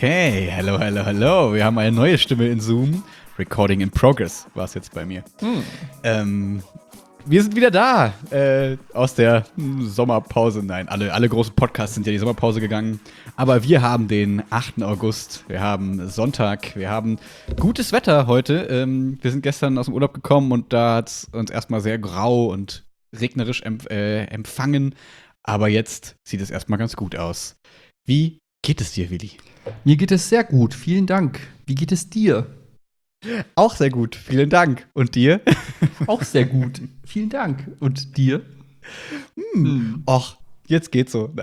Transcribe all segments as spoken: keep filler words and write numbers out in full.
Okay, hello, hello, hello. Wir haben eine neue Stimme in Zoom. Recording in progress war es jetzt bei mir. Hm. Ähm, wir sind wieder da äh, aus der Sommerpause. Nein, alle, alle großen Podcasts sind ja in die Sommerpause gegangen. Aber wir haben den achten August. Wir haben Sonntag. Wir haben gutes Wetter heute. Ähm, wir sind gestern aus dem Urlaub gekommen und da hat es uns erstmal sehr grau und regnerisch empf- äh, empfangen. Aber jetzt sieht es erstmal ganz gut aus. Wie geht es dir, Willi? Mir geht es sehr gut, vielen Dank. Wie geht es dir? Auch sehr gut, vielen Dank. Und dir? Auch sehr gut, vielen Dank. Und dir? Hm. Hm. Och, jetzt geht's so.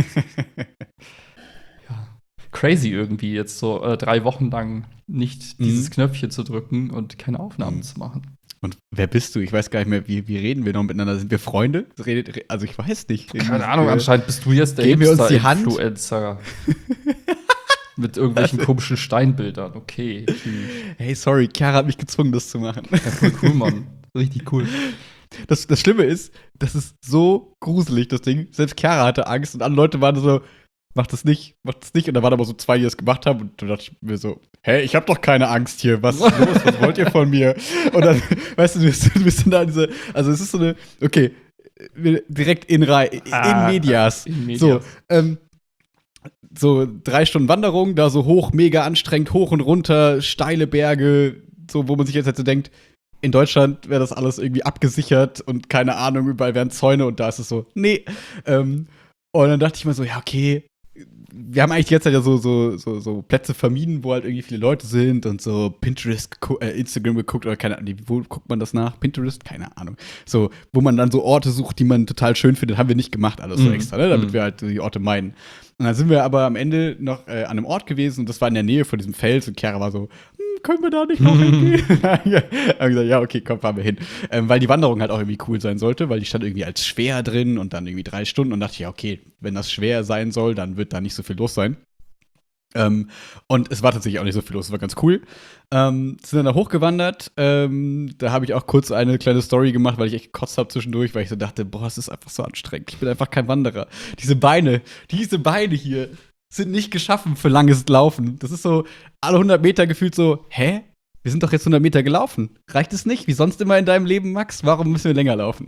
Ja. Crazy irgendwie, jetzt so äh, drei Wochen lang nicht mhm. dieses Knöpfchen zu drücken und keine Aufnahmen mhm. zu machen. Und wer bist du? Ich weiß gar nicht mehr, wie, wie reden wir noch miteinander? Sind wir Freunde? Redet, also ich weiß nicht. Keine Ahnung, wir, anscheinend bist du jetzt der Hipster-Influencer. Mit irgendwelchen also, komischen Steinbildern. Okay. Hey, sorry, Chiara hat mich gezwungen, das zu machen. Ja, voll cool, Mann. Richtig cool. Das, das Schlimme ist, das ist so gruselig, das Ding. Selbst Chiara hatte Angst und alle Leute waren so, mach das nicht, mach das nicht. Und da waren aber so zwei, die das gemacht haben. Und da dachte ich mir so, hey, ich hab doch keine Angst hier. Was ist los? Was wollt ihr von mir? Und dann, weißt du, du bist, du bist dann da diese, also es ist so eine, okay, direkt in Reihe, ah, in Medias. In Medias. So, ähm, so drei Stunden Wanderung, da so hoch, mega anstrengend, hoch und runter, steile Berge, so, wo man sich jetzt halt so denkt, in Deutschland wäre das alles irgendwie abgesichert und keine Ahnung, überall wären Zäune und da ist es so, nee. Ähm, und dann dachte ich mir so, ja, okay, wir haben eigentlich die ganze Zeit ja so, so, so, so Plätze vermieden, wo halt irgendwie viele Leute sind und so Pinterest, äh, Instagram geguckt oder keine Ahnung, wo guckt man das nach? Pinterest? Keine Ahnung. So, wo man dann so Orte sucht, die man total schön findet, haben wir nicht gemacht, alles so mhm. extra, ne? Damit mhm. wir halt die Orte meiden. Und dann sind wir aber am Ende noch äh, an einem Ort gewesen und das war in der Nähe von diesem Fels und Chiara war so, hm, können wir da nicht noch hingehen? Ja, haben gesagt, ja, okay, komm, fahren wir hin. Ähm, weil die Wanderung halt auch irgendwie cool sein sollte, weil die stand irgendwie als schwer drin und dann irgendwie drei Stunden und dachte ich, ja, okay, wenn das schwer sein soll, dann wird da nicht so viel los sein. Ähm, und es war tatsächlich auch nicht so viel los, es war ganz cool. Ähm, sind dann da hochgewandert. Ähm, da habe ich auch kurz eine kleine Story gemacht, weil ich echt gekotzt habe zwischendurch, weil ich so dachte, boah, es ist einfach so anstrengend. Ich bin einfach kein Wanderer. Diese Beine, diese Beine hier sind nicht geschaffen für langes Laufen. Das ist so, alle hundert Meter gefühlt so, hä? Wir sind doch jetzt hundert Meter gelaufen. Reicht es nicht? Wie sonst immer in deinem Leben, Max? Warum müssen wir länger laufen?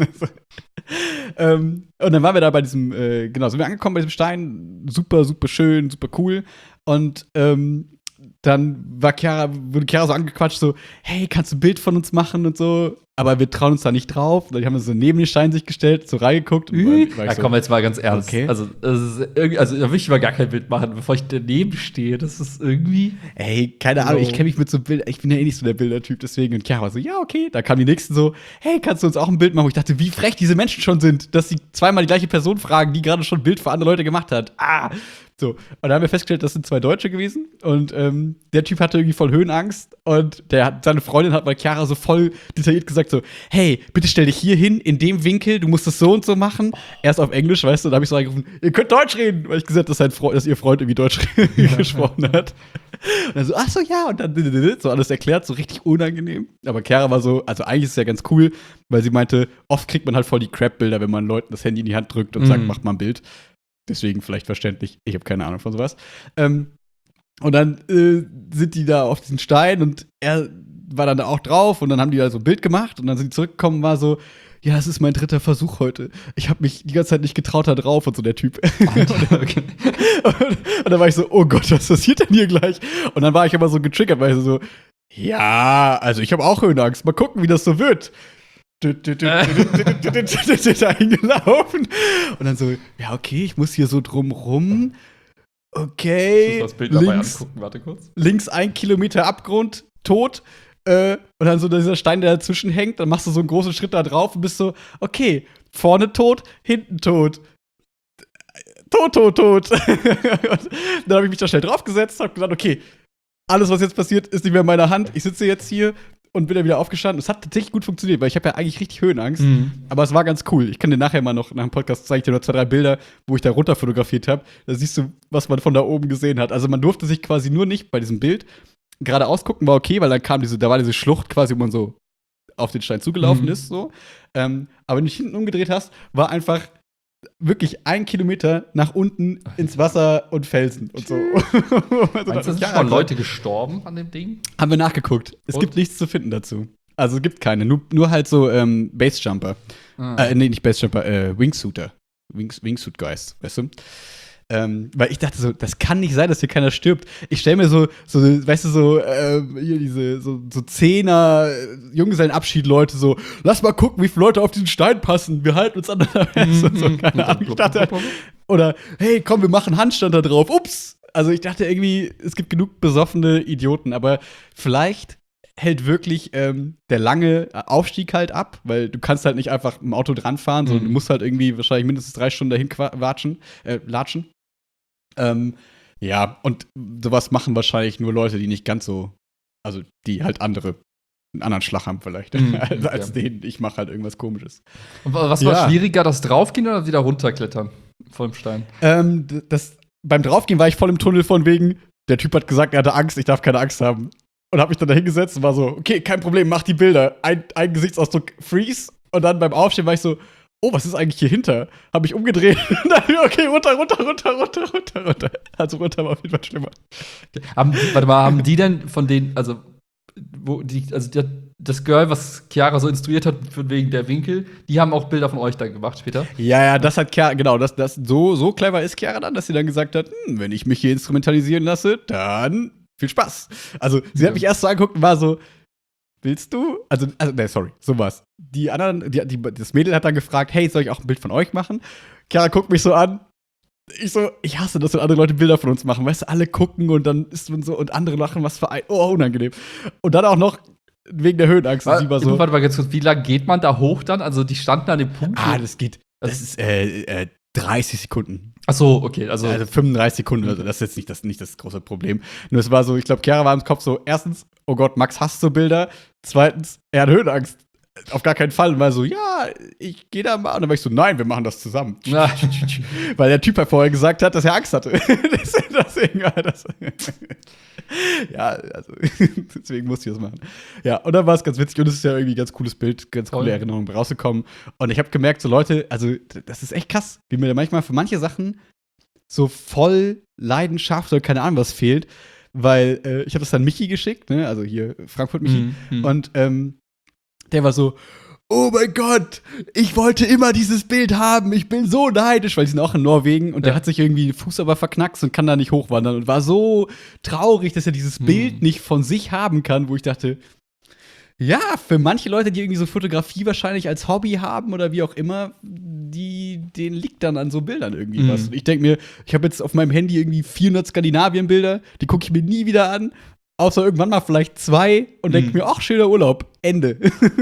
ähm, und dann waren wir da bei diesem, äh, genau, sind wir angekommen bei diesem Stein. Super, super schön, super cool. Und ähm, dann war Chiara, wurde Chiara so angequatscht, so, hey, kannst du ein Bild von uns machen und so? Aber wir trauen uns da nicht drauf. Dann haben wir so neben den Stein sich gestellt, so reingeguckt. Und war, war ja, so, komm, jetzt mal ganz ernst. Okay. Also, das ist irgendwie, also, da will ich mal gar kein Bild machen, bevor ich daneben stehe. Das ist irgendwie. Ey, keine Ahnung, no. ich kenne mich mit so Bildern. Ich bin ja eh nicht so der Bildertyp, deswegen. Und Chiara war so, ja, okay. Da kamen die nächsten so, hey, kannst du uns auch ein Bild machen? Und ich dachte, wie frech diese Menschen schon sind, dass sie zweimal die gleiche Person fragen, die gerade schon ein Bild für andere Leute gemacht hat. Ah! So, und dann haben wir festgestellt, das sind zwei Deutsche gewesen. Und ähm, der Typ hatte irgendwie voll Höhenangst. Und der hat, seine Freundin hat bei Chiara so voll detailliert gesagt: so, hey, bitte stell dich hier hin, in dem Winkel, du musst das so und so machen. Erst auf Englisch, weißt du, und da habe ich so reingerufen, ihr könnt Deutsch reden, weil ich gesagt habe, dass, sein Freund, dass ihr Freund irgendwie Deutsch gesprochen hat. Und dann so, ach so, ja, und dann so alles erklärt, so richtig unangenehm. Aber Chiara war so, also eigentlich ist es ja ganz cool, weil sie meinte, oft kriegt man halt voll die Crap-Bilder, wenn man Leuten das Handy in die Hand drückt und mhm. sagt, macht mal ein Bild. Deswegen vielleicht verständlich. Ich habe keine Ahnung von sowas. Ähm, und dann äh, sind die da auf diesen Stein und er war dann da auch drauf und dann haben die da so ein Bild gemacht und dann sind die zurückgekommen und war so, ja, es ist mein dritter Versuch heute. Ich habe mich die ganze Zeit nicht getraut da drauf und so der Typ. Alter, okay. und, und dann war ich so, oh Gott, was passiert denn hier gleich? Und dann war ich aber so getriggert, weil ich so, ja, also ich habe auch Höhenangst. Mal gucken, wie das so wird. eingelaufen. Und dann so, ja, okay, ich muss hier so drum rum. Okay. Ich muss das Bild dabei angucken, warte kurz. Links ein Kilometer Abgrund, tot. Äh, und dann so dieser Stein, der dazwischen hängt. Dann machst du so einen großen Schritt da drauf und bist so, okay, vorne tot, hinten tot. Tot, tot, tot. Und dann habe ich mich da schnell draufgesetzt, hab gesagt, okay, alles, was jetzt passiert, ist nicht mehr in meiner Hand. Ich sitze jetzt hier und bin dann wieder aufgestanden. Es hat tatsächlich gut funktioniert, weil ich habe ja eigentlich richtig Höhenangst. Mhm. Aber es war ganz cool. Ich kann dir nachher mal noch, nach dem Podcast zeige ich dir noch zwei, drei Bilder, wo ich da runter fotografiert habe. Da siehst du, was man von da oben gesehen hat. Also man durfte sich quasi nur nicht bei diesem Bild geradeaus gucken, war okay, weil dann kam diese, da war diese Schlucht quasi, wo man so auf den Stein zugelaufen mhm. ist. So. Ähm, aber wenn du dich hinten umgedreht hast, war einfach wirklich ein Kilometer nach unten ins Wasser und Felsen und so. Also, Meinst du, sind schon Leute gestorben an dem Ding? Haben wir nachgeguckt. Es und? gibt nichts zu finden dazu. Also es gibt keine, nur, nur halt so ähm, Basejumper. Ah. Äh, nee, nicht Basejumper, äh, Wingsuiter. Wings, Wingsuit-Guys, weißt du? Ähm, weil ich dachte so, das kann nicht sein, dass hier keiner stirbt. Ich stelle mir so, so, weißt du, so, äh, hier diese, so, so Zehner, Junggesellenabschied-Leute so, lass mal gucken, wie viele Leute auf diesen Stein passen. Wir halten uns an der Messe. Mhm. So, keine Ahnung. Ich dachte, oder, hey, komm, wir machen Handstand da drauf. Ups! Also ich dachte irgendwie, es gibt genug besoffene Idioten, aber vielleicht hält wirklich ähm, der lange Aufstieg halt ab, weil du kannst halt nicht einfach im Auto dran fahren, mhm. sondern du musst halt irgendwie wahrscheinlich mindestens drei Stunden dahin watschen, äh, latschen. Ähm, ja, und sowas machen wahrscheinlich nur Leute, die nicht ganz so, also die halt andere, einen anderen Schlag haben vielleicht, mhm, als, als ja. den, ich mache halt irgendwas Komisches. Und was war ja. schwieriger, das Draufgehen oder wieder runterklettern vom Stein? Ähm, das, beim Draufgehen war ich voll im Tunnel von wegen, der Typ hat gesagt, er hatte Angst, ich darf keine Angst haben. Und hab mich dann da hingesetzt und war so, okay, kein Problem, mach die Bilder. Ein, ein Gesichtsausdruck, freeze. Und dann beim Aufstehen war ich so, oh, was ist eigentlich hier hinter? Hab mich umgedreht und dann, okay, runter, runter, runter, runter, runter, runter. Also runter war auf jeden Fall schlimmer. Okay. Haben, warte mal, haben die denn von denen, also, wo die, also die, das Girl, was Chiara so instruiert hat, von wegen der Winkel, die haben auch Bilder von euch dann gemacht später? Ja, ja, das hat Chiara, genau, das, das, so, so clever ist Chiara dann, dass sie dann gesagt hat, hm, wenn ich mich hier instrumentalisieren lasse, dann viel Spaß. Also, sie ja. hat mich erst so angeguckt und war so, willst du? Also, also ne, sorry, so war's. Die anderen, die, die, das Mädel hat dann gefragt, hey, soll ich auch ein Bild von euch machen? Chiara guckt mich so an. Ich so, ich hasse das, wenn andere Leute Bilder von uns machen. Weißt du, alle gucken und dann ist man so, und andere lachen, was für ein, oh, unangenehm. Und dann auch noch wegen der Höhenangst. War, sie war so, warte mal ganz kurz, wie lange geht man da hoch dann? Also, die standen an dem Punkt. Ah, das geht, das ist, äh, äh, dreißig Sekunden. Ach so, okay. Also, also fünfunddreißig Sekunden, also das ist jetzt nicht das, nicht das große Problem. Nur es war so, ich glaube, Chiara war im Kopf so, erstens, oh Gott, Max hasst so Bilder. Zweitens, er hat Höhenangst. Auf gar keinen Fall. Und war so, ja, ich gehe da mal. Und dann war ich so, nein, wir machen das zusammen. Weil der Typ ja vorher gesagt hat, dass er Angst hatte. Deswegen, das, ja, also deswegen musste ich das machen. Ja, und dann war es ganz witzig. Und es ist ja irgendwie ein ganz cooles Bild, ganz coole Erinnerungen rausgekommen. Und ich habe gemerkt, so Leute, also das ist echt krass, wie mir manchmal für manche Sachen so voll Leidenschaft oder keine Ahnung was fehlt. Weil äh, ich habe das dann Michi geschickt, ne? Also hier Frankfurt Michi. Mhm. Und ähm, der war so, oh mein Gott, ich wollte immer dieses Bild haben, ich bin so neidisch, weil die sind auch in Norwegen und ja. der hat sich irgendwie den Fuß aber verknackst und kann da nicht hochwandern und war so traurig, dass er dieses hm. Bild nicht von sich haben kann, wo ich dachte, ja, für manche Leute, die irgendwie so Fotografie wahrscheinlich als Hobby haben oder wie auch immer, die, denen liegt dann an so Bildern irgendwie mhm. was. Und ich denke mir, ich habe jetzt auf meinem Handy irgendwie vierhundert Skandinavien-Bilder, die gucke ich mir nie wieder an. Außer irgendwann mal vielleicht zwei und denke mm. mir, ach, schöner Urlaub. Ende.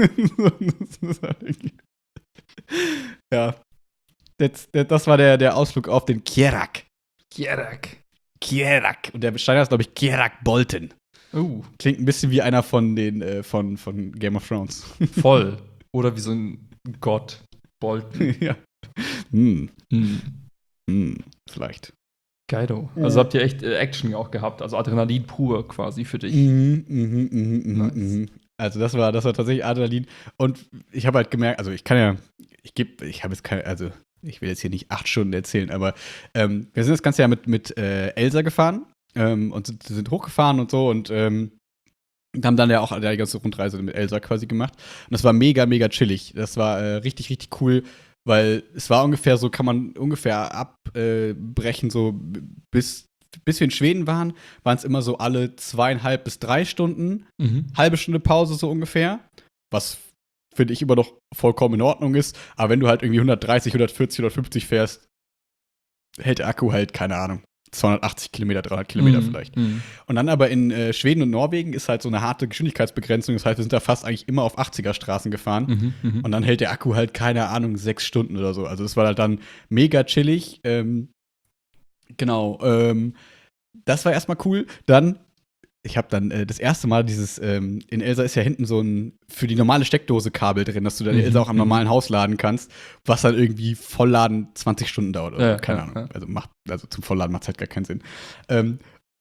Ja. Das, das war der, der Ausflug auf den Kierak. Kierak. Kierak. Und der Steiner ist, glaube ich, Kierak Bolton. Uh. Klingt ein bisschen wie einer von den äh, von, von Game of Thrones. Voll. Oder wie so ein Gott. Bolton. Ja. Hm. Mm. Hm. Vielleicht. Geilo. Also habt ihr echt äh, Action auch gehabt, also Adrenalin pur quasi für dich. Mhm, mhm, mhm, nice. mhm. Also das war, das war tatsächlich Adrenalin. Und ich habe halt gemerkt, also ich kann ja, ich gebe, ich habe jetzt keine, also ich will jetzt hier nicht acht Stunden erzählen, aber ähm, wir sind das Ganze ja mit, mit äh, Elsa gefahren ähm, und sind, sind hochgefahren und so und ähm, haben dann ja auch die ganze Rundreise mit Elsa quasi gemacht. Und das war mega, mega chillig. Das war äh, richtig, richtig cool. Weil es war ungefähr so, kann man ungefähr abbrechen, so bis, bis wir in Schweden waren, waren es immer so alle zweieinhalb bis drei Stunden, mhm. halbe Stunde Pause so ungefähr, was finde ich immer noch vollkommen in Ordnung ist. Aber wenn du halt irgendwie hundertdreißig, hundertvierzig, hundertfünfzig fährst, hält der Akku halt, keine Ahnung, zweihundertachtzig Kilometer, dreihundert Kilometer mhm. vielleicht. Mhm. Und dann aber in äh, Schweden und Norwegen ist halt so eine harte Geschwindigkeitsbegrenzung. Das heißt, wir sind da fast eigentlich immer auf achtziger Straßen gefahren. Mhm. Und dann hält der Akku halt, keine Ahnung, sechs Stunden oder so. Also das war halt dann mega chillig. Ähm, genau. Ähm, das war erstmal cool. Dann ich habe dann äh, das erste Mal dieses, ähm, in Elsa ist ja hinten so ein für die normale Steckdose Kabel drin, dass du deine mhm. Elsa auch am normalen Haus laden kannst, was dann irgendwie Vollladen zwanzig Stunden dauert oder ja, keine ja, Ahnung. Ja. Also macht, also zum Vollladen macht es halt gar keinen Sinn. Ähm,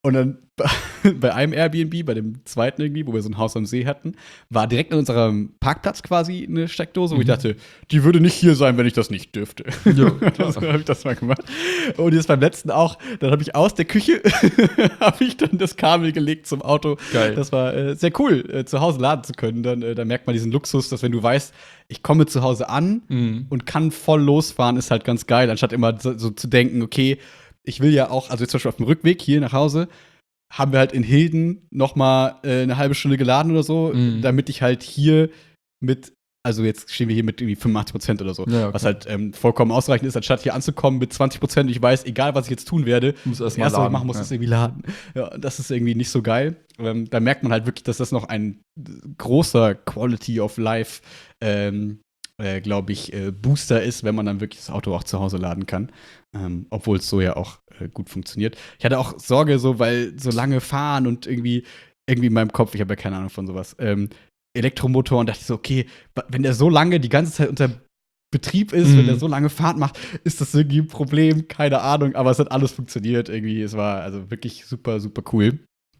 Und dann bei einem Airbnb, bei dem zweiten irgendwie, wo wir so ein Haus am See hatten, war direkt in unserem Parkplatz quasi eine Steckdose, wo ich Mhm. dachte, die würde nicht hier sein, wenn ich das nicht dürfte. Ja, Also habe ich das mal gemacht. Und jetzt beim letzten auch, dann habe ich aus der Küche habe ich dann das Kabel gelegt zum Auto. Geil. Das war äh, sehr cool, äh, zu Hause laden zu können. Dann, äh, dann merkt man diesen Luxus, dass wenn du weißt, ich komme zu Hause an Mhm. und kann voll losfahren, ist halt ganz geil, anstatt immer so, so zu denken, okay, ich will ja auch, also jetzt zum Beispiel auf dem Rückweg hier nach Hause, haben wir halt in Hilden noch mal äh, eine halbe Stunde geladen oder so, Mhm. damit ich halt hier mit, also jetzt stehen wir hier mit irgendwie fünfundachtzig Prozent oder so, Ja, okay. was halt ähm, vollkommen ausreichend ist, anstatt hier anzukommen mit zwanzig Prozent. Ich weiß, egal was ich jetzt tun werde, Muss das erst mal erste, was ich laden, machen muss, ja. ist irgendwie laden. Ja, das ist irgendwie nicht so geil. Ähm, da merkt man halt wirklich, dass das noch ein großer Quality of Life ähm, äh, glaube ich, äh, Booster ist, wenn man dann wirklich das Auto auch zu Hause laden kann. Ähm, obwohl es so ja auch äh, gut funktioniert. Ich hatte auch Sorge, so, weil so lange fahren und irgendwie, irgendwie in meinem Kopf, ich habe ja keine Ahnung von sowas, ähm, Elektromotor und dachte ich so, okay, wenn der so lange die ganze Zeit unter Betrieb ist, Mhm. wenn der so lange Fahrt macht, ist das irgendwie ein Problem, keine Ahnung, aber es hat alles funktioniert irgendwie. Es war also wirklich super, super cool.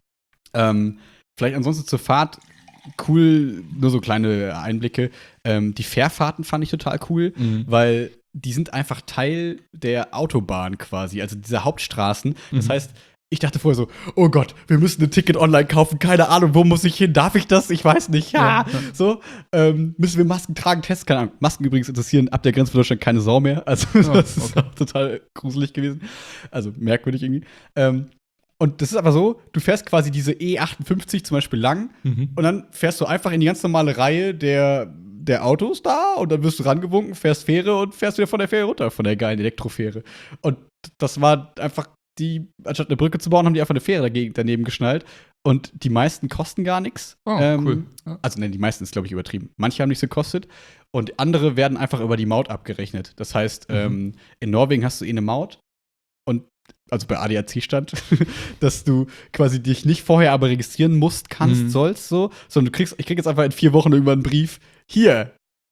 Ähm, vielleicht ansonsten zur Fahrt cool, nur so kleine Einblicke. Ähm, die Fährfahrten fand ich total cool, Mhm. weil die sind einfach Teil der Autobahn quasi, also dieser Hauptstraßen. Das Mhm. heißt, ich dachte vorher so, oh Gott, wir müssen ein Ticket online kaufen, keine Ahnung, wo muss ich hin, darf ich das? Ich weiß nicht, ja. Ja, ja. So, ähm, müssen wir Masken tragen, Tests, keine Ahnung. Masken übrigens interessieren ab der Grenze von Deutschland keine Sau mehr, also Oh, das ist okay. auch total gruselig gewesen, also merkwürdig irgendwie. Ähm, und das ist aber so, du fährst quasi diese E achtundfünfzig zum Beispiel lang Mhm. und dann fährst du einfach in die ganz normale Reihe der, der Autos da und dann wirst du rangewunken, fährst Fähre und fährst wieder von der Fähre runter, von der geilen Elektrofähre. Und das war einfach die, anstatt eine Brücke zu bauen, haben die einfach eine Fähre dagegen, daneben geschnallt. Und die meisten kosten gar nichts. Oh, Ähm, cool. Ja. Also, nein, die meisten ist, glaube ich, übertrieben. Manche haben nichts gekostet und andere werden einfach über die Maut abgerechnet. Das heißt, Mhm. ähm, in Norwegen hast du eh eine Maut und also bei A D A C stand, dass du quasi dich nicht vorher aber registrieren musst, kannst, Mhm. sollst so, sondern du kriegst, ich krieg jetzt einfach in vier Wochen irgendwann einen Brief, hier,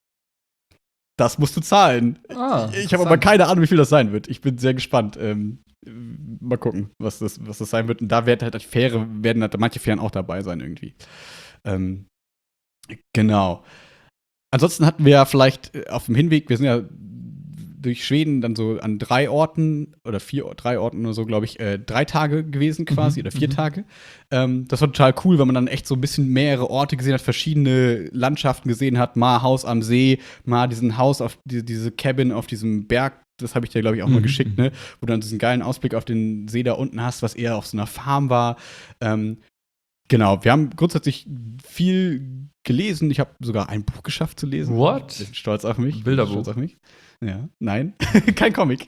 das musst du zahlen. Ah, Ich habe aber interessant. keine Ahnung, wie viel das sein wird. Ich bin sehr gespannt. Ähm, mal gucken, was das, was das sein wird. Und da werden halt die Fähre, werden halt manche Fähren auch dabei sein irgendwie. Ähm, genau. Ansonsten hatten wir ja vielleicht äh, auf dem Hinweg, wir sind ja durch Schweden dann so an drei Orten oder vier, drei Orten oder so, glaube ich, äh, drei Tage gewesen quasi Mhm, oder vier mhm. Tage. Ähm, das war total cool, weil man dann echt so ein bisschen mehrere Orte gesehen hat, verschiedene Landschaften gesehen hat, mal Haus am See, mal diesen Haus auf die, diese Cabin auf diesem Berg. Das habe ich dir, glaube ich, auch mal Mhm, geschickt, mhm. ne? Wo du dann diesen geilen Ausblick auf den See da unten hast, was eher auf so einer Farm war. Ähm, genau, wir haben grundsätzlich viel gelesen. Ich habe sogar ein Buch geschafft zu lesen. What? Ich bin stolz auf mich. Bilderbuch. Stolz auf mich. Ja, nein, kein Comic.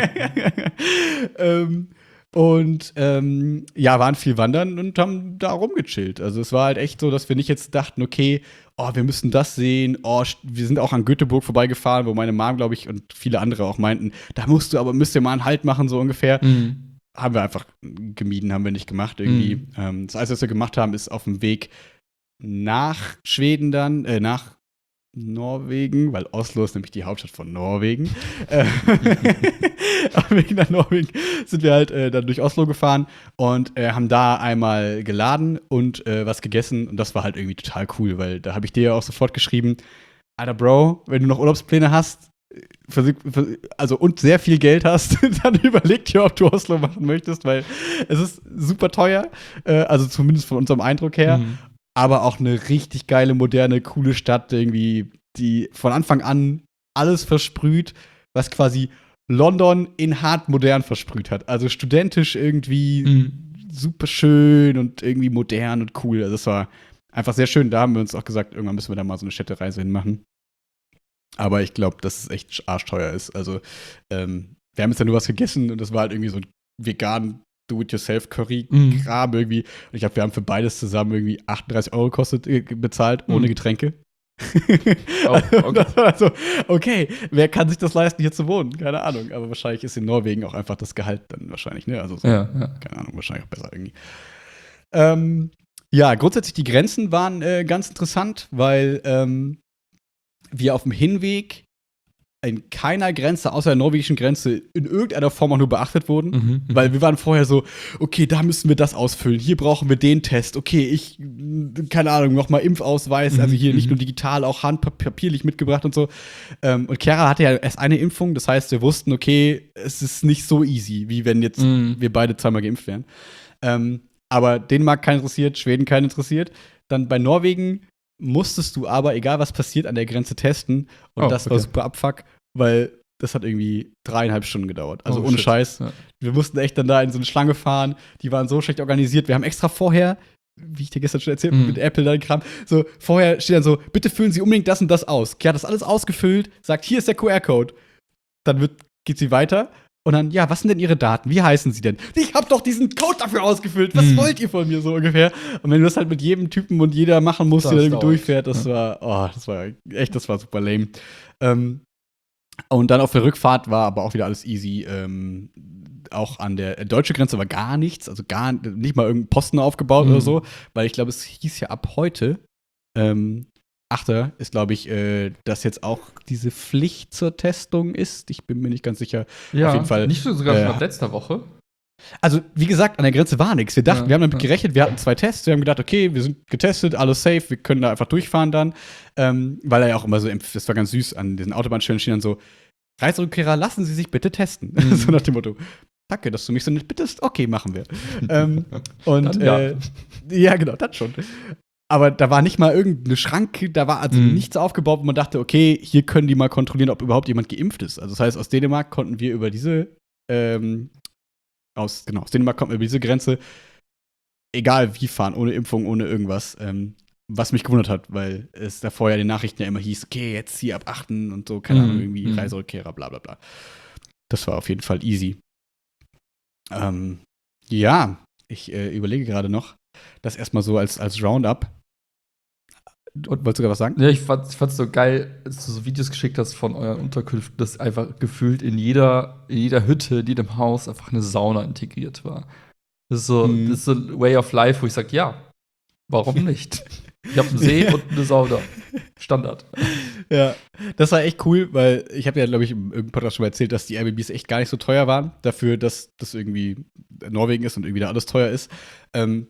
ähm, und ähm, ja, waren viel wandern und haben da rumgechillt. Also es war halt echt so, dass wir nicht jetzt dachten, okay, oh, wir müssen das sehen. Oh, st- wir sind auch an Göteborg vorbeigefahren, wo meine Mom, glaube ich, und viele andere auch meinten, da musst du aber, müsst ihr mal einen Halt machen, so ungefähr. Mhm. Haben wir einfach gemieden, haben wir nicht gemacht irgendwie. Mhm. Ähm, das Einzige, was wir gemacht haben, ist auf dem Weg nach Schweden dann, äh, nach Norwegen, weil Oslo ist nämlich die Hauptstadt von Norwegen. Äh, Auf dem Weg nach Norwegen sind wir halt äh, dann durch Oslo gefahren und äh, haben da einmal geladen und äh, was gegessen. Und das war halt irgendwie total cool, weil da habe ich dir ja auch sofort geschrieben, Alter Bro, wenn du noch Urlaubspläne hast, versuch, vers- also und sehr viel Geld hast, dann überleg dir, ob du Oslo machen möchtest, weil es ist super teuer, äh, also zumindest von unserem Eindruck her, Mhm. aber auch eine richtig geile, moderne, coole Stadt irgendwie, die von Anfang an alles versprüht, was quasi London in hart modern versprüht hat. Also studentisch irgendwie Mhm. super schön und irgendwie modern und cool. Also es war einfach sehr schön. Da haben wir uns auch gesagt, irgendwann müssen wir da mal so eine Städtereise hinmachen. Aber ich glaube, dass es echt arschteuer ist. Also, ähm, wir haben jetzt ja nur was gegessen und das war halt irgendwie so ein vegan Do-it-yourself-Curry-Kram irgendwie. Und ich glaube, wir haben für beides zusammen irgendwie achtunddreißig Euro kostet, äh, bezahlt, ohne Mhm. Getränke. Oh, Also, okay. das war so, okay, wer kann sich das leisten, hier zu wohnen? Keine Ahnung. Aber wahrscheinlich ist in Norwegen auch einfach das Gehalt dann wahrscheinlich, ne? Also, so, Ja, ja. keine Ahnung, wahrscheinlich auch besser irgendwie. Ähm, ja, grundsätzlich die Grenzen waren äh, ganz interessant, weil ähm, wir auf dem Hinweg in keiner Grenze außer der norwegischen Grenze in irgendeiner Form auch nur beachtet wurden. Mhm. Weil wir waren vorher so, okay, da müssen wir das ausfüllen, hier brauchen wir den Test, okay, ich, keine Ahnung, nochmal Impfausweis, Mhm. also hier nicht Mhm. nur digital, auch handpapierlich mitgebracht und so. Ähm, und Chiara hatte ja erst eine Impfung, das heißt, wir wussten, okay, es ist nicht so easy, wie wenn jetzt Mhm. wir beide zweimal geimpft wären. Ähm, aber Dänemark keinen interessiert, Schweden keinen interessiert. Dann bei Norwegen musstest du aber, egal was passiert, an der Grenze testen. Und Oh, das war okay. super Abfuck, weil das hat irgendwie dreieinhalb Stunden gedauert. Also Oh, ohne shit. Scheiß. Ja. Wir mussten echt dann da in so eine Schlange fahren. Die waren so schlecht organisiert. Wir haben extra vorher, wie ich dir gestern schon erzählt habe, Mhm. mit Apple da Kram, so vorher steht dann so, bitte füllen Sie unbedingt das und das aus. Die hat das alles ausgefüllt, sagt, hier ist der Q R-Code. Dann wird, geht sie weiter. Und dann, ja, was sind denn Ihre Daten? Wie heißen Sie denn? Ich habe doch diesen Code dafür ausgefüllt. Was Mhm. wollt ihr von mir so ungefähr? Und wenn du das halt mit jedem Typen und jeder machen musst, Das der da irgendwie dauert. durchfährt, das Ja. war, oh, das war echt, das war super lame. Ähm, und dann auf der Rückfahrt war aber auch wieder alles easy. Ähm, auch an der deutschen Grenze war gar nichts, also gar nicht mal irgendein Posten aufgebaut Mhm. oder so, weil ich glaube, es hieß ja ab heute, ähm, achter ist, glaube ich, äh, dass jetzt auch diese Pflicht zur Testung ist. Ich bin mir nicht ganz sicher. Ja, Auf jeden Fall. nicht so sogar äh, schon ab letzter Woche. Also, wie gesagt, an der Grenze war nichts. Wir dachten, Ja, wir haben damit ja. gerechnet, wir hatten zwei Tests, wir haben gedacht, okay, wir sind getestet, alles safe, wir können da einfach durchfahren dann. Ähm, weil er ja auch immer so, empf- das war ganz süß, an diesen Autobahnstellen stehen dann so, Reiserückkehrer, lassen Sie sich bitte testen. Mhm. So nach dem Motto, danke, dass du mich so nett bittest, okay, machen wir. ähm, und Dann ja. äh, ja, genau, das schon. Aber da war nicht mal irgendeine Schranke, da war also Mhm. nichts aufgebaut, wo man dachte, okay, hier können die mal kontrollieren, ob überhaupt jemand geimpft ist. Also das heißt, aus Dänemark konnten wir über diese, ähm, aus, genau, aus Dänemark konnten wir über diese Grenze, egal wie fahren, ohne Impfung, ohne irgendwas. Ähm, was mich gewundert hat, weil es da vorher in den Nachrichten ja immer hieß, okay, jetzt hier ab achten und so, keine Mhm. Ahnung, irgendwie Mhm. Reiserückkehrer, bla bla bla. Das war auf jeden Fall easy. Ähm, ja, ich äh, überlege gerade noch, das erstmal so als, als Roundup. Und wolltest du sogar was sagen? Ja, ich fand es so geil, als du so Videos geschickt hast von euren Unterkünften, dass einfach gefühlt in jeder, in jeder Hütte, in jedem Haus einfach eine Sauna integriert war. Das ist so, Mhm. das ist so ein Way of Life, wo ich sage, ja, warum nicht? Ich habe einen See und eine Sauna. Standard. Ja, das war echt cool, weil ich habe ja, glaube ich, im irgendeinem Podcast schon mal erzählt, dass die Airbnbs echt gar nicht so teuer waren, dafür, dass das irgendwie Norwegen ist und irgendwie da alles teuer ist. Ähm,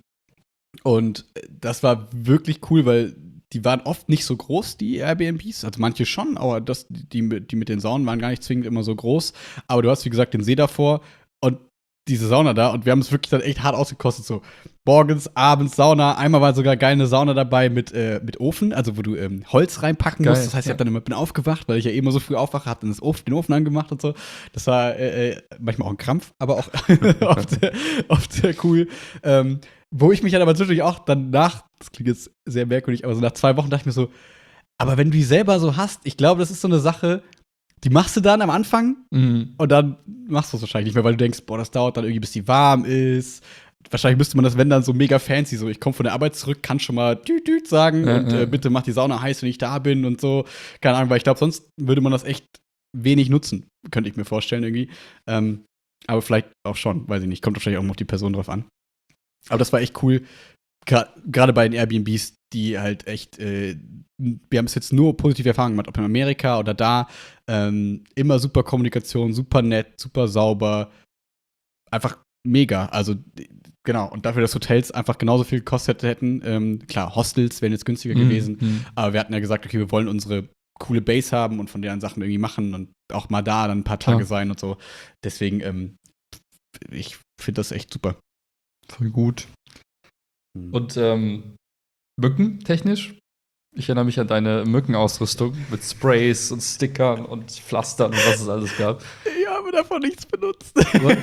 und das war wirklich cool, weil die waren oft nicht so groß, die Airbnbs. Also manche schon, aber das, die, mit- die mit den Saunen waren gar nicht zwingend immer so groß. Aber du hast, wie gesagt, den See davor und diese Sauna da. Und wir haben es wirklich dann echt hart ausgekostet. So morgens, abends Sauna. Einmal war sogar geil eine Sauna dabei mit, äh, mit Ofen, also wo du ähm, Holz reinpacken Geil, musst. Das heißt, ich ja. hab dann immer bin aufgewacht, weil ich ja eh immer so früh aufwache, hab dann das Ofen, den Ofen angemacht und so. Das war äh, äh, manchmal auch ein Krampf, aber auch oft, sehr- oft sehr cool. Ähm, wo ich mich dann aber zwischendurch auch dann nach, das klingt jetzt sehr merkwürdig, aber so nach zwei Wochen dachte ich mir so, aber wenn du die selber so hast, ich glaube, das ist so eine Sache, die machst du dann am Anfang Mhm. und dann machst du es wahrscheinlich nicht mehr, weil du denkst, boah, das dauert dann irgendwie, bis die warm ist. Wahrscheinlich müsste man das, wenn dann so mega fancy, so ich komme von der Arbeit zurück, kann schon mal düt düt sagen Ja, und ja. äh, bitte mach die Sauna heiß, wenn ich da bin und so. Keine Ahnung, weil ich glaube, sonst würde man das echt wenig nutzen, könnte ich mir vorstellen irgendwie. Ähm, aber vielleicht auch schon, weiß ich nicht, kommt wahrscheinlich auch mal auf die Person drauf an. Aber das war echt cool, Gra- gerade bei den Airbnbs, die halt echt, äh, wir haben es jetzt nur positive Erfahrungen gemacht, ob in Amerika oder da, ähm, immer super Kommunikation, super nett, super sauber, einfach mega. Also d- genau, und dafür, dass Hotels einfach genauso viel gekostet hätten, ähm, klar, Hostels wären jetzt günstiger Mhm. gewesen, Mhm. aber wir hatten ja gesagt, okay, wir wollen unsere coole Base haben und von deren Sachen irgendwie machen und auch mal da dann ein paar Tage Klar. sein und so. Deswegen, ähm, ich finde das echt super. Voll gut. Und ähm, Mücken-technisch? Ich erinnere mich an deine Mückenausrüstung mit Sprays und Stickern und Pflastern und was es alles gab. Ich habe davon nichts benutzt. Was?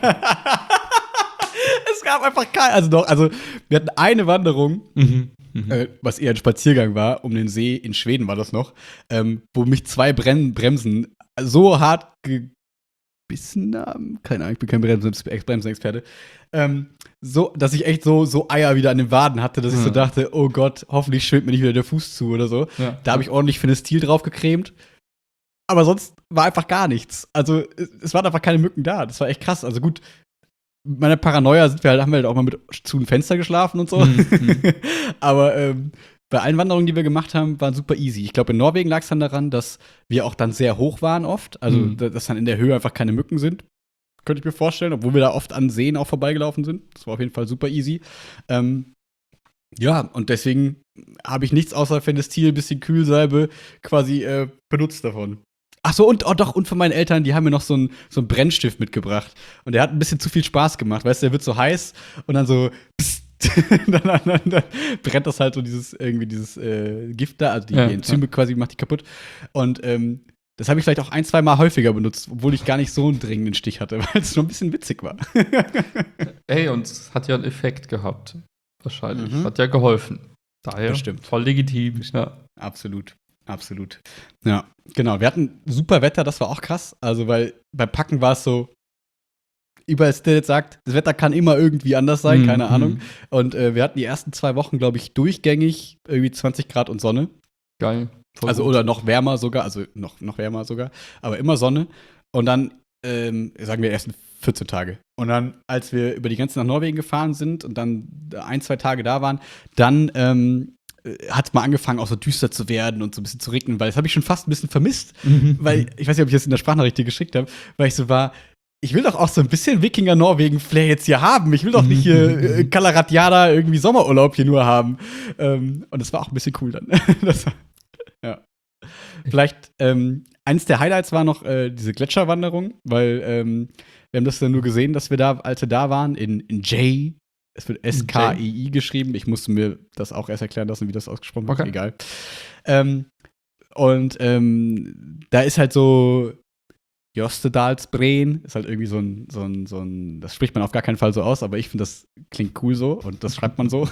Es gab einfach kein, also doch, also wir hatten eine Wanderung, Mhm. Mhm. äh, was eher ein Spaziergang war, um den See, in Schweden war das noch, ähm, wo mich zwei Bren Bremsen so hart gebissen haben, keine Ahnung, ich bin kein Bremsen Bremsenexperte, ähm, so, dass ich echt so, so Eier wieder an den Waden hatte, dass ich so Ja. dachte, oh Gott, hoffentlich schwimmt mir nicht wieder der Fuß zu oder so. Ja. Da habe ich ordentlich Finestil drauf gecremt. Aber sonst war einfach gar nichts. Also, es, es waren einfach keine Mücken da. Das war echt krass. Also gut, mit meiner Paranoia sind wir halt, haben wir halt auch mal mit zu einem Fenster geschlafen und so. Mhm, mhm. Aber ähm, bei allen Wanderungen, die wir gemacht haben, waren super easy. Ich glaube, in Norwegen lag es dann daran, dass wir auch dann sehr hoch waren oft. Also, mhm. dass dann in der Höhe einfach keine Mücken sind. Könnte ich mir vorstellen, obwohl wir da oft an Seen auch vorbeigelaufen sind. Das war auf jeden Fall super easy. Ähm, ja, und deswegen habe ich nichts außer Fenestil, bisschen Kühlsalbe quasi äh, benutzt davon. Ach so, und oh doch, und von meinen Eltern, die haben mir noch so einen so einen Brennstift mitgebracht. Und der hat ein bisschen zu viel Spaß gemacht. Weißt du, der wird so heiß und dann so psst, dann, dann, dann, dann brennt das halt so dieses, irgendwie dieses äh, Gift da, also die, ja, die Enzyme ja. quasi, macht die kaputt. Und ähm, das habe ich vielleicht auch ein, zwei Mal häufiger benutzt, obwohl ich gar nicht so einen dringenden Stich hatte, weil es schon ein bisschen witzig war. Ey, und es hat ja einen Effekt gehabt. Wahrscheinlich. Mhm. Hat ja geholfen. Daher Bestimmt. Voll legitim. Ja. Absolut. Absolut. Ja, genau. Wir hatten super Wetter, das war auch krass. Also, weil beim Packen war es so, überall Still sagt, das Wetter kann immer irgendwie anders sein, mhm. keine Ahnung. Und äh, wir hatten die ersten zwei Wochen, glaube ich, durchgängig irgendwie zwanzig Grad und Sonne. Geil. Voll also, gut. Oder noch wärmer sogar, also noch, noch wärmer sogar, aber immer Sonne. Und dann, ähm, sagen wir, erst vierzehn Tage. Und dann, als wir über die Grenze nach Norwegen gefahren sind und dann ein, zwei Tage da waren, dann ähm, hat es mal angefangen, auch so düster zu werden und so ein bisschen zu regnen, weil das habe ich schon fast ein bisschen vermisst, mhm. weil, ich weiß nicht, ob ich das in der Sprachnachricht dir geschickt habe, weil ich so war, ich will doch auch so ein bisschen Wikinger-Norwegen-Flair jetzt hier haben. Ich will doch nicht hier äh, Kalaratjada irgendwie Sommerurlaub hier nur haben. Ähm, und das war auch ein bisschen cool dann. das war, ja. Vielleicht, ähm, eins der Highlights war noch äh, diese Gletscherwanderung, weil ähm, wir haben das dann nur gesehen, dass wir da, als wir da waren, in, in J. Es wird S K I I geschrieben. Ich musste mir das auch erst erklären lassen, wie das ausgesprochen wird. Okay. Egal. Ähm, und ähm, da ist halt so Jostedalsbreen. Ist halt irgendwie so ein, so, ein, so ein, das spricht man auf gar keinen Fall so aus, aber ich finde, das klingt cool so und das schreibt man so.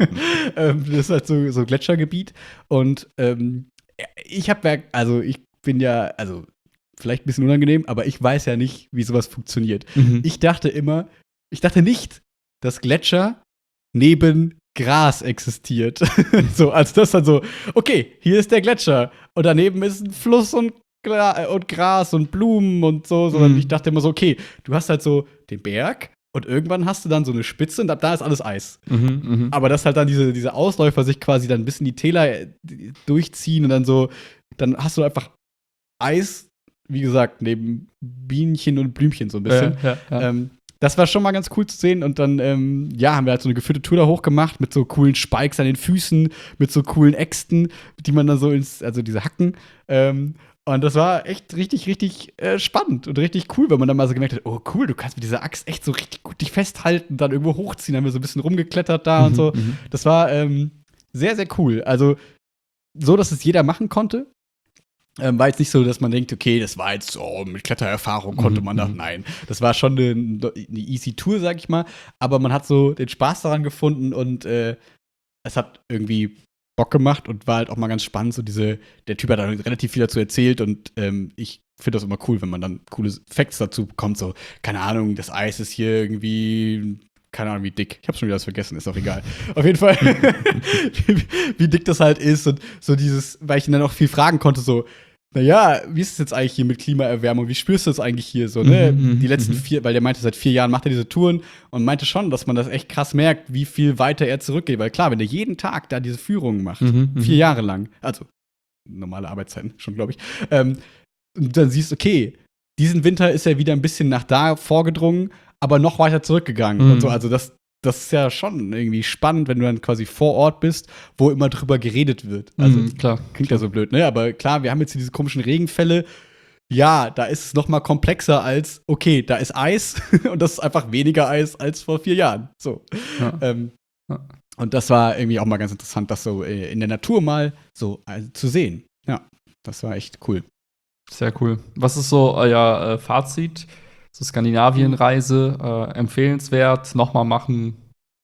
ähm, das ist halt so, so ein Gletschergebiet. Und ähm, ich habe, also ich bin ja, also vielleicht ein bisschen unangenehm, aber ich weiß ja nicht, wie sowas funktioniert. Mhm. Ich dachte immer, ich dachte nicht, dass Gletscher neben Gras existiert. so, als das dann so, okay, hier ist der Gletscher und daneben ist ein Fluss und, Gra- und Gras und Blumen und so, sondern mhm. ich dachte immer so, okay, du hast halt so den Berg und irgendwann hast du dann so eine Spitze und ab da ist alles Eis. Mhm, mh. Aber dass halt dann diese, diese Ausläufer sich quasi dann ein bisschen die Täler durchziehen und dann so, dann hast du einfach Eis, wie gesagt, neben Bienchen und Blümchen so ein bisschen. Ja, ja, ja. Ähm, Das war schon mal ganz cool zu sehen. Und dann, ähm, ja, haben wir halt so eine geführte Tour da hochgemacht mit so coolen Spikes an den Füßen, mit so coolen Äxten, die man dann so ins, also diese Hacken. Ähm, und das war echt richtig, richtig äh, spannend und richtig cool, weil man dann mal so gemerkt hat, oh cool, du kannst mit dieser Axt echt so richtig gut dich festhalten, dann irgendwo hochziehen. Dann haben wir so ein bisschen rumgeklettert da mhm, und so. Mhm. Das war ähm, sehr, sehr cool. Also so, dass es jeder machen konnte. Ähm, war jetzt nicht so, dass man denkt, okay, das war jetzt so, mit Klettererfahrung konnte man das. Nein, das war schon eine, eine easy Tour, sag ich mal. Aber man hat so den Spaß daran gefunden und äh, es hat irgendwie Bock gemacht und war halt auch mal ganz spannend. So diese, der Typ hat dann relativ viel dazu erzählt und ähm, ich finde das immer cool, wenn man dann coole Facts dazu bekommt. So, keine Ahnung, das Eis ist hier irgendwie keine Ahnung, wie dick. Ich hab's schon wieder was vergessen, ist auch egal. Auf jeden Fall, wie, wie dick das halt ist und so dieses, weil ich ihn dann auch viel fragen konnte, so, naja, wie ist es jetzt eigentlich hier mit Klimaerwärmung? Wie spürst du das eigentlich hier so, ne? Mhm, die letzten vier, weil der meinte, seit vier Jahren macht er diese Touren und meinte schon, dass man das echt krass merkt, wie viel weiter er zurückgeht. Weil klar, wenn der jeden Tag da diese Führungen macht, mhm, vier Jahre lang, also normale Arbeitszeiten schon, glaube ich, ähm, und dann siehst du, okay, diesen Winter ist er wieder ein bisschen nach da vorgedrungen, aber noch weiter zurückgegangen mhm. und so. Also das, das ist ja schon irgendwie spannend, wenn du dann quasi vor Ort bist, wo immer drüber geredet wird. Also mhm, klar, klingt klar. ja so blöd, ne? Aber klar, wir haben jetzt diese komischen Regenfälle. Ja, da ist es noch mal komplexer als, okay, da ist Eis und das ist einfach weniger Eis als vor vier Jahren. So. Ja. Ähm, ja. Und das war irgendwie auch mal ganz interessant, das so in der Natur mal so also, zu sehen. Ja, das war echt cool. Sehr cool. Was ist so euer äh, Fazit? So Skandinavien-Reise, äh, empfehlenswert, nochmal machen?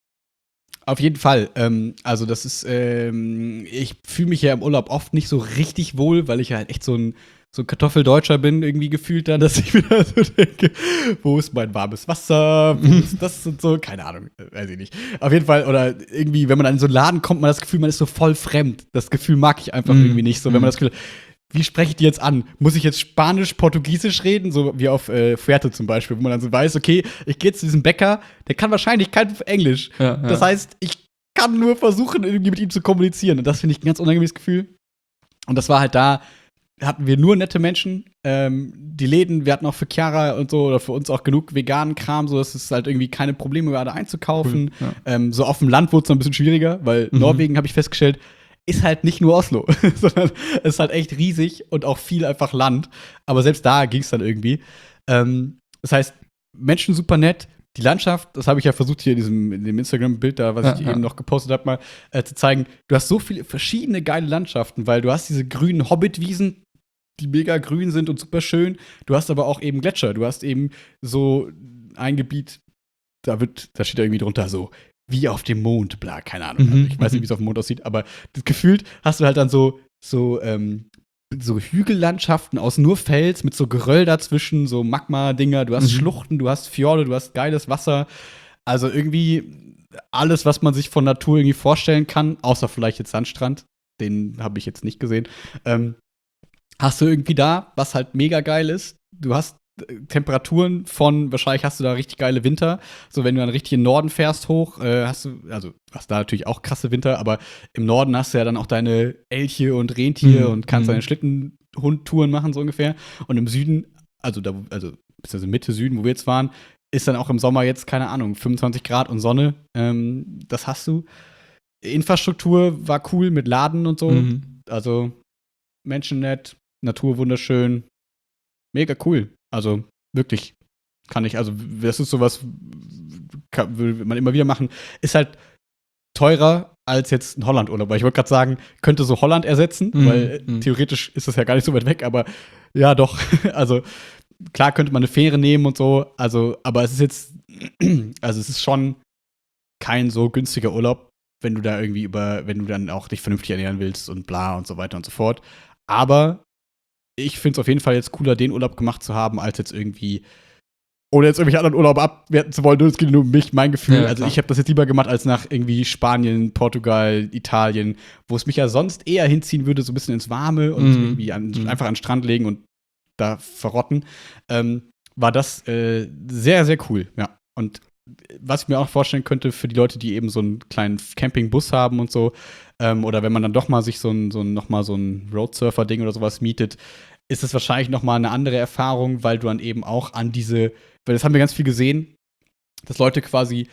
Auf jeden Fall. Ähm, also das ist, ähm, ich fühle mich ja im Urlaub oft nicht so richtig wohl, weil ich ja halt echt so ein, so ein Kartoffeldeutscher bin, irgendwie gefühlt dann, dass ich wieder so denke, wo ist mein warmes Wasser, wo ist das und so, keine Ahnung, weiß ich nicht. Auf jeden Fall, oder irgendwie, wenn man dann in so einen Laden kommt, man hat das Gefühl, man ist so voll fremd. Das Gefühl mag ich einfach mm. irgendwie nicht so, wenn man das Gefühl wie spreche ich die jetzt an? Muss ich jetzt Spanisch, Portugiesisch reden? So wie auf äh, Fuerte zum Beispiel, wo man dann so weiß, okay, ich gehe jetzt zu diesem Bäcker, der kann wahrscheinlich kein Englisch. Ja, ja. Das heißt, ich kann nur versuchen, irgendwie mit ihm zu kommunizieren. Und das finde ich ein ganz unangenehmes Gefühl. Und das war halt da, hatten wir nur nette Menschen. Ähm, die Läden, wir hatten auch für Chiara und so oder für uns auch genug veganen Kram, so dass es halt irgendwie keine Probleme war, da einzukaufen. Cool, ja. ähm, so auf dem Land wurde es noch ein bisschen schwieriger, weil Mhm. Norwegen, habe ich festgestellt, ist halt nicht nur Oslo, sondern es ist halt echt riesig und auch viel einfach Land. Aber selbst da ging es dann irgendwie. Ähm, das heißt, Menschen super nett. Die Landschaft, das habe ich ja versucht hier in diesem in dem Instagram-Bild da, was Ja, ich ja. eben noch gepostet habe, mal äh, zu zeigen. Du hast so viele verschiedene geile Landschaften, weil du hast diese grünen Hobbitwiesen, die mega grün sind und super schön. Du hast aber auch eben Gletscher. Du hast eben so ein Gebiet, da wird, da steht da irgendwie drunter so, wie auf dem Mond, bla, keine Ahnung. Mhm, Also ich weiß nicht, mhm. wie es auf dem Mond aussieht, aber gefühlt hast du halt dann so, so, ähm, so Hügellandschaften aus nur Fels mit so Geröll dazwischen, so Magma-Dinger. Du hast Mhm. Schluchten, du hast Fjorde, du hast geiles Wasser. Also irgendwie alles, was man sich von Natur irgendwie vorstellen kann, außer vielleicht jetzt Sandstrand. Den habe ich jetzt nicht gesehen. Ähm, hast du irgendwie da, was halt mega geil ist. Du hast äh, Temperaturen von, wahrscheinlich hast du da richtig geile Winter. So, wenn du dann richtig in den Norden fährst hoch, äh, hast du, also hast da natürlich auch krasse Winter, aber im Norden hast du ja dann auch deine Elche und Rentiere Mhm, und kannst mhm. deine Schlittenhundtouren machen, so ungefähr. Und im Süden, also da, also, beziehungsweise Mitte Süden, wo wir jetzt waren, ist dann auch im Sommer jetzt, keine Ahnung, fünfundzwanzig Grad und Sonne. Ähm, das hast du. Infrastruktur war cool mit Laden und so. Mhm. Also menschennett, Natur wunderschön. Mega cool. Also wirklich kann ich, also das ist sowas, kann, will man immer wieder machen. Ist halt teurer als jetzt ein Holland-Urlaub. Weil ich wollte gerade sagen, könnte so Holland ersetzen, Mhm, weil äh, mhm. theoretisch ist das ja gar nicht so weit weg, aber ja, doch. Also klar könnte man eine Fähre nehmen und so, also, aber es ist jetzt, also es ist schon kein so günstiger Urlaub, wenn du da irgendwie über, wenn du dann auch dich vernünftig ernähren willst und bla und so weiter und so fort. Aber ich finde es auf jeden Fall jetzt cooler, den Urlaub gemacht zu haben, als jetzt irgendwie, oder jetzt irgendwelche anderen Urlaube abwerten zu wollen. Es geht nur um mich, mein Gefühl. Ja, also klar. ich habe das jetzt lieber gemacht, als nach irgendwie Spanien, Portugal, Italien, wo es mich ja sonst eher hinziehen würde, so ein bisschen ins Warme und Mhm. irgendwie an, Mhm. einfach an den Strand legen und da verrotten. Ähm, war das äh, sehr, sehr cool, ja. Und was ich mir auch vorstellen könnte für die Leute, die eben so einen kleinen Campingbus haben und so, ähm, oder wenn man dann doch mal sich so ein, so ein, noch mal so ein Roadsurfer-Ding oder sowas mietet, ist es wahrscheinlich noch mal eine andere Erfahrung, weil du dann eben auch an diese, weil das haben wir ganz viel gesehen, dass Leute quasi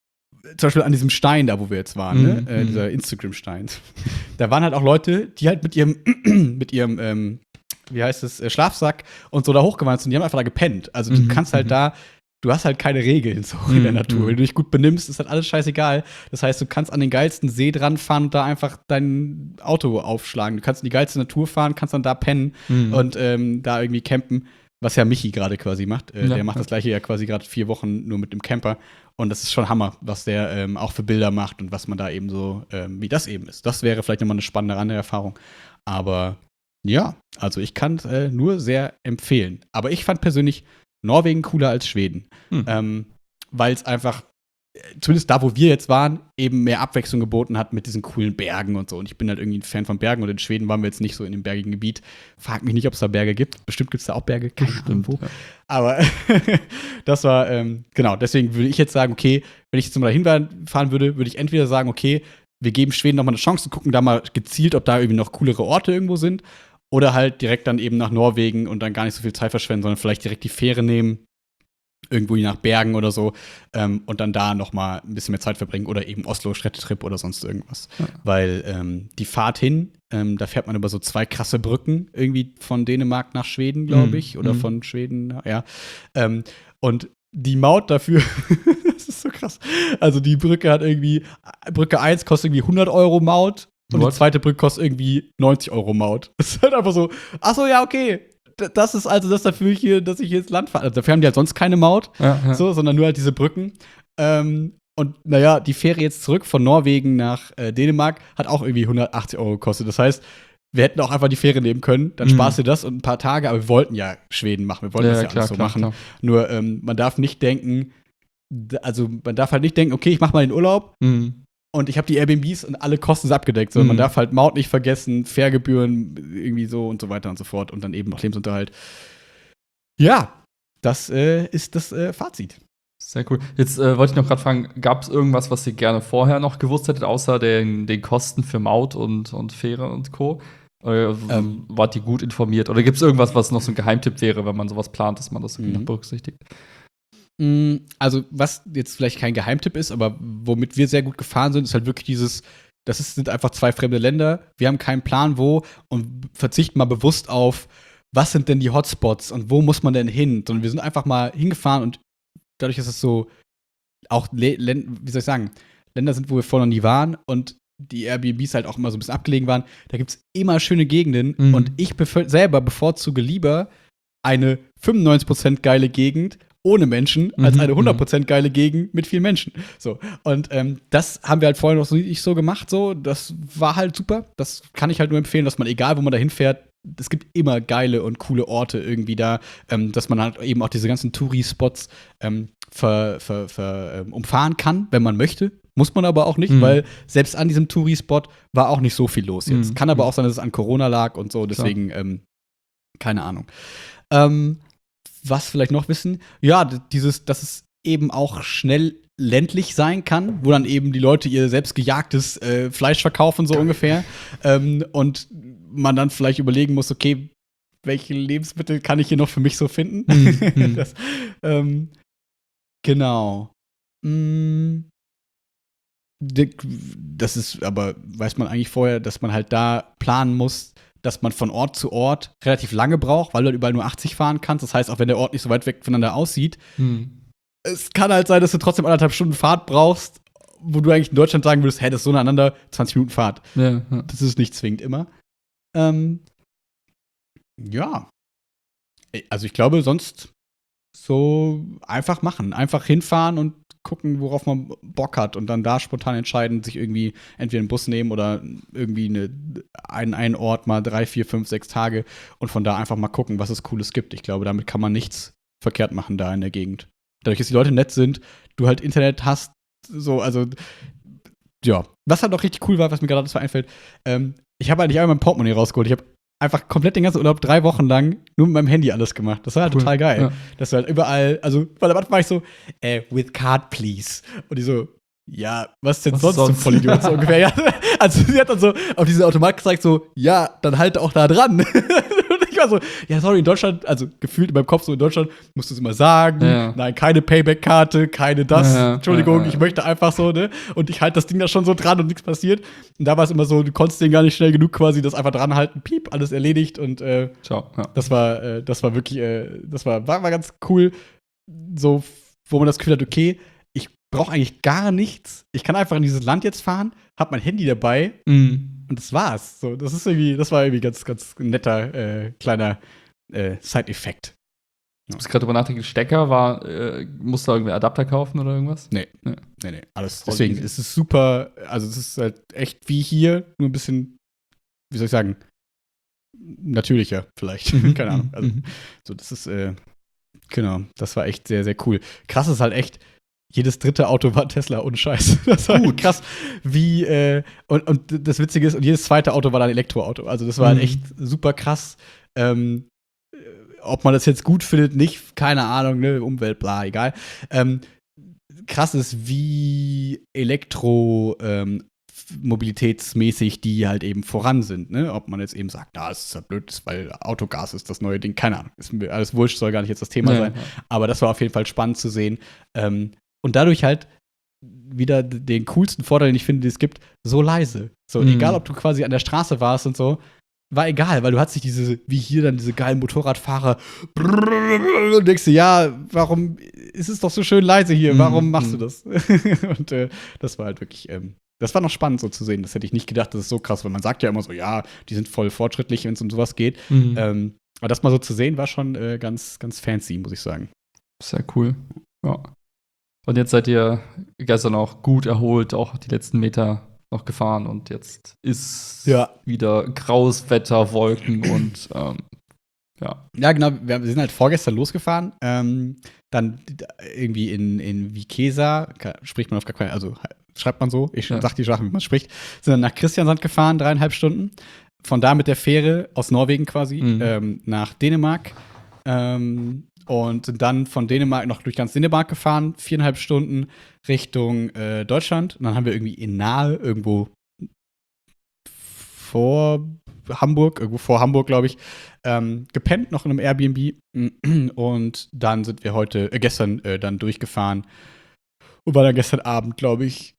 zum Beispiel an diesem Stein da, wo wir jetzt waren, ne? Mhm, Äh, mhm. dieser Instagram-Stein. Da waren halt auch Leute, die halt mit ihrem, mit ihrem, ähm, wie heißt es, äh, Schlafsack und so da hochgewandert sind, die haben einfach da gepennt. Also du Mhm, kannst halt mhm. da, du hast halt keine Regeln so in der Mhm, Natur. mhm. Wenn du dich gut benimmst, ist halt alles scheißegal. Das heißt, du kannst an den geilsten See dran fahren und da einfach dein Auto aufschlagen. Du kannst in die geilste Natur fahren, kannst dann da pennen Mhm. und ähm, da irgendwie campen, was ja Michi gerade quasi macht. Äh, Ja, der macht ja. das gleiche ja quasi gerade vier Wochen nur mit dem Camper. Und das ist schon Hammer, was der ähm, auch für Bilder macht und was man da eben so, ähm, wie das eben ist. Das wäre vielleicht nochmal eine spannende andere Erfahrung. Aber ja, also ich kann es äh, nur sehr empfehlen. Aber ich fand persönlich Norwegen cooler als Schweden. Mhm. Ähm, weil es einfach, äh, zumindest da, wo wir jetzt waren, eben mehr Abwechslung geboten hat mit diesen coolen Bergen und so. Und ich bin halt irgendwie ein Fan von Bergen und in Schweden waren wir jetzt nicht so in dem bergigen Gebiet. Frag mich nicht, ob es da Berge gibt. Bestimmt gibt es da auch Berge. Keine Ahnung wo. Ja. Aber das war, ähm, genau, deswegen würde ich jetzt sagen, okay, wenn ich jetzt mal dahin fahren würde, würde ich entweder sagen, okay, wir geben Schweden noch mal eine Chance zu gucken, da mal gezielt, ob da irgendwie noch coolere Orte irgendwo sind. Oder halt direkt dann eben nach Norwegen und dann gar nicht so viel Zeit verschwenden, sondern vielleicht direkt die Fähre nehmen, irgendwo nach Bergen oder so, ähm, und dann da noch mal ein bisschen mehr Zeit verbringen oder eben Oslo-Städtetrip oder sonst irgendwas. Ja. Weil ähm, die Fahrt hin, ähm, da fährt man über so zwei krasse Brücken, irgendwie von Dänemark nach Schweden, glaube Mhm. ich, oder Mhm. von Schweden, ja. Ähm, und die Maut dafür, das ist so krass. Also die Brücke hat irgendwie, Brücke eins kostet irgendwie hundert Euro Maut und What? die zweite Brücke kostet irgendwie neunzig Euro Maut. Das ist halt einfach so, ach so, ja, okay. D- Das ist also das dafür hier, dass ich hier ins Land fahre. Also dafür haben die halt sonst keine Maut, Ja, ja. so, sondern nur halt diese Brücken. Ähm, und naja, die Fähre jetzt zurück von Norwegen nach äh, Dänemark hat auch irgendwie hundertachtzig Euro gekostet. Das heißt, wir hätten auch einfach die Fähre nehmen können, dann Mhm. sparst du das und ein paar Tage, aber wir wollten ja Schweden machen, wir wollten Ja, das ja klar, alles so klar, machen. klar. Nur ähm, man darf nicht denken, d- also man darf halt nicht denken, okay, ich mach mal den Urlaub Mhm. und ich habe die Airbnbs und alle Kosten sind abgedeckt. So, man Mhm. darf halt Maut nicht vergessen, Fährgebühren irgendwie so und so weiter und so fort und dann eben noch Lebensunterhalt. Ja, das äh, ist das äh, Fazit. Sehr cool. Jetzt äh, wollte ich noch gerade fragen, gab es irgendwas, was ihr gerne vorher noch gewusst hättet, außer den, den Kosten für Maut und, und Fähre und Co.? Oder ähm. wart ihr gut informiert? Oder gibt es irgendwas, was noch so ein Geheimtipp wäre, wenn man sowas plant, dass man das irgendwie noch berücksichtigt? Also, was jetzt vielleicht kein Geheimtipp ist, aber womit wir sehr gut gefahren sind, ist halt wirklich dieses, das ist, sind einfach zwei fremde Länder, wir haben keinen Plan wo und verzichten mal bewusst auf, was sind denn die Hotspots und wo muss man denn hin? Sondern wir sind einfach mal hingefahren und dadurch, dass es so auch, Le- Len- wie soll ich sagen, Länder sind, wo wir vorher noch nie waren und die Airbnbs halt auch immer so ein bisschen abgelegen waren, da gibt es immer schöne Gegenden mhm. und ich bef- selber bevorzuge lieber eine fünfundneunzig Prozent geile Gegend ohne Menschen, als eine hundert Prozent geile Gegend mit vielen Menschen. So. Und ähm, das haben wir halt vorher noch so, nicht so gemacht. So. Das war halt super. Das kann ich halt nur empfehlen, dass man, egal wo man da hinfährt, es gibt immer geile und coole Orte irgendwie da, ähm, dass man halt eben auch diese ganzen Touri-Spots ähm, ver, ver, ver, ähm, umfahren kann, wenn man möchte. Muss man aber auch nicht, mhm. weil selbst an diesem Touri-Spot war auch nicht so viel los jetzt. Mhm. Kann aber auch sein, dass es an Corona lag und so, deswegen, ähm, keine Ahnung. Ähm, Was vielleicht noch wissen? Ja, dieses, dass es eben auch schnell ländlich sein kann, wo dann eben die Leute ihr selbst gejagtes äh, Fleisch verkaufen, so ungefähr. Ähm, und man dann vielleicht überlegen muss, okay, welche Lebensmittel kann ich hier noch für mich so finden? Mhm. das, ähm, genau. Mm, das ist aber, weiß man eigentlich vorher, dass man halt da planen muss, dass man von Ort zu Ort relativ lange braucht, weil du halt überall nur achtzig fahren kannst. Das heißt, auch wenn der Ort nicht so weit weg voneinander aussieht, hm. es kann halt sein, dass du trotzdem anderthalb Stunden Fahrt brauchst, wo du eigentlich in Deutschland sagen würdest, hey, das ist so nacheinander, zwanzig Minuten Fahrt. Ja, ja. Das ist nicht zwingend immer. Ähm, ja. Also ich glaube, sonst so einfach machen. Einfach hinfahren und gucken, worauf man Bock hat und dann da spontan entscheiden, sich irgendwie entweder einen Bus nehmen oder irgendwie eine, einen, einen Ort mal drei, vier, fünf, sechs Tage und von da einfach mal gucken, was es Cooles gibt. Ich glaube, damit kann man nichts verkehrt machen da in der Gegend. Dadurch, dass die Leute nett sind, du halt Internet hast, so, also ja. Was halt auch richtig cool war, was mir gerade dazu einfällt, ähm, ich habe halt nicht einmal mein Portemonnaie rausgeholt. Ich habe einfach komplett den ganzen Urlaub drei Wochen lang nur mit meinem Handy alles gemacht. Das war halt cool. Total geil. Ja. Dass du halt überall, also, weil am Anfang war ich so, äh, with card, please. Und die so, ja, was denn was sonst, sonst? Zum Vollidiot, so ungefähr. Ja. Also, sie hat dann so auf diese Automat gezeigt, so, ja, dann halt auch da dran. Und ich war so, ja, sorry, in Deutschland, also gefühlt in meinem Kopf so, in Deutschland musst du es immer sagen, ja. Nein, keine Payback-Karte, keine das, ja, Entschuldigung, ja, ja. Ich möchte einfach so, ne? Und ich halte das Ding da schon so dran und nichts passiert. Und da war es immer so, du konntest den gar nicht schnell genug quasi das einfach dran halten, piep, alles erledigt und äh, Ciao, ja. das war, äh, das war wirklich, äh, das war, war, war ganz cool, so, wo man das Gefühl hat, okay, ich brauche eigentlich gar nichts. Ich kann einfach in dieses Land jetzt fahren, hab mein Handy dabei mm. und das war's. So, das ist irgendwie, das war irgendwie ganz, ganz netter äh, kleiner äh, Side-Effekt. Du bist gerade drüber nachdenken, Stecker war, äh, musst du irgendwie Adapter kaufen oder irgendwas? Nee. Nee, nee, nee. Alles. Deswegen ist es super, also es ist halt echt wie hier, nur ein bisschen, wie soll ich sagen, natürlicher vielleicht. Keine Ahnung. Also, so, das ist, äh, genau, das war echt sehr, sehr cool. Krass ist halt echt, jedes dritte Auto war Tesla, ohne Scheiß. Das war gut. Krass, wie, äh, und, und das Witzige ist, und jedes zweite Auto war dann ein Elektroauto. Also das war halt echt super krass. Ähm, ob man das jetzt gut findet, nicht, keine Ahnung, ne, Umwelt, bla, egal. Ähm, krass ist, wie Elektro, ähm, mobilitätsmäßig die halt eben voran sind, ne? Ob man jetzt eben sagt, da ist es ja blöd, weil Autogas ist das neue Ding, keine Ahnung. Ist mir alles wurscht, soll gar nicht jetzt das Thema ja, sein. Ja. Aber das war auf jeden Fall spannend zu sehen. Ähm, und dadurch halt wieder den coolsten Vorteil, den ich finde, den es gibt, so leise. So, mhm. Egal, ob du quasi an der Straße warst und so, war egal, weil du hattest nicht diese, wie hier dann diese geilen Motorradfahrer und denkst dir, ja, warum ist es doch so schön leise hier, warum mhm. machst du das? Und äh, das war halt wirklich, ähm, das war noch spannend so zu sehen, das hätte ich nicht gedacht, das ist so krass, weil man sagt ja immer so, ja, die sind voll fortschrittlich, wenn es um sowas geht. Mhm. Ähm, aber das mal so zu sehen, war schon äh, ganz, ganz fancy, muss ich sagen. Sehr cool, ja. Und jetzt seid ihr gestern auch gut erholt, auch die letzten Meter noch gefahren und jetzt ist ja. wieder graues Wetter, Wolken und ähm, ja. Ja, genau, wir sind halt vorgestern losgefahren, ähm, dann irgendwie in, in Vikesa, spricht man auf gar keinen, also schreibt man so, ich ja. sag die Sprache, wie man spricht, sind dann nach Kristiansand gefahren, dreieinhalb Stunden, von da mit der Fähre aus Norwegen quasi, mhm. ähm, nach Dänemark, ähm, und sind dann von Dänemark noch durch ganz Dänemark gefahren, viereinhalb Stunden Richtung äh, Deutschland. Und dann haben wir irgendwie in Nahe, irgendwo vor Hamburg, irgendwo vor Hamburg, glaube ich, ähm, gepennt, noch in einem Airbnb. Und dann sind wir heute, äh, gestern äh, dann durchgefahren und war dann gestern Abend, glaube ich,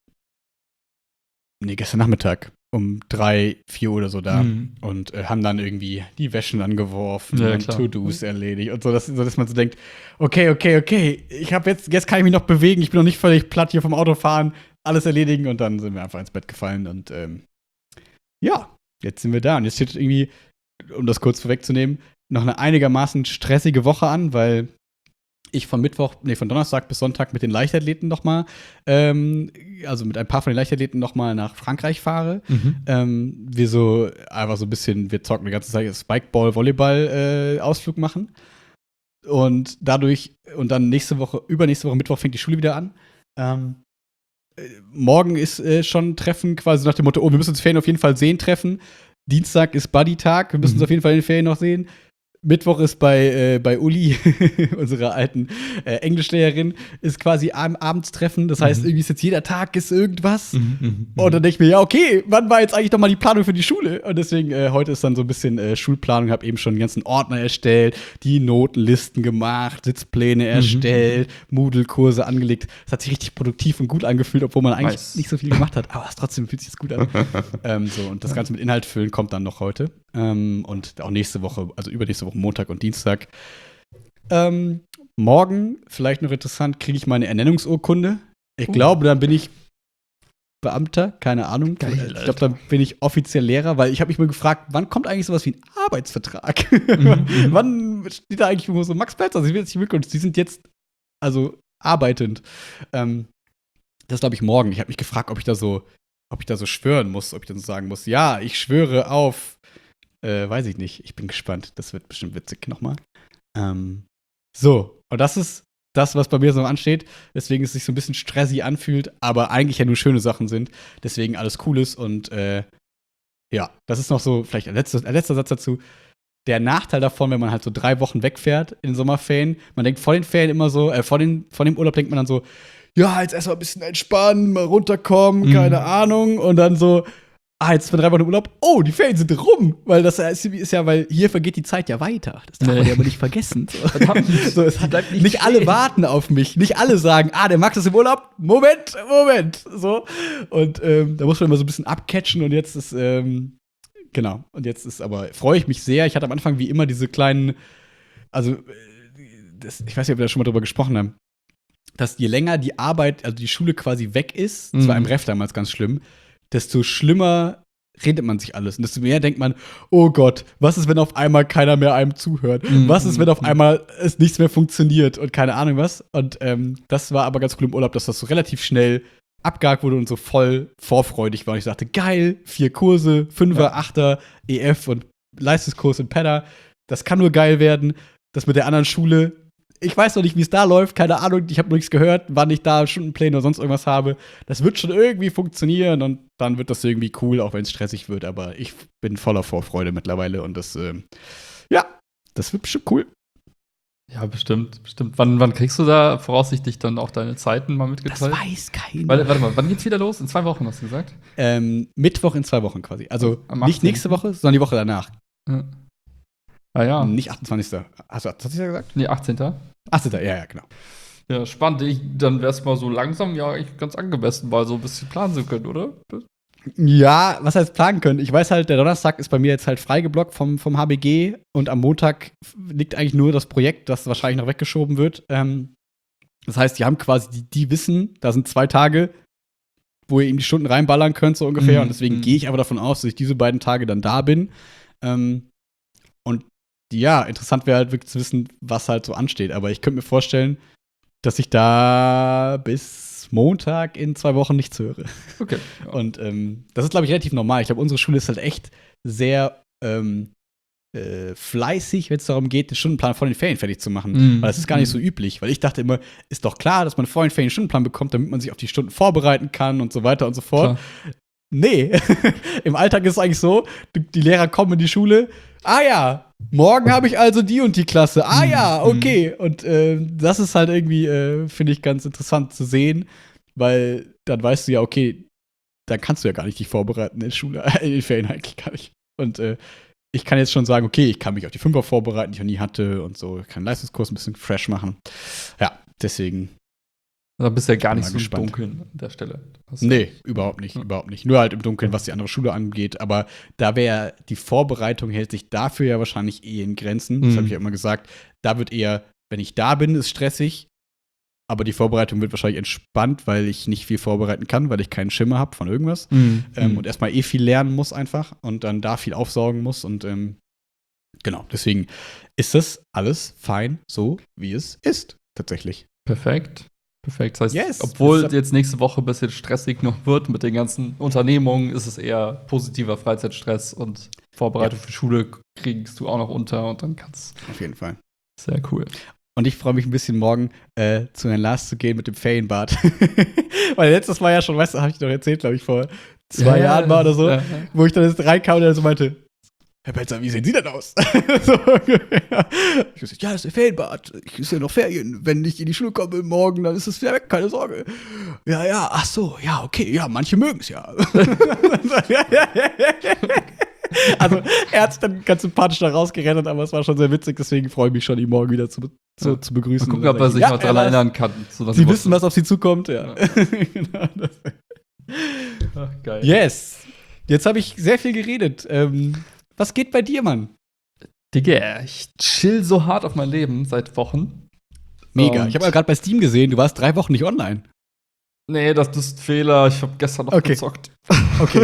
nee, gestern Nachmittag um drei, vier oder so da mhm. und äh, haben dann irgendwie die Wäschen angeworfen ja, und To-Dos erledigt und so, dass, so, dass man so denkt, okay, okay, okay, ich habe jetzt, jetzt kann ich mich noch bewegen, ich bin noch nicht völlig platt hier vom Auto fahren, alles erledigen und dann sind wir einfach ins Bett gefallen und ähm, ja, jetzt sind wir da und jetzt steht irgendwie, um das kurz vorwegzunehmen, noch eine einigermaßen stressige Woche an, weil ich von Mittwoch, nee, von Donnerstag bis Sonntag mit den Leichtathleten noch mal, ähm, also mit ein paar von den Leichtathleten noch mal nach Frankreich fahre. Mhm. Ähm, wir so einfach so ein bisschen, wir zocken die ganze Zeit Spikeball, Volleyball äh, Ausflug machen. Und dadurch, und dann nächste Woche, übernächste Woche Mittwoch fängt die Schule wieder an. Ähm, äh, morgen ist äh, schon ein Treffen quasi nach dem Motto, oh, wir müssen uns Ferien auf jeden Fall sehen, treffen. Dienstag ist Buddy-Tag, wir müssen uns mhm. auf jeden Fall in den Ferien noch sehen. Mittwoch ist bei, äh, bei Uli, unserer alten äh, Englischlehrerin, ist quasi am Abendstreffen. Das heißt, mhm. irgendwie ist jetzt jeder Tag ist irgendwas. Mhm, mh, und dann denke ich mir, ja, okay, wann war jetzt eigentlich noch mal die Planung für die Schule? Und deswegen, äh, heute ist dann so ein bisschen äh, Schulplanung. Habe eben schon den ganzen Ordner erstellt, die Notenlisten gemacht, Sitzpläne erstellt, mhm. Moodle-Kurse angelegt. Das hat sich richtig produktiv und gut angefühlt, obwohl man eigentlich nice. nicht so viel gemacht hat. Aber es trotzdem fühlt sich das gut an. ähm, so, und das Ganze mit Inhalt füllen kommt dann noch heute. Ähm, und auch nächste Woche, also übernächste Woche, Montag und Dienstag. Ähm, morgen, vielleicht noch interessant, kriege ich meine Ernennungsurkunde. Ich uh. glaube, dann bin ich Beamter, keine Ahnung. Geil, ich glaube, dann bin ich offiziell Lehrer, weil ich habe mich mal gefragt, wann kommt eigentlich sowas wie ein Arbeitsvertrag? Mhm. Wann steht da eigentlich irgendwo so Max Platz? Also ich will jetzt nicht willkommen. Sie sind jetzt also arbeitend. Ähm, das glaube ich morgen. Ich habe mich gefragt, ob ich da so, ob ich da so schwören muss, ob ich dann so sagen muss, ja, ich schwöre auf Äh, weiß ich nicht. Ich bin gespannt. Das wird bestimmt witzig nochmal. Ähm, so, und das ist das, was bei mir so ansteht. Weswegen es sich so ein bisschen stressig anfühlt, aber eigentlich ja nur schöne Sachen sind. Deswegen alles Cooles und äh, ja, das ist noch so, vielleicht ein letzter, ein letzter Satz dazu. Der Nachteil davon, wenn man halt so drei Wochen wegfährt in den Sommerferien, man denkt vor den Ferien immer so, äh, vor, den, vor dem Urlaub denkt man dann so, ja, jetzt erstmal ein bisschen entspannen, mal runterkommen, mhm. keine Ahnung. Und dann so, ah, jetzt sind wir drei Wochen im Urlaub. Oh, die Ferien sind rum. Weil das ist, ist ja, weil hier vergeht die Zeit ja weiter. Das darf nee. man ja aber nicht vergessen. So, so, es hat, nicht nicht alle warten auf mich. Nicht alle sagen, ah, der Max ist im Urlaub. Moment, Moment. So. Und ähm, da muss man immer so ein bisschen abcatchen. Und jetzt ist, ähm, genau. Und jetzt ist aber, freue ich mich sehr. Ich hatte am Anfang wie immer diese kleinen, also, das, ich weiß nicht, ob wir da schon mal drüber gesprochen haben, dass je länger die Arbeit, also die Schule quasi weg ist, mhm. das war im Ref damals ganz schlimm, desto schlimmer redet man sich alles. Und desto mehr denkt man, oh Gott, was ist, wenn auf einmal keiner mehr einem zuhört? Mhm. Was ist, wenn auf einmal es nichts mehr funktioniert und keine Ahnung was? Und ähm, das war aber ganz cool im Urlaub, dass das so relativ schnell abgehakt wurde und so voll vorfreudig war. Und ich sagte, geil, vier Kurse, Fünfer, ja. Achter, E F und Leistungskurs in Pedda. Das kann nur geil werden. Das mit der anderen Schule, ich weiß noch nicht, wie es da läuft, keine Ahnung, ich habe noch nichts gehört, wann ich da Stundenpläne oder sonst irgendwas habe. Das wird schon irgendwie funktionieren und dann wird das irgendwie cool, auch wenn es stressig wird. Aber ich bin voller Vorfreude mittlerweile und das, äh, ja, das wird bestimmt cool. Ja, bestimmt, bestimmt. Wann, wann kriegst du da voraussichtlich dann auch deine Zeiten mal mitgeteilt? Das weiß keiner. Warte, warte mal, wann geht's wieder los? In zwei Wochen, hast du gesagt? Ähm, Mittwoch in zwei Wochen quasi. Also nicht nächste Woche, sondern die Woche danach. Ja. Ah ja. Nicht achtundzwanzigsten Hast du achtundzwanzigsten gesagt? Nee, achtzehnten achtzehnten Ja, ja, genau. Ja, spannend. Ich, dann wäre es mal so langsam ja eigentlich ganz angemessen, mal so ein bisschen planen zu können, oder? Ja, was heißt planen können? Ich weiß halt, der Donnerstag ist bei mir jetzt halt freigeblockt vom, vom H B G und am Montag liegt eigentlich nur das Projekt, das wahrscheinlich noch weggeschoben wird. Ähm, das heißt, die haben quasi, die, die wissen, da sind zwei Tage, wo ihr eben die Stunden reinballern könnt, so ungefähr. Mhm. Und deswegen mhm. gehe ich aber davon aus, dass ich diese beiden Tage dann da bin. Ähm, und ja, interessant wäre halt wirklich zu wissen, was halt so ansteht. Aber ich könnte mir vorstellen, dass ich da bis Montag in zwei Wochen nichts höre. Okay. Ja. Und ähm, das ist, glaube ich, relativ normal. Ich glaube, unsere Schule ist halt echt sehr ähm, äh, fleißig, wenn es darum geht, den Stundenplan vor den Ferien fertig zu machen. Mhm. Weil das ist gar nicht so üblich. Weil ich dachte immer, ist doch klar, dass man vor den Ferien einen Stundenplan bekommt, damit man sich auf die Stunden vorbereiten kann und so weiter und so fort. Klar. Nee, im Alltag ist es eigentlich so, die Lehrer kommen in die Schule, ah ja, morgen habe ich also die und die Klasse. Ah ja, Mhm. okay. Und äh, das ist halt irgendwie, äh, finde ich, ganz interessant zu sehen, weil dann weißt du ja, okay, dann kannst du ja gar nicht dich vorbereiten in der Schule, in den Ferien eigentlich gar nicht. Und äh, ich kann jetzt schon sagen, okay, ich kann mich auf die Fünfer vorbereiten, die ich noch nie hatte und so. Ich kann einen Leistungskurs ein bisschen fresh machen. Ja, deswegen. Da bist du ja gar Bin nicht mal so im gespannt. Dunkeln an der Stelle. Hast Nee, du- überhaupt nicht, Ja. überhaupt nicht. Nur halt im Dunkeln, was die andere Schule angeht. Aber da wäre die Vorbereitung hält sich dafür ja wahrscheinlich eh in Grenzen. Das Mhm. habe ich ja immer gesagt. Da wird eher, wenn ich da bin, ist stressig. Aber die Vorbereitung wird wahrscheinlich entspannt, weil ich nicht viel vorbereiten kann, weil ich keinen Schimmer habe von irgendwas. Mhm. Ähm, Mhm. und erstmal eh viel lernen muss einfach und dann da viel aufsaugen muss. Und ähm, genau, deswegen ist das alles fein, so wie es ist, tatsächlich. Perfekt. Perfekt. Das heißt, Yes. obwohl Das ist- jetzt nächste Woche ein bisschen stressig noch wird mit den ganzen Unternehmungen, ist es eher positiver Freizeitstress und Vorbereitung Ja. für Schule kriegst du auch noch unter und dann kannst Auf jeden Fall. sehr cool. Und ich freue mich ein bisschen morgen äh, zu Herrn Lars zu gehen mit dem Ferienbad. Weil letztes Mal ja schon, weißt du, habe ich doch erzählt, glaube ich, vor zwei Ja, Jahren mal oder so, ja, ja. wo ich dann jetzt reinkam und er so meinte, Herr Pelzer, wie sehen Sie denn aus? so, ungefähr. Ich so, ja, das ist der Ferienbad. Ich ist ja noch Ferien. Wenn ich in die Schule komme morgen, dann ist es wieder weg, keine Sorge. Ja, ja, ach so, ja, okay, ja, manche mögen es ja. Also, er hat sich dann ganz sympathisch da rausgerettet, aber es war schon sehr witzig, deswegen freue ich mich schon, ihn morgen wieder zu, zu, zu begrüßen. Mal gucken, ob er sich Ja, noch daran Herr Lars, erinnern kann. So dass Sie er wissen, wusste. was auf Sie zukommt, ja. Ja. genau, das. Ach, geil. Yes. Jetzt habe ich sehr viel geredet. Ähm, was geht bei dir, Mann? Digga, ich chill so hart auf mein Leben seit Wochen. Mega. Und- Ich habe ja gerade bei Steam gesehen, du warst drei Wochen nicht online. Nee, das ist ein Fehler. Ich habe gestern noch Okay. gezockt. Okay.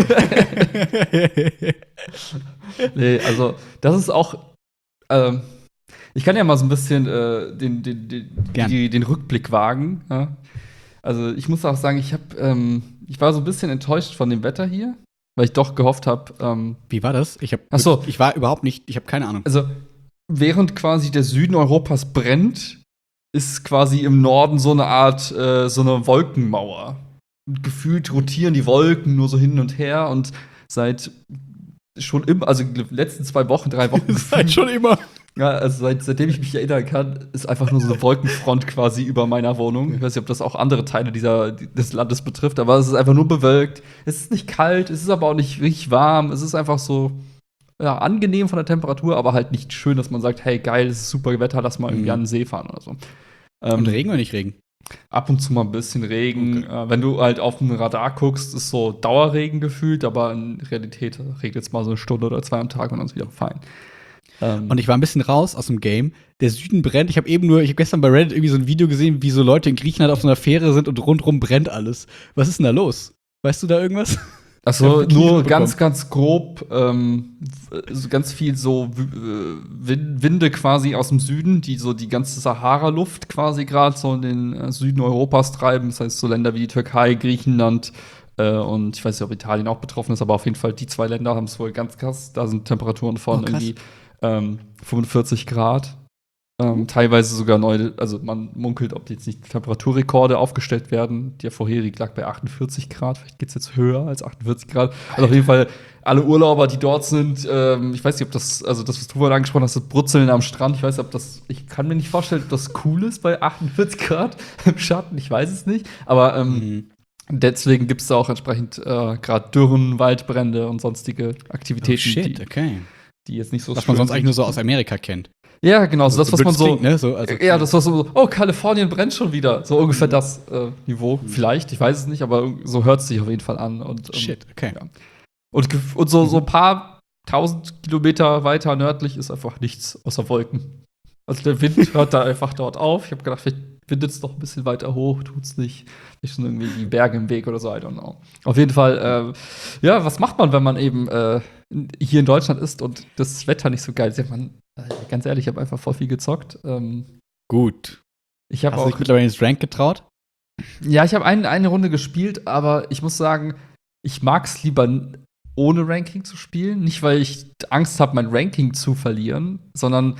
Nee, also, das ist auch. Ähm, ich kann ja mal so ein bisschen äh, den, den, den, Gern. die, den Rückblick wagen. Ja? Also, ich muss auch sagen, ich, hab, ähm, ich war so ein bisschen enttäuscht von dem Wetter hier, weil ich doch gehofft habe. Ähm, Wie war das? Ich, hab, Ach so. ich war überhaupt nicht, ich habe keine Ahnung. also, während quasi der Süden Europas brennt, ist quasi im Norden so eine Art, äh, so eine Wolkenmauer. Und gefühlt rotieren die Wolken nur so hin und her und seit schon im, also die letzten zwei Wochen, drei Wochen. Das ist halt schon immer. Ja, also seit, seitdem ich mich erinnern kann, ist einfach nur so eine Wolkenfront quasi über meiner Wohnung. Ich weiß nicht, ob das auch andere Teile dieser, des Landes betrifft, aber es ist einfach nur bewölkt. Es ist nicht kalt, es ist aber auch nicht richtig warm. Es ist einfach so ja, angenehm von der Temperatur, aber halt nicht schön, dass man sagt, hey, geil, es ist super Wetter, lass mal irgendwie Mhm. an den See fahren oder so. Ähm, Und Regen oder nicht Regen? Ab und zu mal ein bisschen Regen. Okay. Äh, wenn du halt auf dem Radar guckst, ist so Dauerregen gefühlt, aber in Realität regnet es mal so eine Stunde oder zwei am Tag und dann ist wieder fein. Ähm, Und ich war ein bisschen raus aus dem Game. Der Süden brennt. Ich habe eben nur, ich habe gestern bei Reddit irgendwie so ein Video gesehen, wie so Leute in Griechenland auf so einer Fähre sind und rundrum brennt alles. Was ist denn da los? Weißt du da irgendwas? Achso, Ich hab nur Kino ganz, bekommen. ganz grob, ähm, w- so ganz viel so w- äh, Win- Winde quasi aus dem Süden, die so die ganze Sahara-Luft quasi gerade so in den äh, Süden Europas treiben. Das heißt, so Länder wie die Türkei, Griechenland äh, und ich weiß nicht, ob Italien auch betroffen ist, aber auf jeden Fall die zwei Länder haben es wohl ganz krass. Da sind Temperaturen von Oh, krass. irgendwie ähm, fünfundvierzig Grad. Ähm, teilweise sogar neu, also man munkelt, ob jetzt nicht Temperaturrekorde aufgestellt werden. Der vorherige lag bei achtundvierzig Grad, vielleicht geht es jetzt höher als achtundvierzig Grad. Also auf jeden Fall alle Urlauber, die dort sind, ähm, ich weiß nicht, ob das, also das, was du vorhin angesprochen hast, das Brutzeln am Strand, ich weiß nicht, ob das, ich kann mir nicht vorstellen, ob das cool ist bei achtundvierzig Grad im Schatten, ich weiß es nicht. Aber ähm, Mhm. deswegen gibt es da auch entsprechend äh, gerade Dürren, Waldbrände und sonstige Aktivitäten, Oh, shit, die, okay. die jetzt nicht so Was man sonst sind. eigentlich nur so aus Amerika kennt. Ja, genau, so das, was blöd man es so. klingt, ne? so also, Ja, das war so, oh, Kalifornien brennt schon wieder. So ungefähr Mhm. das äh, Niveau. Vielleicht, ich weiß es nicht, aber so hört es sich auf jeden Fall an. Und, ähm, Shit, okay. ja. Und, gef- und so, so ein paar tausend Kilometer weiter nördlich ist einfach nichts außer Wolken. Also der Wind hört da einfach dort auf. Ich habe gedacht, vielleicht windet es doch ein bisschen weiter hoch, tut's nicht. Vielleicht sind irgendwie die Berge im Weg oder so, I don't know. Auf jeden Fall, äh, ja, was macht man, wenn man eben äh, hier in Deutschland ist und das Wetter nicht so geil ist? Ja, man, äh, ganz ehrlich, ich habe einfach voll viel gezockt. Ähm, Gut. ich habe Hast du auch dich mittlerweile ins Rank getraut? ja, ich habe ein, eine Runde gespielt, aber ich muss sagen, ich mag es lieber n- ohne Ranking zu spielen. Nicht, weil ich Angst habe, mein Ranking zu verlieren, sondern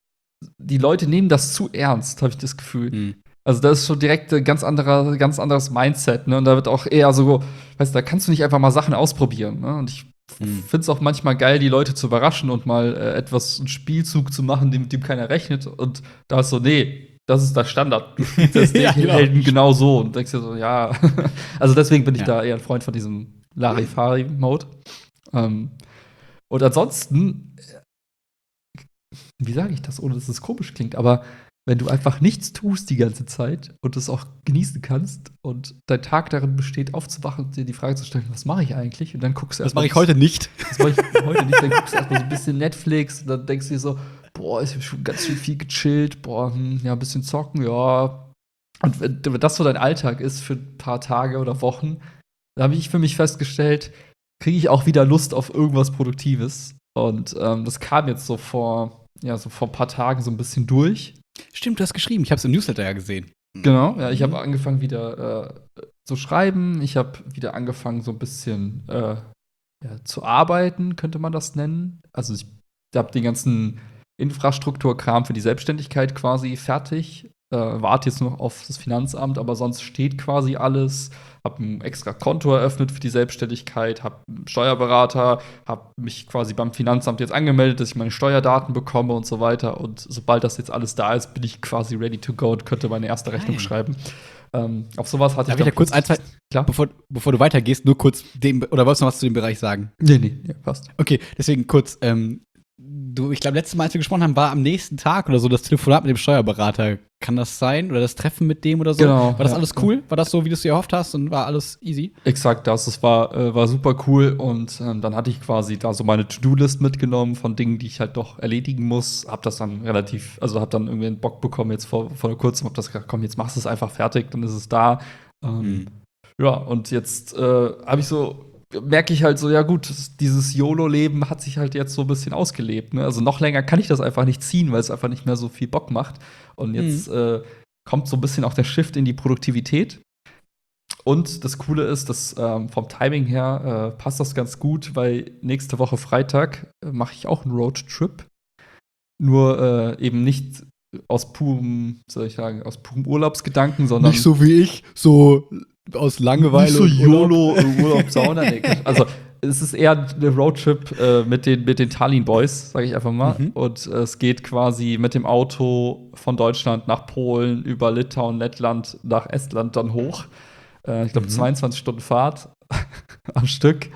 die Leute nehmen das zu ernst, habe ich das Gefühl. Mhm. Also, da ist schon direkt ein ganz, anderer, ganz anderes Mindset, ne? Und da wird auch eher so, weißt du, da kannst du nicht einfach mal Sachen ausprobieren, ne? Und ich Hm. finde es auch manchmal geil, die Leute zu überraschen und mal äh, etwas, einen Spielzug zu machen, dem, dem keiner rechnet. Und da ist so, nee, das ist der Standard. Du spielst jetzt den Ja, genau. Helden genau so und denkst dir so, ja. Also deswegen bin ich Ja. da eher ein Freund von diesem Larifari-Mode. Ähm, und ansonsten, wie sage ich das, ohne dass es komisch klingt, aber wenn du einfach nichts tust die ganze Zeit und es auch genießen kannst und dein Tag darin besteht, aufzuwachen und dir die Frage zu stellen, was mache ich eigentlich? Und dann guckst du Das erst mal mache ich heute nicht. Das mache ich heute nicht. Dann guckst du erstmal so ein bisschen Netflix und dann denkst du dir so, boah, ich habe schon ganz schön viel gechillt, boah, hm, ja, ein bisschen zocken, ja. Und wenn, wenn das so dein Alltag ist für ein paar Tage oder Wochen, da habe ich für mich festgestellt, kriege ich auch wieder Lust auf irgendwas Produktives. Und ähm, das kam jetzt so vor, ja, so vor ein paar Tagen so ein bisschen durch. Stimmt, du hast geschrieben. Ich habe es im Newsletter ja gesehen. Genau, ja, ich habe Mhm. angefangen wieder äh, zu schreiben. Ich habe wieder angefangen, so ein bisschen äh, ja, zu arbeiten, könnte man das nennen. Also ich habe den ganzen Infrastrukturkram für die Selbstständigkeit quasi fertig. Äh, warte jetzt noch auf das Finanzamt, aber sonst steht quasi alles. Habe ein extra Konto eröffnet für die Selbstständigkeit, habe einen Steuerberater, habe mich quasi beim Finanzamt jetzt angemeldet, dass ich meine Steuerdaten bekomme und so weiter. Und sobald das jetzt alles da ist, bin ich quasi ready to go und könnte meine erste Rechnung Geil. schreiben. Ähm, auf sowas hatte Darf ich ich da dann kurz ein, zwei, Klar. bevor, bevor du weitergehst, nur kurz dem, oder wolltest du noch was zu dem Bereich sagen? Nee, nee, ja, passt. Okay, deswegen kurz, ähm, du, ich glaube, letztes Mal, als wir gesprochen haben, war am nächsten Tag oder so das Telefonat mit dem Steuerberater. Kann das sein? Oder das Treffen mit dem oder so? Genau, War das ja. alles cool? War das so, wie du es dir erhofft hast und war alles easy? Exakt das. Das war, äh, war super cool. Und ähm, dann hatte ich quasi da so meine To-Do-List mitgenommen von Dingen, die ich halt doch erledigen muss. Hab das dann relativ, also hab dann irgendwie einen Bock bekommen, jetzt vor, vor kurzem, hab das gesagt, komm, jetzt machst du es einfach fertig, dann ist es da. Ähm, Hm. Ja, und jetzt äh, habe ich so, merke ich halt so, ja gut, das- dieses YOLO-Leben hat sich halt jetzt so ein bisschen ausgelebt. Ne? Also noch länger kann ich das einfach nicht ziehen, weil es einfach nicht mehr so viel Bock macht. Und jetzt äh, kommt so ein bisschen auch der Shift in die Produktivität. Und das Coole ist, dass ähm, vom Timing her äh, passt das ganz gut, weil nächste Woche Freitag äh, mache ich auch einen Roadtrip. Nur äh, eben nicht aus purem, soll ich sagen, aus purem Urlaubsgedanken, sondern Nicht so wie ich, so aus Langeweile. Nicht so und Urlaub. YOLO, äh, Urlaub, Sauna. Nee, Quatsch. Also, es ist eher eine Roadtrip äh, mit den, mit den Tallinn Boys, sage ich einfach mal. Mhm. Und äh, es geht quasi mit dem Auto von Deutschland nach Polen, über Litauen, Lettland, nach Estland dann hoch. Äh, ich glaube, Mhm. zweiundzwanzig Stunden Fahrt am Stück.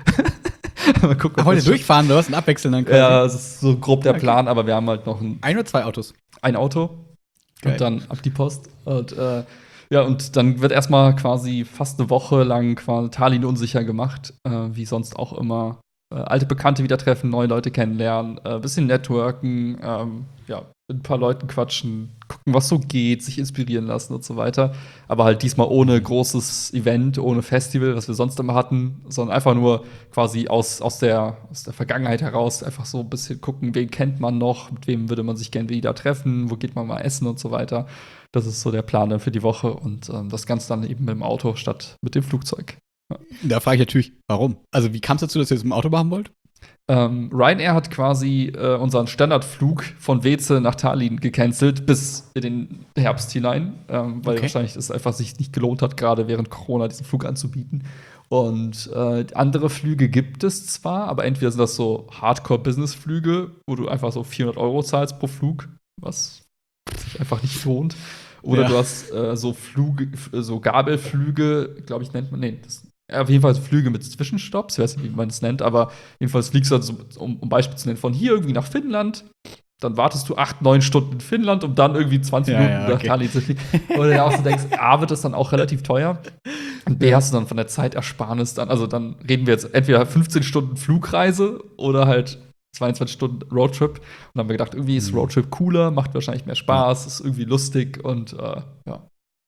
Mal gucken, Ach, ob heute das schon- durchfahren, oder was? Und abwechseln dann quasi. Ja, das ist so grob der Okay. Plan, aber wir haben halt noch ein Ein oder zwei Autos. ein Auto Geil. und dann ab die Post. Und äh, ja, und dann wird erstmal quasi fast eine Woche lang quasi Tallinn unsicher gemacht, äh, wie sonst auch immer. Äh, alte Bekannte wieder treffen, neue Leute kennenlernen, äh, bisschen networken, ähm, ja, mit ein paar Leuten quatschen, gucken, was so geht, sich inspirieren lassen und so weiter. Aber halt diesmal ohne großes Event, ohne Festival, was wir sonst immer hatten, sondern einfach nur quasi aus, aus, der, aus der Vergangenheit heraus einfach so ein bisschen gucken, wen kennt man noch, mit wem würde man sich gerne wieder treffen, wo geht man mal essen und so weiter. Das ist so der Plan dann für die Woche und ähm, das Ganze dann eben mit dem Auto statt mit dem Flugzeug. Da frage ich natürlich, warum? Also, wie kam es dazu, dass ihr das im Auto machen wollt? Ähm, Ryanair hat quasi äh, unseren Standardflug von Weze nach Tallinn gecancelt bis in den Herbst hinein, ähm, weil Okay. wahrscheinlich es einfach sich nicht gelohnt hat, gerade während Corona diesen Flug anzubieten. Und äh, andere Flüge gibt es zwar, aber entweder sind das so Hardcore-Business-Flüge, wo du einfach so vierhundert Euro zahlst pro Flug, was sich einfach nicht lohnt. Oder Ja. du hast äh, so Flüge, so Gabelflüge, glaube ich, nennt man, nee, das, auf jeden Fall Flüge mit Zwischenstopps, ich weiß nicht, wie man das nennt, aber jedenfalls fliegst du, also, um, um Beispiel zu nennen, von hier irgendwie nach Finnland, dann wartest du acht, neun Stunden in Finnland, um dann irgendwie zwanzig Ja, Minuten ja, nach okay. Tallinn zu fliegen. Oder du auch so denkst, A, wird das dann auch relativ teuer. Und B, hast du dann von der Zeitersparnis dann, also dann reden wir jetzt entweder fünfzehn Stunden Flugreise oder halt zweiundzwanzig Stunden Roadtrip. Und dann haben wir gedacht, irgendwie ist Mhm. Roadtrip cooler, macht wahrscheinlich mehr Spaß, ist irgendwie lustig und äh, ja.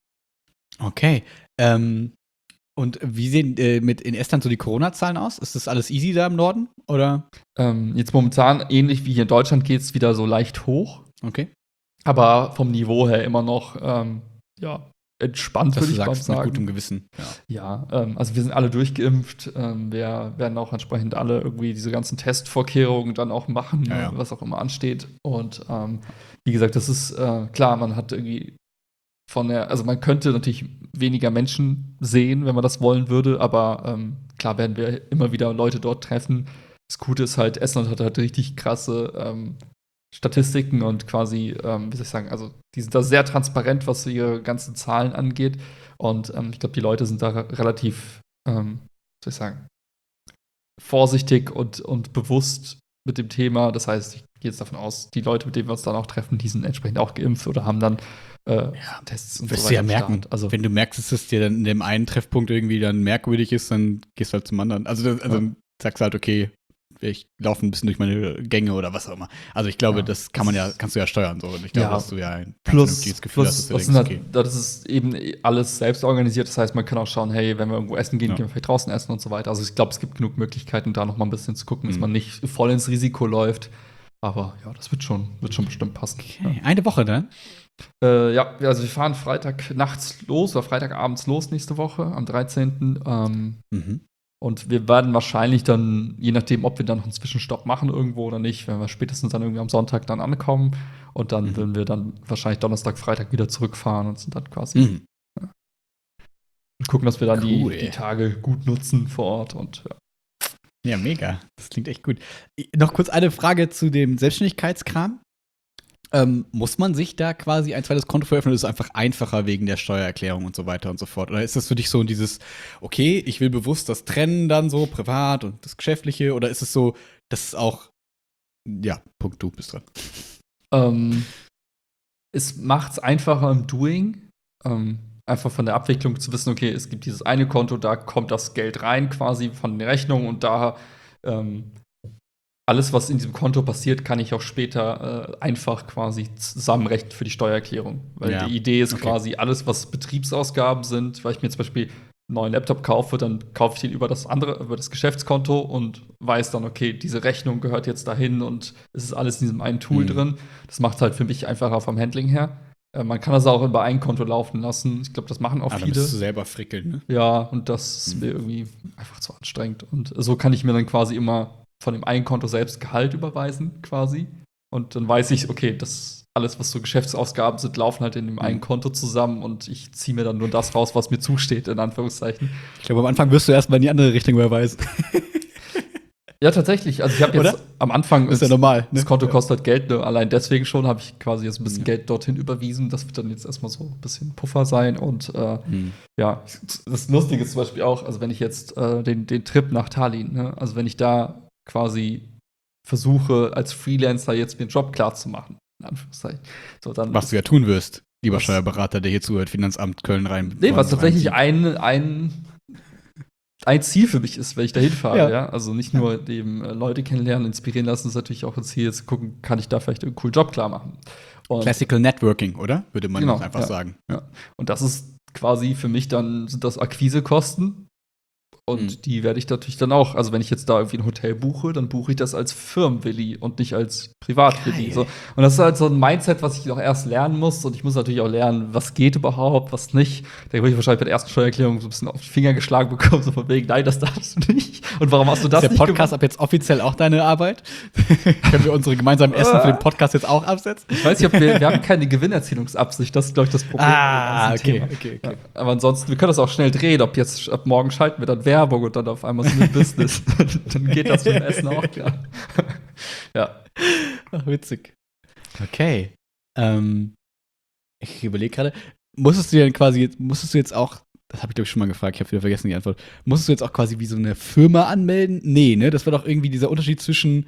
Okay. Ähm, und wie sehen äh, mit in Estland so die Corona-Zahlen aus? Ist das alles easy da im Norden? Oder? Ähm, jetzt momentan, ähnlich wie hier in Deutschland, geht es wieder so leicht hoch. Okay. Aber vom Niveau her immer noch, ähm, ja, entspannt, Dass würde du ich mal sagst, mit gutem sagen. Gewissen. Ja. Ja, ähm, also wir sind alle durchgeimpft. Ähm, wir werden auch entsprechend alle irgendwie diese ganzen Testvorkehrungen dann auch machen, Ja, ja. was auch immer ansteht. Und ähm, wie gesagt, das ist äh, klar, man hat irgendwie von der, also man könnte natürlich weniger Menschen sehen, wenn man das wollen würde, aber ähm, klar werden wir immer wieder Leute dort treffen. das Gute ist halt, Estland hat halt richtig krasse ähm, Statistiken und quasi, ähm, wie soll ich sagen, also die sind da sehr transparent, was so ihre ganzen Zahlen angeht. Und ähm, ich glaube, die Leute sind da re- relativ, ähm, wie soll ich sagen, vorsichtig und, und bewusst mit dem Thema. Das heißt, ich gehe jetzt davon aus, die Leute, mit denen wir uns dann auch treffen, die sind entsprechend auch geimpft oder haben dann äh, Tests und so Wirst weiter. du ja am merken. Start. Also, Wenn du merkst, dass es dir dann in dem einen Treffpunkt irgendwie dann merkwürdig ist, dann gehst du halt zum anderen. Also, das, also Ja. dann sagst du halt, okay, ich laufe ein bisschen durch meine Gänge oder was auch immer. Also ich glaube, Ja. das kann man ja, kannst du ja steuern so. Und ich glaube, Ja. dass du ja ein plus, vernünftiges Gefühl plus hast, dass du das, denkst, sind okay. halt, das ist eben alles selbst organisiert. Das heißt, man kann auch schauen, hey, wenn wir irgendwo essen gehen, Ja. gehen wir vielleicht draußen essen und so weiter. Also ich glaube, es gibt genug Möglichkeiten, da noch mal ein bisschen zu gucken, dass Mhm. man nicht voll ins Risiko läuft. Aber ja, das wird schon, wird schon bestimmt passen. Okay. Eine Woche dann? Ja. Äh, ja, also wir fahren Freitag nachts los oder Freitagabends los nächste Woche, am dreizehnten Ähm, Mhm. Und wir werden wahrscheinlich dann, je nachdem, ob wir dann noch einen Zwischenstopp machen irgendwo oder nicht, wenn wir spätestens dann irgendwie am Sonntag dann ankommen. Und dann Mhm. würden wir dann wahrscheinlich Donnerstag, Freitag wieder zurückfahren und sind dann quasi Mhm. und gucken, dass wir dann Cool. die, die Tage gut nutzen vor Ort. Und ja. Ja, mega. Das klingt echt gut. I- Noch kurz eine Frage zu dem Selbstständigkeitskram. Ähm, muss man sich da quasi ein zweites Konto veröffnen? Oder ist es einfach einfacher wegen der Steuererklärung und so weiter und so fort? Oder ist das für dich so dieses, okay, ich will bewusst das trennen dann so, privat und das Geschäftliche? Oder ist es so, dass es auch, ja, Punkt, du bist dran. Ähm, es macht es einfacher im Doing. Ähm, einfach von der Abwicklung zu wissen, okay, es gibt dieses eine Konto, da kommt das Geld rein quasi von den Rechnungen und da ähm, alles, was in diesem Konto passiert, kann ich auch später äh, einfach quasi zusammenrechnen für die Steuererklärung. Weil Ja, die Idee ist okay. quasi alles, was Betriebsausgaben sind, weil ich mir zum Beispiel einen neuen Laptop kaufe, dann kaufe ich den über das andere, über das Geschäftskonto und weiß dann, okay, diese Rechnung gehört jetzt dahin und es ist alles in diesem einen Tool Mhm. drin. Das macht es halt für mich einfacher vom Handling her. Äh, man kann das auch über ein Konto laufen lassen. Ich glaube, das machen auch Aber dann viele. müsstest du selber frickeln, ne? Ja, und das ist Mhm. mir irgendwie einfach zu anstrengend. Und so kann ich mir dann quasi immer von dem einen Konto selbst Gehalt überweisen, quasi. Und dann weiß ich, okay, das alles, was so Geschäftsausgaben sind, laufen halt in dem einen Mhm. Konto zusammen und ich ziehe mir dann nur das raus, was mir zusteht, in Anführungszeichen. Ich glaube, am Anfang wirst du erstmal in die andere Richtung überweisen. Ja, tatsächlich. Also ich habe jetzt Oder? am Anfang Ist ja normal, ne? Das Konto Ja. kostet Geld, ne? Allein deswegen schon habe ich quasi jetzt ein bisschen Ja. Geld dorthin überwiesen. Das wird dann jetzt erstmal so ein bisschen Puffer sein. Und äh, Mhm. ja, das Lustige ist zum Beispiel auch, also wenn ich jetzt äh, den, den Trip nach Tallinn, ne? Also wenn ich da quasi versuche, als Freelancer jetzt mir einen Job klar zu machen, in Anführungszeichen. So, dann Was du ja tun wirst, lieber Was- Steuerberater, der hier zuhört, Finanzamt Köln rein. Nee, was tatsächlich reinzieht. ein, ein, ein Ziel für mich ist, wenn ich da hinfahre, Ja. ja. Also nicht nur dem äh, Leute kennenlernen, inspirieren lassen, ist natürlich auch ein Ziel, zu gucken, kann ich da vielleicht einen coolen Job klar machen. Und, Classical Networking, oder? Würde man Genau, noch einfach ja. sagen. Ja. und das ist quasi für mich dann, sind das Akquisekosten. Und Mhm. die werde ich natürlich dann auch, also wenn ich jetzt da irgendwie ein Hotel buche, dann buche ich das als Firmenwilli und nicht als Privatwilli. Geil. So. Und das ist halt so ein Mindset, was ich noch erst lernen muss. Und ich muss natürlich auch lernen, was geht überhaupt, was nicht. Da habe ich wahrscheinlich bei der ersten Steuererklärung so ein bisschen auf die Finger geschlagen bekommen, so von wegen, nein, das darfst du nicht. Und warum hast du das Ist der nicht Podcast ab jetzt offiziell auch deine Arbeit? Können wir unsere gemeinsamen Essen für den Podcast jetzt auch absetzen? Ich weiß nicht, ob wir, wir haben keine Gewinnerzielungsabsicht, das ist, glaube ich, das Problem. Ah, bei dem ganzen okay, Thema. okay, okay. Ja, aber ansonsten, wir können das auch schnell drehen, ob jetzt ab morgen schalten wir dann Werbung und dann auf einmal so ein Business. Dann geht das mit dem Essen auch klar. Ja. Ach, witzig. Okay. Ähm, ich überlege gerade, musstest du denn quasi, musstest du jetzt auch, das habe ich glaube ich schon mal gefragt, ich habe wieder vergessen die Antwort, musstest du jetzt auch quasi wie so eine Firma anmelden? Nee, ne? Das war doch irgendwie dieser Unterschied zwischen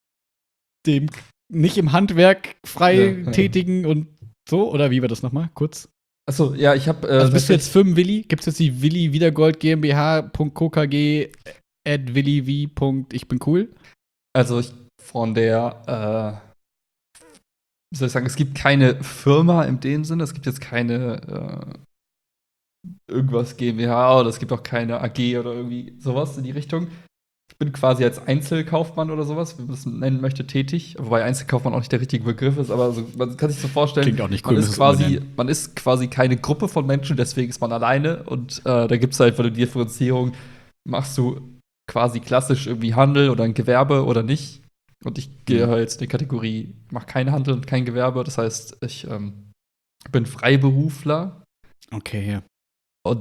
dem nicht im Handwerk frei Ja, ja. tätigen und so, oder wie war das nochmal? Kurz. Achso, ja, ich habe. Äh, Also bist du jetzt Firmenwilli? Gibt es jetzt die Willi Wiedergold GmbH.KKG at Willi wie. Ich bin cool? Also ich von der, äh, wie soll ich sagen, es gibt keine Firma in dem Sinne, es gibt jetzt keine äh, irgendwas GmbH oder es gibt auch keine A G oder irgendwie sowas in die Richtung. Ich bin quasi als Einzelkaufmann oder sowas, wie man das nennen möchte, tätig. Wobei Einzelkaufmann auch nicht der richtige Begriff ist, aber so, man kann sich so vorstellen, Klingt auch nicht cool, man, muss ist es quasi, umbenennen. man ist quasi keine Gruppe von Menschen, deswegen ist man alleine. Und äh, da gibt es halt von der Differenzierung, machst du quasi klassisch irgendwie Handel oder ein Gewerbe oder nicht. Und ich gehe Mhm. halt jetzt in die Kategorie, mache keinen Handel und kein Gewerbe. Das heißt, ich ähm, bin Freiberufler. Okay, ja. Und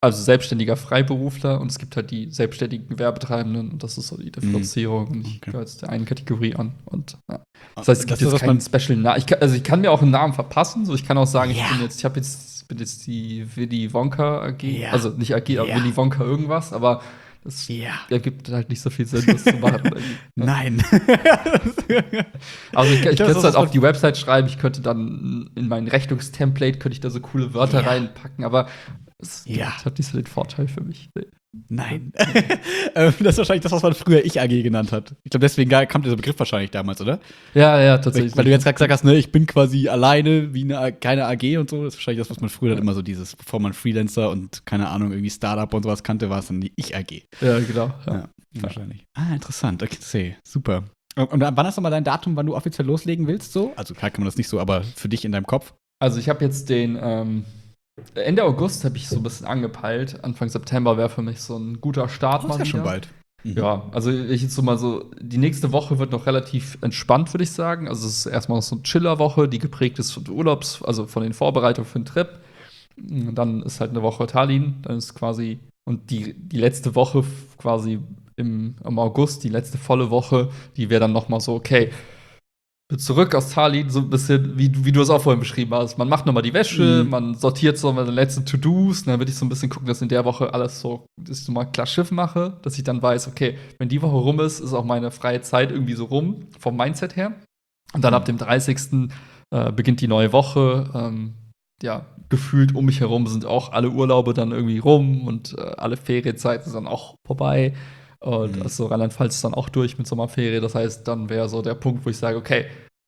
also selbstständiger Freiberufler und es gibt halt die selbstständigen Gewerbetreibenden und das ist so die Differenzierung. Und ich Okay. gehöre jetzt der einen Kategorie an. Und ja. Das heißt, es Das gibt ist, jetzt was keinen man- Special Namen. Ich kann, also ich kann mir auch einen Namen verpassen. So, ich kann auch sagen, Ja. ich bin jetzt, ich habe jetzt, bin jetzt die Willy Wonka A G. Ja. Also nicht A G, aber Ja. Willy Wonka irgendwas, aber das Ja. ergibt halt nicht so viel Sinn, das zu machen. irgendwie. Ja. Nein. Also ich, ich, Ich glaub, könnte das es ist halt was auf die Website schreiben, ich könnte dann in mein Rechnungstemplate könnte ich da so coole Wörter Ja. reinpacken, aber es Ja. hat nicht so den Vorteil für mich. Nee. Nein. Ähm, das ist wahrscheinlich das, was man früher Ich-A G genannt hat. Ich glaube, deswegen kam dieser Begriff wahrscheinlich damals, oder? Ja, ja, Weil, tatsächlich. weil du jetzt gerade gesagt hast, ne, ich bin quasi alleine, wie eine A- keine A G und so. Das ist wahrscheinlich das, was man früher dann immer so dieses, bevor man Freelancer und keine Ahnung, irgendwie Startup und sowas kannte, war es dann die Ich-A G. Ja, genau. Ja. Ja, wahrscheinlich. Ah, interessant. Okay, super. Und, und wann hast du mal dein Datum, wann du offiziell loslegen willst, so? Also klar kann man das nicht so, aber für dich in deinem Kopf? Also ich habe jetzt den ähm, Ende August habe ich so ein bisschen angepeilt. Anfang September wäre für mich so ein guter Start Oh, mal ist ja schon wieder. bald. Mhm. Ja, also ich jetzt so mal so, die nächste Woche wird noch relativ entspannt, würde ich sagen. Also es ist erstmal noch so eine Chiller-Woche, die geprägt ist von Urlaubs, also von den Vorbereitungen für den Trip. Und dann ist halt eine Woche Tallinn, dann ist quasi, und die, die letzte Woche f- quasi im, im August, die letzte volle Woche, die wäre dann noch mal so, okay, zurück aus Tallinn, so ein bisschen, wie, du- wie du es auch vorhin beschrieben hast. Man macht nochmal die Wäsche, Mhm. man sortiert so meine letzten To-Dos, und dann würde ich so ein bisschen gucken, dass in der Woche alles so, dass ich so mal klar Schiff mache, dass ich dann weiß, okay, wenn die Woche rum ist, ist auch meine freie Zeit irgendwie so rum, vom Mindset her. Und dann ab dem dreißigsten Äh, beginnt die neue Woche. Ähm, ja, gefühlt um mich herum sind auch alle Urlaube dann irgendwie rum und äh, alle Ferienzeiten sind dann auch vorbei. Und Mhm. also Rheinland-Pfalz ist dann auch durch mit Sommerferien. Das heißt, dann wäre so der Punkt, wo ich sage, okay,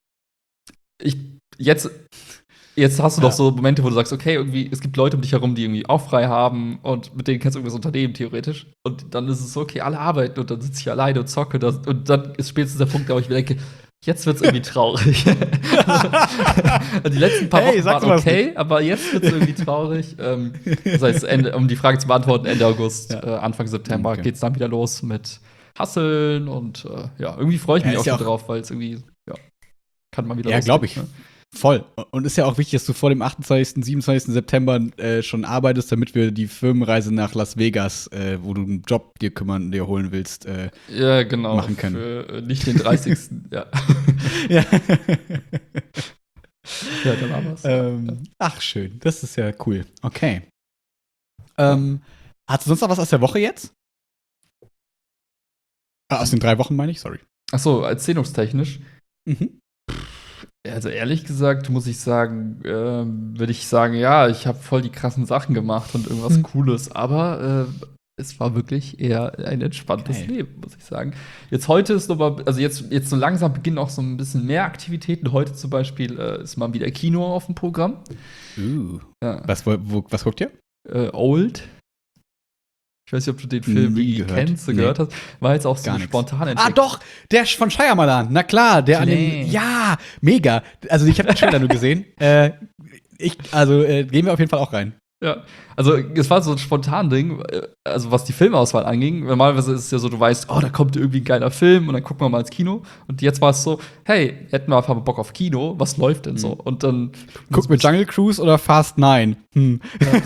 ich jetzt, jetzt hast du Ja. doch so Momente, wo du sagst, okay, irgendwie, es gibt Leute um dich herum, die irgendwie auch frei haben und mit denen kannst du irgendwas unternehmen, theoretisch. Und dann ist es so, okay, alle arbeiten und dann sitze ich alleine und zocke das. Und dann ist spätestens der Punkt, wo ich mir denke, jetzt wird's irgendwie traurig. Die letzten paar Hey, Wochen sag waren was okay, aber jetzt wird's irgendwie traurig. ähm, das heißt, Ende, um die Frage zu beantworten, Ende August, Ja. äh, Anfang September Okay. geht's dann wieder los mit Hasseln und äh, ja, irgendwie freue ich Ja, mich ist auch ja schon auch- drauf, weil es irgendwie, ja, kann man wieder Ja, losgehen, glaube ich. ne? Voll. Und ist ja auch wichtig, dass du vor dem achtundzwanzigsten, siebenundzwanzigsten September äh, schon arbeitest, damit wir die Firmenreise nach Las Vegas, äh, wo du einen Job dir kümmern, dir holen willst. Äh, Ja, genau. machen können. Für äh, nicht den dreißigsten ja. ja. Ja, dann haben wir's. ähm, ach, schön. Das ist ja cool. Okay. Ähm, hast du sonst noch was aus der Woche jetzt? Ah, aus den drei Wochen meine ich, sorry. Ach so, erzählungstechnisch. Mhm. Also ehrlich gesagt, muss ich sagen, ähm, würde ich sagen, ja, ich habe voll die krassen Sachen gemacht und irgendwas Hm. Cooles, aber äh, es war wirklich eher ein entspanntes Geil. Leben, muss ich sagen. Jetzt heute ist noch mal, also jetzt, jetzt so langsam beginnen auch so ein bisschen mehr Aktivitäten. Heute zum Beispiel äh, ist mal wieder Kino auf dem Programm. Uh. Ja. Was, wo, wo, was guckt ihr? Äh, Old. Ich weiß nicht, ob du den Film Nie irgendwie gehört. kennst, Nee. gehört hast. War jetzt auch so Gar nix. spontan Ah, entdeckt. doch, der von Shyamalan. Na klar, der an Nee. dem. Ja, mega. Also, ich habe den Trailer nur gesehen. Äh, ich, also, äh, gehen wir auf jeden Fall auch rein. Ja, also es war so ein spontan Ding, äh, also was die Filmauswahl anging. Normalerweise ist es ja so, du weißt, oh, da kommt irgendwie ein geiler Film und dann gucken wir mal ins Kino. Und jetzt war es so, hey, hätten wir einfach mal Bock auf Kino, was läuft denn so? Und dann Gucken wir Jungle Cruise oder Fast Nine? Hm.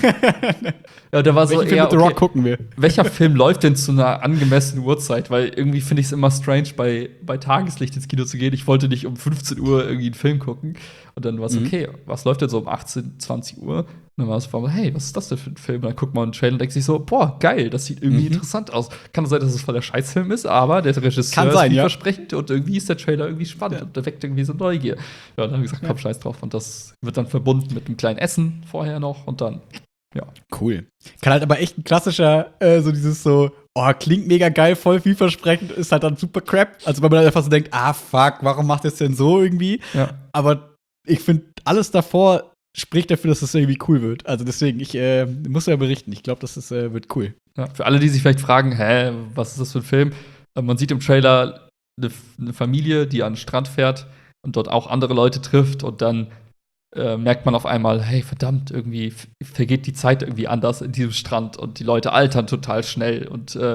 ja, der war so Welchen Film eher, mit The Rock okay, gucken wir? welcher Film läuft denn zu einer angemessenen Uhrzeit? Weil irgendwie finde ich es immer strange, bei, bei Tageslicht ins Kino zu gehen. Ich wollte nicht um fünfzehn Uhr irgendwie einen Film gucken. Und dann war es Mhm. okay, was läuft denn so um achtzehn, zwanzig Uhr? Und dann war es vor allem, hey, was ist das denn für ein Film? Und dann guckt man einen Trailer und denkt sich so, boah, geil, das sieht irgendwie Mhm. interessant aus. Kann sein, dass es voll der Scheißfilm ist, aber der Regisseur Kann sein, ist ja. vielversprechend und irgendwie ist der Trailer irgendwie spannend Ja. und der weckt irgendwie so Neugier. Ja, dann habe ich gesagt, komm, scheiß drauf. Und das wird dann verbunden mit einem kleinen Essen vorher noch und dann, ja. Cool. Kann halt aber echt ein klassischer, äh, so dieses so, oh, klingt mega geil, voll vielversprechend, ist halt dann super crap. Also, wenn man dann einfach so denkt, ah, fuck, warum macht das denn so irgendwie? Ja. Aber ich finde, alles davor spricht dafür, dass es irgendwie cool wird. Also, deswegen, ich äh, muss ja berichten. Ich glaube, das ist, äh, wird cool. Ja, für alle, die sich vielleicht fragen, hä, was ist das für ein Film? Äh, Man sieht im Trailer eine, eine Familie, die an den Strand fährt und dort auch andere Leute trifft und dann äh, merkt man auf einmal, hey, verdammt, irgendwie f- vergeht die Zeit irgendwie anders in diesem Strand und die Leute altern total schnell und äh,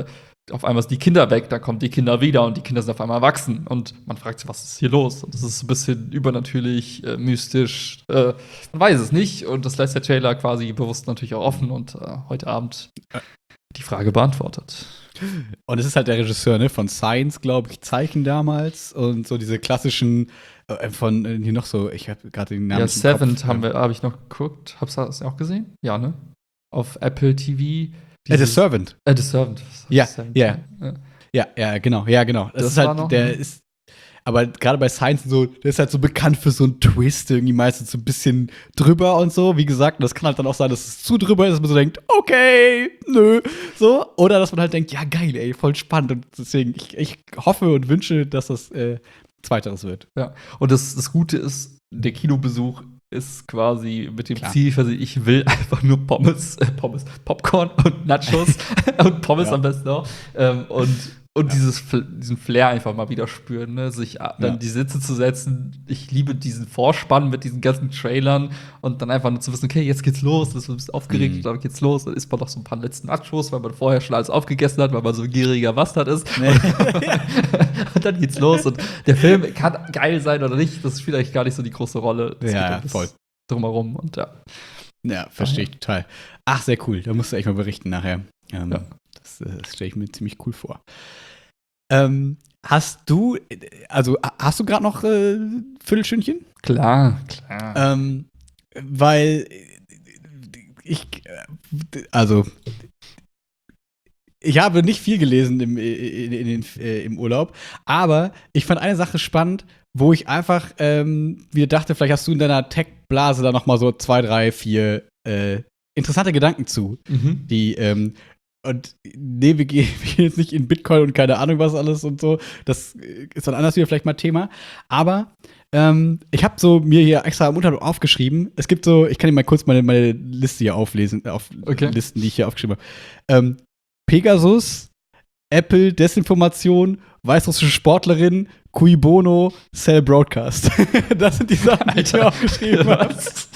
auf einmal sind die Kinder weg, dann kommen die Kinder wieder und die Kinder sind auf einmal erwachsen. Und man fragt sich, was ist hier los? Und das ist ein bisschen übernatürlich, äh, mystisch. Äh, man weiß es nicht. Und das lässt der Trailer quasi bewusst natürlich auch offen. Und äh, heute Abend die Frage beantwortet. Und es ist halt der Regisseur, ne, von Science, glaube ich, Zeichen damals. Und so diese klassischen äh, von äh, hier noch so, ich habe gerade den Namen. Ja, Seventh haben wir, habe ich noch geguckt. Hab's das auch gesehen? Ja, ne? Auf Apple T V. Äh, The Servant. Äh, The Servant. Ja, Servant. ja. Ja, ja, genau, ja, genau. Das, Das ist war halt, noch, der ne? ist, aber gerade bei Science und so, der ist halt so bekannt für so einen Twist, irgendwie meistens so ein bisschen drüber und so. Wie gesagt, das kann halt dann auch sein, dass es zu drüber ist, dass man so denkt, okay, nö, so. Oder dass man halt denkt, ja, geil, ey, voll spannend. Und deswegen, ich, ich hoffe und wünsche, dass das äh, Zweiteres wird. Ja, und das, das Gute ist, der Kinobesuch ist quasi mit dem Klar. Ziel versehen, ich will einfach nur Pommes, äh, Pommes, Popcorn und Nachos und Pommes Ja. am besten auch. Ähm, und und dieses, Fl- diesen Flair einfach mal wieder spüren, ne? Sich a- dann Ja. die Sitze zu setzen. Ich liebe diesen Vorspann mit diesen ganzen Trailern und dann einfach nur zu wissen, okay, jetzt geht's los, dann ist man ein bisschen aufgeregt, Mhm. dann geht's los, dann isst man noch so ein paar letzten Nachos, weil man vorher schon alles aufgegessen hat, weil man so ein gieriger Bastard ist. Nee. Und dann geht's los. Und der Film kann geil sein oder nicht, das spielt eigentlich gar nicht so die große Rolle. Es Ja, geht um das voll. Drumherum und ja. Ja, verstehe ich total. Ach, sehr cool. Da musst du echt mal berichten nachher. Ähm, Ja. Das, äh, das stelle ich mir ziemlich cool vor. Ähm, hast du, also ha- hast du gerade noch äh, Viertelstündchen? Klar, klar. Ähm, weil ich, äh, also ich habe nicht viel gelesen im, in, in, in, äh, im Urlaub, aber ich fand eine Sache spannend, wo ich einfach ähm, wieder dachte, vielleicht hast du in deiner Tech-Blase da noch mal so zwei, drei, vier äh, interessante Gedanken zu, Mhm. die ähm, und nee, wir gehen wir gehen jetzt nicht in Bitcoin und keine Ahnung was alles und so. Das ist dann anders wieder vielleicht mal Thema. Aber ähm, ich habe so mir hier extra am Untergrund aufgeschrieben. Es gibt so, ich kann dir mal kurz meine, meine Liste hier auflesen, auf Okay. Listen, die ich hier aufgeschrieben habe. Ähm, Pegasus, Apple, Desinformation, weißrussische Sportlerin, Cui Bono, Cell Broadcast. Das sind die Sachen, die ich mir aufgeschrieben habe. Was?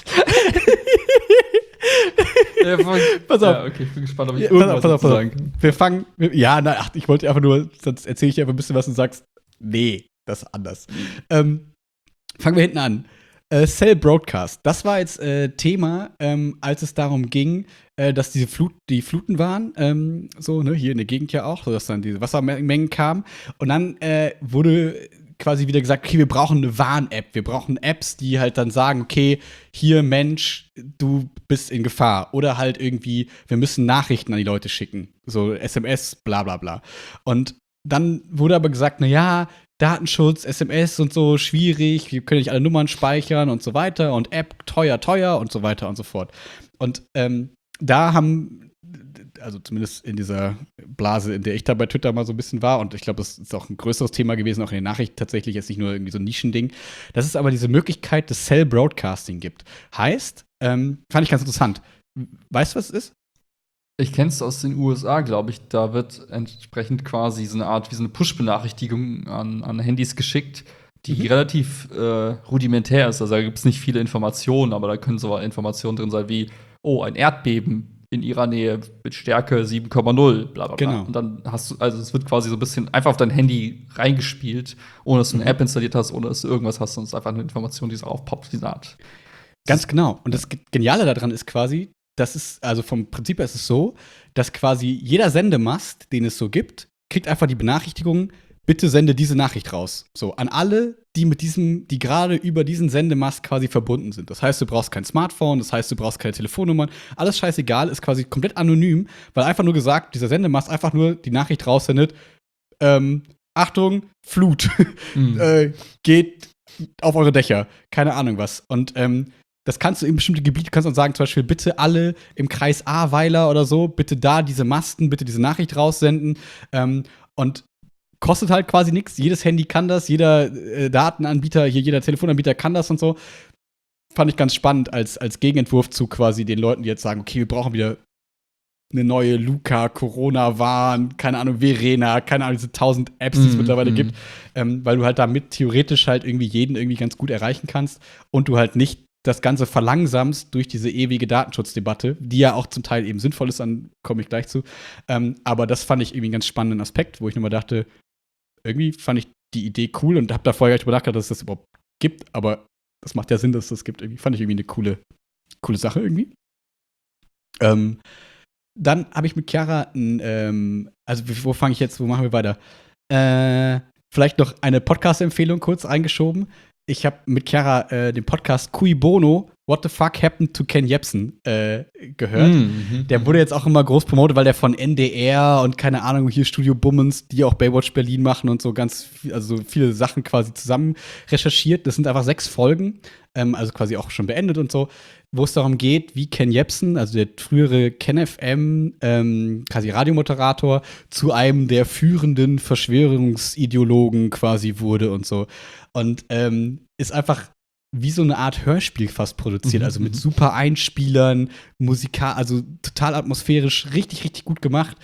Ja, voll- Pass auf. Ja, okay, ich bin gespannt, ob ich Ja, pass irgendwas auf, pass auf, dazu pass sagen auf. kann. Wir fangen. wir- Ja, na, ach, ich wollte einfach nur, sonst erzähle ich dir einfach ein bisschen was und sagst, nee, das ist anders. Ähm, fangen wir hinten an. Äh, Cell Broadcast. Das war jetzt äh, Thema, ähm, als es darum ging, äh, dass diese Flut, die Fluten waren, ähm, so, ne, hier in der Gegend ja auch, sodass dann diese Wassermengen kamen. Und dann äh, wurde quasi wieder gesagt, okay, wir brauchen eine Warn-App. Wir brauchen Apps, die halt dann sagen, okay, hier, Mensch, du bist in Gefahr. Oder halt irgendwie, wir müssen Nachrichten an die Leute schicken. So S M S, bla bla bla. Und dann wurde aber gesagt, na ja, Datenschutz, S M S und so, schwierig, wir können nicht alle Nummern speichern und so weiter und App teuer, teuer und so weiter und so fort. Und ähm, da haben, also zumindest in dieser Blase, in der ich da bei Twitter mal so ein bisschen war, und ich glaube, das ist auch ein größeres Thema gewesen, auch in den Nachrichten tatsächlich, jetzt nicht nur irgendwie so ein Nischending, dass es aber diese Möglichkeit des Cell Broadcasting gibt. Heißt, ähm, fand ich ganz interessant. Weißt du, was es ist? Ich kenne es aus den U S A, glaube ich. Da wird entsprechend quasi so eine Art wie so eine Push-Benachrichtigung an, an Handys geschickt, die Mhm. relativ äh, rudimentär ist. Also da gibt es nicht viele Informationen, aber da können so Informationen drin sein wie, oh, ein Erdbeben in ihrer Nähe mit Stärke sieben Komma null, bla bla bla. Genau. Und dann hast du, also es wird quasi so ein bisschen einfach auf dein Handy reingespielt, ohne dass du eine Mhm. App installiert hast, ohne dass du irgendwas hast, und es ist einfach eine Information, die so aufpoppt, diese Art. Ganz genau. Und das Ge- Geniale daran ist quasi, das ist, also vom Prinzip her ist es so, dass quasi jeder Sendemast, den es so gibt, kriegt einfach die Benachrichtigung, bitte sende diese Nachricht raus. So, an alle, die mit diesem, die gerade über diesen Sendemast quasi verbunden sind. Das heißt, du brauchst kein Smartphone, das heißt, du brauchst keine Telefonnummern, alles scheißegal, ist quasi komplett anonym, weil einfach nur gesagt, dieser Sendemast einfach nur die Nachricht raussendet, ähm, Achtung, Flut, Mhm. äh, geht auf eure Dächer, keine Ahnung was. Und ähm, das kannst du in bestimmte Gebiete, kannst du sagen, zum Beispiel, bitte alle im Kreis Ahrweiler oder so, bitte da diese Masten, bitte diese Nachricht raussenden. Ähm, und kostet halt quasi nichts. Jedes Handy kann das, jeder äh, Datenanbieter, hier jeder Telefonanbieter kann das und so. Fand ich ganz spannend als, als Gegenentwurf zu quasi den Leuten, die jetzt sagen, okay, wir brauchen wieder eine neue Luca, Corona-Warn, keine Ahnung, Verena, keine Ahnung, diese tausend Apps, die es Mhm, mittlerweile mhm. gibt, ähm, weil du halt damit theoretisch halt irgendwie jeden irgendwie ganz gut erreichen kannst und du halt nicht das Ganze verlangsamst durch diese ewige Datenschutzdebatte, die ja auch zum Teil eben sinnvoll ist, dann komme ich gleich zu. Ähm, aber das fand ich irgendwie einen ganz spannenden Aspekt, wo ich nochmal dachte, irgendwie fand ich die Idee cool und habe da vorher gar nicht überdacht, dass es das überhaupt gibt, aber das macht ja Sinn, dass es das gibt. Irgendwie fand ich irgendwie eine coole, coole Sache irgendwie. Ähm, dann habe ich mit Chiara ein, ähm, also wo fange ich jetzt, wo machen wir weiter? Äh, vielleicht noch eine Podcast-Empfehlung kurz eingeschoben. Ich habe mit Chiara äh, den Podcast Cui Bono, What the Fuck Happened to Ken Jebsen äh, gehört. Mhm. Der wurde jetzt auch immer groß promotet, weil der von N D R und keine Ahnung, hier Studio Bummens, die auch Baywatch Berlin machen und so ganz viel, also viele Sachen quasi zusammen recherchiert. Das sind einfach sechs Folgen, ähm, also quasi auch schon beendet und so, wo es darum geht, wie Ken Jebsen, also der frühere Ken F M, ähm, quasi Radiomoderator, zu einem der führenden Verschwörungsideologen quasi wurde und so. Und ähm, ist einfach wie so eine Art Hörspiel fast produziert, Mhm, also mit mhm. super Einspielern, Musikal, also total atmosphärisch, richtig, richtig gut gemacht,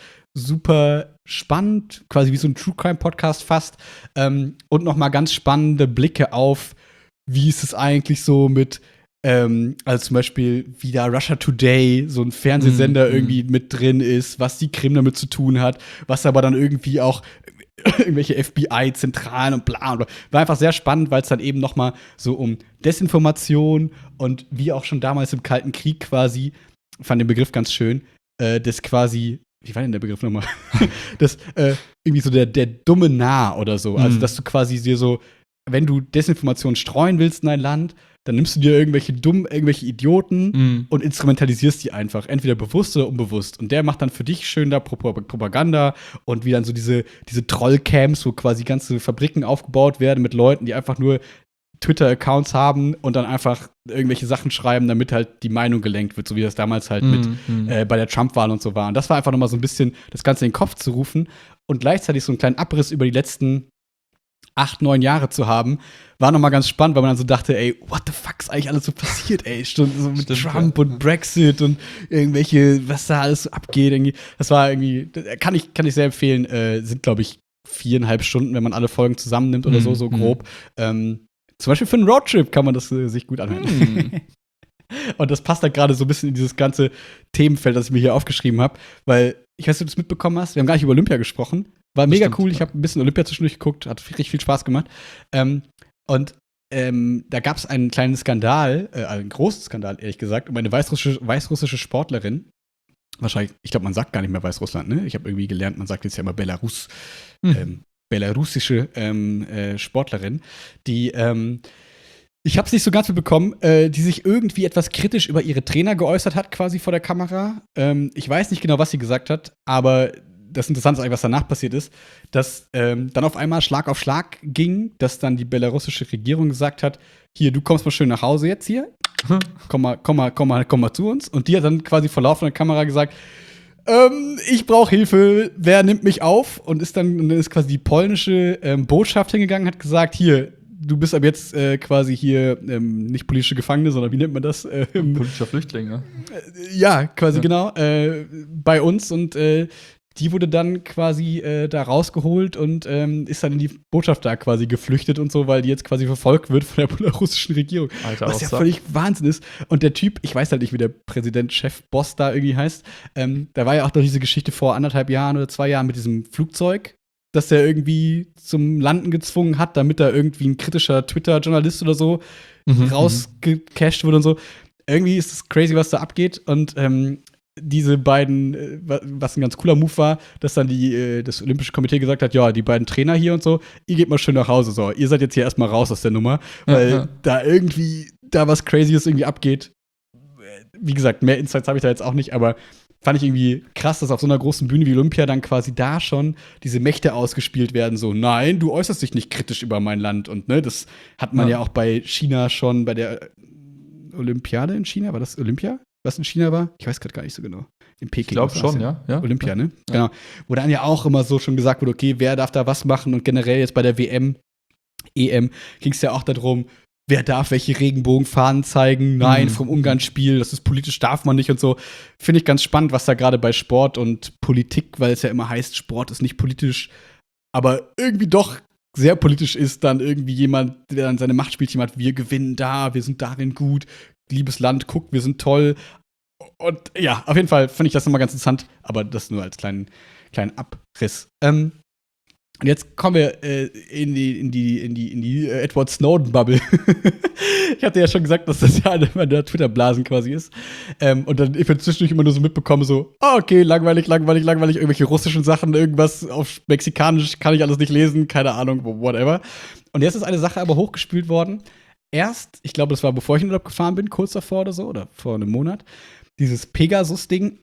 super spannend, quasi wie so ein True Crime Podcast fast, ähm, und noch mal ganz spannende Blicke auf, wie ist es eigentlich so mit, ähm, also zum Beispiel, wie da Russia Today, so ein Fernsehsender Mhm, irgendwie mit drin ist, was die Krim damit zu tun hat, was aber dann irgendwie auch irgendwelche F B I-Zentralen und bla, und bla. War einfach sehr spannend, weil es dann eben noch mal so um Desinformation und wie auch schon damals im Kalten Krieg quasi, fand den Begriff ganz schön, äh, das quasi, wie war denn der Begriff nochmal? das, äh, irgendwie so der, der dumme Narr oder so. Also, Mhm. dass du quasi dir so, wenn du Desinformation streuen willst in dein Land, dann nimmst du dir irgendwelche dummen, irgendwelche Idioten Mhm. und instrumentalisierst die einfach, entweder bewusst oder unbewusst. Und der macht dann für dich schön da Pro- Propaganda und wie dann so diese, diese Trollcamps, wo quasi ganze Fabriken aufgebaut werden mit Leuten, die einfach nur Twitter-Accounts haben und dann einfach irgendwelche Sachen schreiben, damit halt die Meinung gelenkt wird, so wie das damals halt mit Mhm. äh, bei der Trump-Wahl und so war. Und das war einfach noch mal so ein bisschen das Ganze in den Kopf zu rufen und gleichzeitig so einen kleinen Abriss über die letzten acht, neun Jahre zu haben, war noch mal ganz spannend, weil man dann so dachte, ey, what the fuck ist eigentlich alles so passiert, ey? Stunden so mit Stimmt, Trump ja. und Brexit und irgendwelche, was da alles so abgeht. Irgendwie. Das war irgendwie, kann ich, kann ich sehr empfehlen, äh, sind, glaube ich, viereinhalb Stunden, wenn man alle Folgen zusammennimmt oder so, Mhm, so mhm. grob. Ähm, zum Beispiel für einen Roadtrip kann man das äh, sich gut anhören. Mhm. Und das passt da gerade so ein bisschen in dieses ganze Themenfeld, das ich mir hier aufgeschrieben habe, weil ich weiß nicht, ob du es mitbekommen hast, wir haben gar nicht über Olympia gesprochen. War mega Stimmt, cool, ich ja. habe ein bisschen Olympia zwischendurch geguckt, hat richtig viel Spaß gemacht. Ähm, und ähm, da gab es einen kleinen Skandal, äh, einen großen Skandal, ehrlich gesagt, um eine weißrussische, weißrussische Sportlerin. Wahrscheinlich, ich glaube, man sagt gar nicht mehr Weißrussland, ne? Ich habe irgendwie gelernt, man sagt jetzt ja immer Belarus. Mhm. Ähm, belarussische ähm, äh, Sportlerin, die ähm, ich habe es nicht so ganz mitbekommen, äh, die sich irgendwie etwas kritisch über ihre Trainer geäußert hat, quasi vor der Kamera. Ähm, ich weiß nicht genau, was sie gesagt hat, aber das Interessante ist eigentlich, was danach passiert ist, dass ähm, dann auf einmal Schlag auf Schlag ging, dass dann die belarussische Regierung gesagt hat, hier, du kommst mal schön nach Hause jetzt hier, komm mal, komm mal, komm mal, komm mal zu uns. Und die hat dann quasi vor laufender Kamera gesagt, ähm, ich brauche Hilfe, wer nimmt mich auf? Und ist dann, und dann ist quasi die polnische ähm, Botschaft hingegangen, hat gesagt, hier, du bist ab jetzt äh, quasi hier ähm, nicht politische Gefangene, sondern wie nennt man das? Ähm, Politischer Flüchtling, ne? ja, quasi Ja. genau, äh, bei uns und äh, die wurde dann quasi äh, da rausgeholt und ähm, ist dann in die Botschaft da quasi geflüchtet und so, weil die jetzt quasi verfolgt wird von der belarussischen Regierung. Alter, Was ja Aussage. völlig Wahnsinn ist. Und der Typ, ich weiß halt nicht, wie der Präsident, Chef, Boss da irgendwie heißt, ähm, da war ja auch noch diese Geschichte vor anderthalb Jahren oder zwei Jahren mit diesem Flugzeug, dass der irgendwie zum Landen gezwungen hat, damit da irgendwie ein kritischer Twitter-Journalist oder so Mhm, rausgecasht wurde und so. Irgendwie ist es crazy, was da abgeht. Und ähm, diese beiden, äh, wa- was ein ganz cooler Move war, dass dann die, äh, das Olympische Komitee gesagt hat, ja, die beiden Trainer hier und so, ihr geht mal schön nach Hause. So, ihr seid jetzt hier erstmal raus aus der Nummer, Ja, weil ja. da irgendwie, da was Crazyes irgendwie abgeht. Wie gesagt, mehr Insights habe ich da jetzt auch nicht, aber fand ich irgendwie krass, dass auf so einer großen Bühne wie Olympia dann quasi da schon diese Mächte ausgespielt werden. So, nein, du äußerst dich nicht kritisch über mein Land. Und ne, das hat man ja, Ja. auch bei China schon, bei der Olympiade in China. War das Olympia, was in China war? Ich weiß gerade gar nicht so genau. In Peking. Ich glaube was war's schon, ja. ja. Olympia, ne? Genau. Wo dann ja auch immer so schon gesagt wurde, okay, wer darf da was machen? Und generell jetzt bei der W M, E M ging es ja auch darum, wer darf welche Regenbogenfahnen zeigen? Nein, Mhm. vom Ungarn-Spiel, das ist politisch, darf man nicht und so. Finde ich ganz spannend, was da gerade bei Sport und Politik, weil es ja immer heißt, Sport ist nicht politisch, aber irgendwie doch sehr politisch ist, dann irgendwie jemand, der dann seine Machtspielchen hat, wir gewinnen da, wir sind darin gut, liebes Land, guckt, wir sind toll. Und ja, auf jeden Fall fand ich das nochmal ganz interessant, aber das nur als kleinen, kleinen Abriss. Ähm, und jetzt kommen wir äh, in die, in die, in die, in die äh, Edward Snowden-Bubble. Ich hatte ja schon gesagt, dass das ja eine meiner Twitter-Blasen quasi ist. Ähm, und dann ich zwischendurch immer nur so mitbekomme, so, oh, okay, langweilig, langweilig, langweilig, irgendwelche russischen Sachen, irgendwas auf Mexikanisch kann ich alles nicht lesen, keine Ahnung, whatever. Und jetzt ist eine Sache aber hochgespült worden. Erst, ich glaube, das war bevor ich in den Urlaub gefahren bin, kurz davor oder so, oder vor einem Monat, dieses Pegasus-Ding,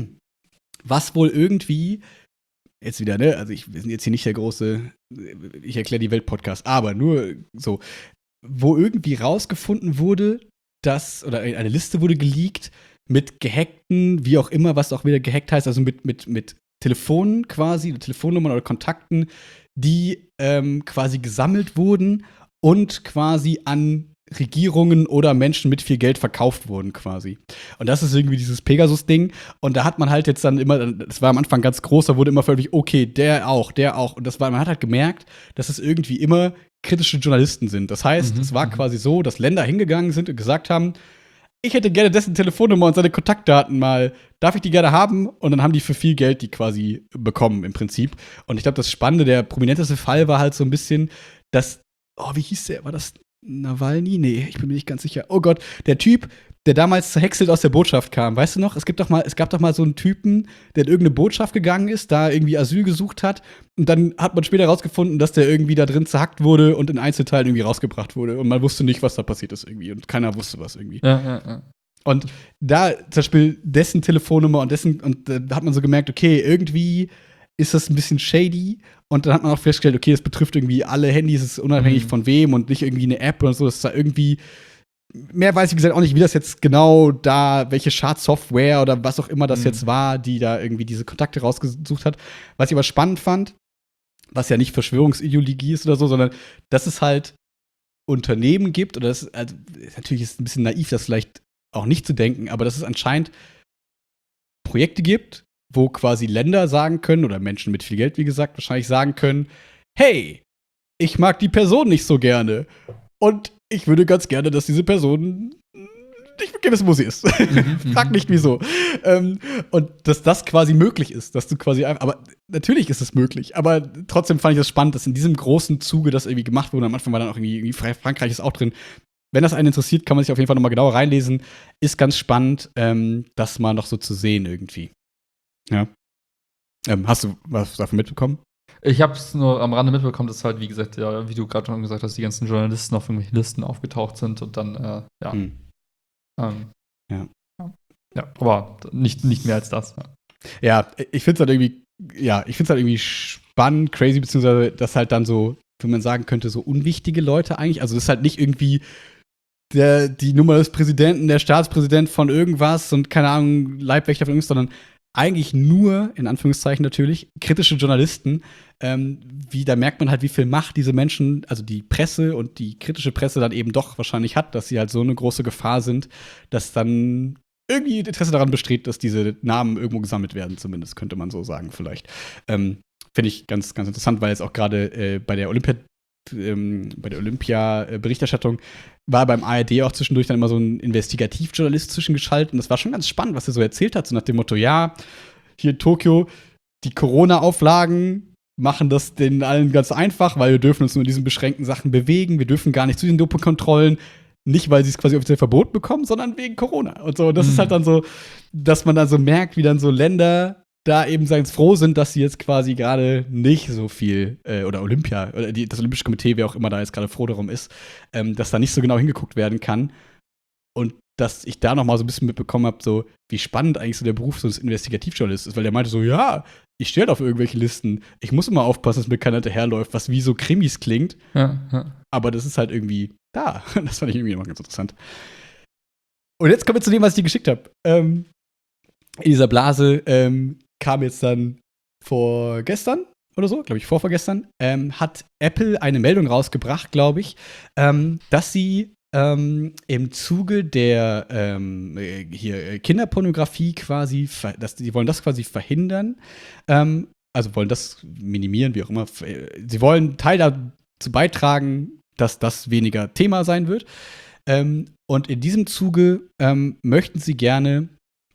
was wohl irgendwie jetzt wieder, ne, also ich, wir sind jetzt hier nicht der große, ich erkläre die Welt-Podcast, aber nur so, wo irgendwie rausgefunden wurde, dass, oder eine Liste wurde geleakt mit gehackten, wie auch immer, was auch wieder gehackt heißt, also mit, mit, mit Telefonen quasi, Telefonnummern oder Kontakten, die ähm, quasi gesammelt wurden und quasi an Regierungen oder Menschen mit viel Geld verkauft wurden quasi. Und das ist irgendwie dieses Pegasus-Ding. Und da hat man halt jetzt dann immer, das war am Anfang ganz groß, da wurde immer völlig, okay, der auch, der auch. Und das war, man hat halt gemerkt, dass es irgendwie immer kritische Journalisten sind. Das heißt, mhm, es war quasi so, dass Länder hingegangen sind und gesagt haben, ich hätte gerne dessen Telefonnummer und seine Kontaktdaten mal, darf ich die gerne haben? Und dann haben die für viel Geld die quasi bekommen im Prinzip. Und ich glaube, das Spannende, der prominenteste Fall war halt so ein bisschen, dass, oh, wie hieß der, war das Nawalny? Nee, ich bin mir nicht ganz sicher. Oh Gott, der Typ, der damals zerhäckselt aus der Botschaft kam. Weißt du noch? Es gibt doch mal, es gab doch mal so einen Typen, der in irgendeine Botschaft gegangen ist, da irgendwie Asyl gesucht hat. Und dann hat man später rausgefunden, dass der irgendwie da drin zerhackt wurde und in Einzelteilen irgendwie rausgebracht wurde. Und man wusste nicht, was da passiert ist irgendwie. Und keiner wusste was irgendwie. Ja, ja, ja. Und da zum Beispiel dessen Telefonnummer und dessen, und da hat man so gemerkt, okay, irgendwie ist das ein bisschen shady. Und dann hat man auch festgestellt, okay, das betrifft irgendwie alle Handys, es ist unabhängig mhm. von wem und nicht irgendwie eine App oder so. Das ist da irgendwie, mehr weiß ich gesagt auch nicht, wie das jetzt genau da, welche Schadsoftware oder was auch immer das mhm. jetzt war, die da irgendwie diese Kontakte rausgesucht hat. Was ich aber spannend fand, was ja nicht Verschwörungsideologie ist oder so, sondern dass es halt Unternehmen gibt, oder das, also, natürlich ist es ein bisschen naiv, das vielleicht auch nicht zu denken, aber dass es anscheinend Projekte gibt, wo quasi Länder sagen können, oder Menschen mit viel Geld, wie gesagt, wahrscheinlich sagen können, hey, ich mag die Person nicht so gerne und ich würde ganz gerne, dass diese Person nicht mehr wissen, wo sie ist. Mhm, Frag nicht, wieso. Ähm, und dass das quasi möglich ist, dass du quasi einfach, aber natürlich ist es möglich, aber trotzdem fand ich das spannend, dass in diesem großen Zuge das irgendwie gemacht wurde. Am Anfang war dann auch irgendwie, irgendwie Frankreich ist auch drin. Wenn das einen interessiert, kann man sich auf jeden Fall noch mal genauer reinlesen. Ist ganz spannend, ähm, das mal noch so zu sehen irgendwie. Ja. Ähm, hast du was davon mitbekommen? Ich habe es nur am Rande mitbekommen, dass halt, wie gesagt, ja, wie du gerade schon gesagt hast, die ganzen Journalisten auf irgendwelchen Listen aufgetaucht sind und dann, äh, ja. Hm. Ähm, ja. Ja, aber nicht, nicht mehr als das. Ja, ja ich finde es halt irgendwie, ja, ich finde es halt irgendwie spannend, crazy, beziehungsweise, dass halt dann so, wenn man sagen könnte, so unwichtige Leute eigentlich, also das ist halt nicht irgendwie der, die Nummer des Präsidenten, der Staatspräsident von irgendwas und keine Ahnung, Leibwächter von irgendwas, sondern eigentlich nur, in Anführungszeichen natürlich, kritische Journalisten, ähm, wie, da merkt man halt, wie viel Macht diese Menschen, also die Presse und die kritische Presse dann eben doch wahrscheinlich hat, dass sie halt so eine große Gefahr sind, dass dann irgendwie Interesse daran besteht, dass diese Namen irgendwo gesammelt werden, zumindest, könnte man so sagen, vielleicht. Ähm, Finde ich ganz, ganz interessant, weil jetzt auch gerade äh, bei der Olympia Ähm, bei der Olympia-Berichterstattung war beim A R D auch zwischendurch dann immer so ein Investigativjournalist zwischengeschaltet. Und das war schon ganz spannend, was er so erzählt hat. So nach dem Motto, ja, hier in Tokio, die Corona-Auflagen machen das denen allen ganz einfach, weil wir dürfen uns nur in diesen beschränkten Sachen bewegen. Wir dürfen gar nicht zu den Dopingkontrollen. Nicht, weil sie es quasi offiziell verboten bekommen, sondern wegen Corona. Und so, das mhm. ist halt dann so, dass man dann so merkt, wie dann so Länder da eben ganz froh sind, dass sie jetzt quasi gerade nicht so viel, äh, oder Olympia, oder die, das Olympische Komitee, wer auch immer da jetzt gerade froh darum ist, ähm, dass da nicht so genau hingeguckt werden kann. Und dass ich da noch mal so ein bisschen mitbekommen habe, so, wie spannend eigentlich so der Beruf so des Investigativjournalisten ist, weil der meinte so, ja, ich stehe auf irgendwelche Listen, ich muss immer aufpassen, dass mir keiner hinterherläuft, was wie so Krimis klingt. Ja, ja. Aber das ist halt irgendwie da. Das fand ich irgendwie immer ganz interessant. Und jetzt kommen wir zu dem, was ich dir geschickt habe. Ähm, in dieser Blase ähm, kam jetzt dann vorgestern oder so, glaube ich, vorvorgestern, ähm, hat Apple eine Meldung rausgebracht, glaube ich, ähm, dass sie ähm, im Zuge der ähm, hier Kinderpornografie quasi, dass die wollen das quasi verhindern, ähm, also wollen das minimieren, wie auch immer. Sie wollen Teil da zu beitragen, dass das weniger Thema sein wird. Ähm, und in diesem Zuge ähm, möchten sie gerne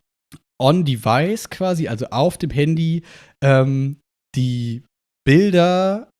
on-device quasi, also auf dem Handy, ähm, die Bilder,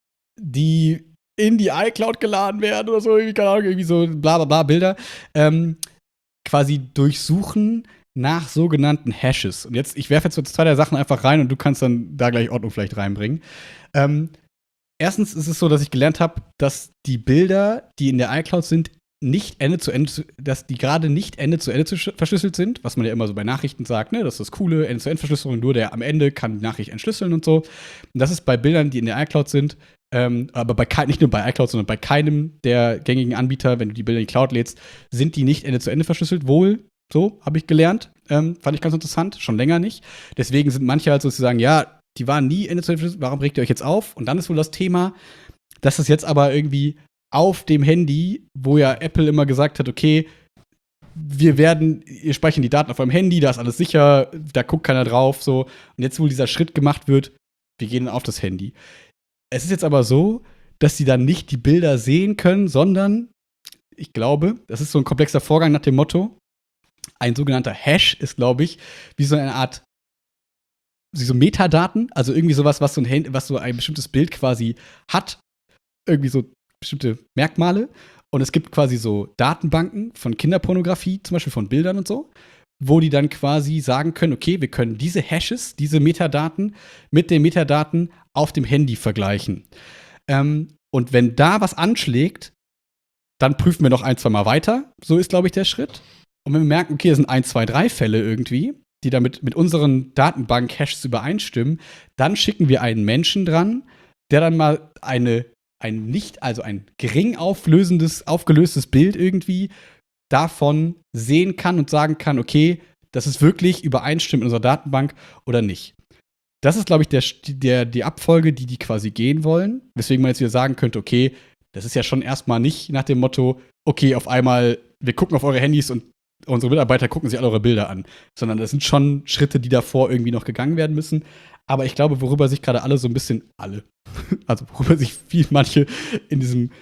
die in die iCloud geladen werden oder so, irgendwie, keine Ahnung, irgendwie so bla bla bla Bilder, ähm, quasi durchsuchen nach sogenannten Hashes. Und jetzt, ich werfe jetzt so zwei der Sachen einfach rein und du kannst dann da gleich Ordnung vielleicht reinbringen. Ähm, erstens ist es so, dass ich gelernt habe, dass die Bilder, die in der iCloud sind, nicht Ende zu Ende, dass die gerade nicht Ende zu Ende verschlüsselt sind, was man ja immer so bei Nachrichten sagt, ne, das ist das Coole, Ende-zu-Ende-Verschlüsselung, nur der am Ende kann die Nachricht entschlüsseln und so. Und das ist bei Bildern, die in der iCloud sind, ähm, aber bei nicht nur bei iCloud, sondern bei keinem der gängigen Anbieter, wenn du die Bilder in die Cloud lädst, sind die nicht Ende zu Ende verschlüsselt, wohl, so habe ich gelernt, ähm, fand ich ganz interessant, schon länger nicht. Deswegen sind manche halt sozusagen, ja, die waren nie Ende zu Ende verschlüsselt, warum regt ihr euch jetzt auf? Und dann ist wohl das Thema, dass es jetzt aber irgendwie auf dem Handy, wo ja Apple immer gesagt hat, okay, wir werden, ihr speichern die Daten auf eurem Handy, da ist alles sicher, da guckt keiner drauf, so. Und jetzt, wo dieser Schritt gemacht wird, wir gehen auf das Handy. Es ist jetzt aber so, dass sie dann nicht die Bilder sehen können, sondern, ich glaube, das ist so ein komplexer Vorgang nach dem Motto, ein sogenannter Hash ist, glaube ich, wie so eine Art, wie so Metadaten, also irgendwie sowas, was so ein, Hand, was so ein bestimmtes Bild quasi hat, irgendwie so bestimmte Merkmale. Und es gibt quasi so Datenbanken von Kinderpornografie, zum Beispiel von Bildern und so, wo die dann quasi sagen können, okay, wir können diese Hashes, diese Metadaten mit den Metadaten auf dem Handy vergleichen. Ähm, und wenn da was anschlägt, dann prüfen wir noch ein, zwei Mal weiter. So ist, glaube ich, der Schritt. Und wenn wir merken, okay, es sind ein, zwei, drei Fälle irgendwie, die damit mit unseren Datenbank-Hashes übereinstimmen, dann schicken wir einen Menschen dran, der dann mal eine ein nicht, also ein gering auflösendes, aufgelöstes Bild irgendwie davon sehen kann und sagen kann, okay, das ist wirklich übereinstimmt in unserer Datenbank oder nicht. Das ist, glaube ich, der, der, die Abfolge, die die quasi gehen wollen, weswegen man jetzt wieder sagen könnte, okay, das ist ja schon erstmal nicht nach dem Motto, okay, auf einmal, wir gucken auf eure Handys und unsere Mitarbeiter gucken sich alle eure Bilder an, sondern das sind schon Schritte, die davor irgendwie noch gegangen werden müssen. Aber ich glaube, worüber sich gerade alle so ein bisschen, alle, also worüber sich viel manche in diesem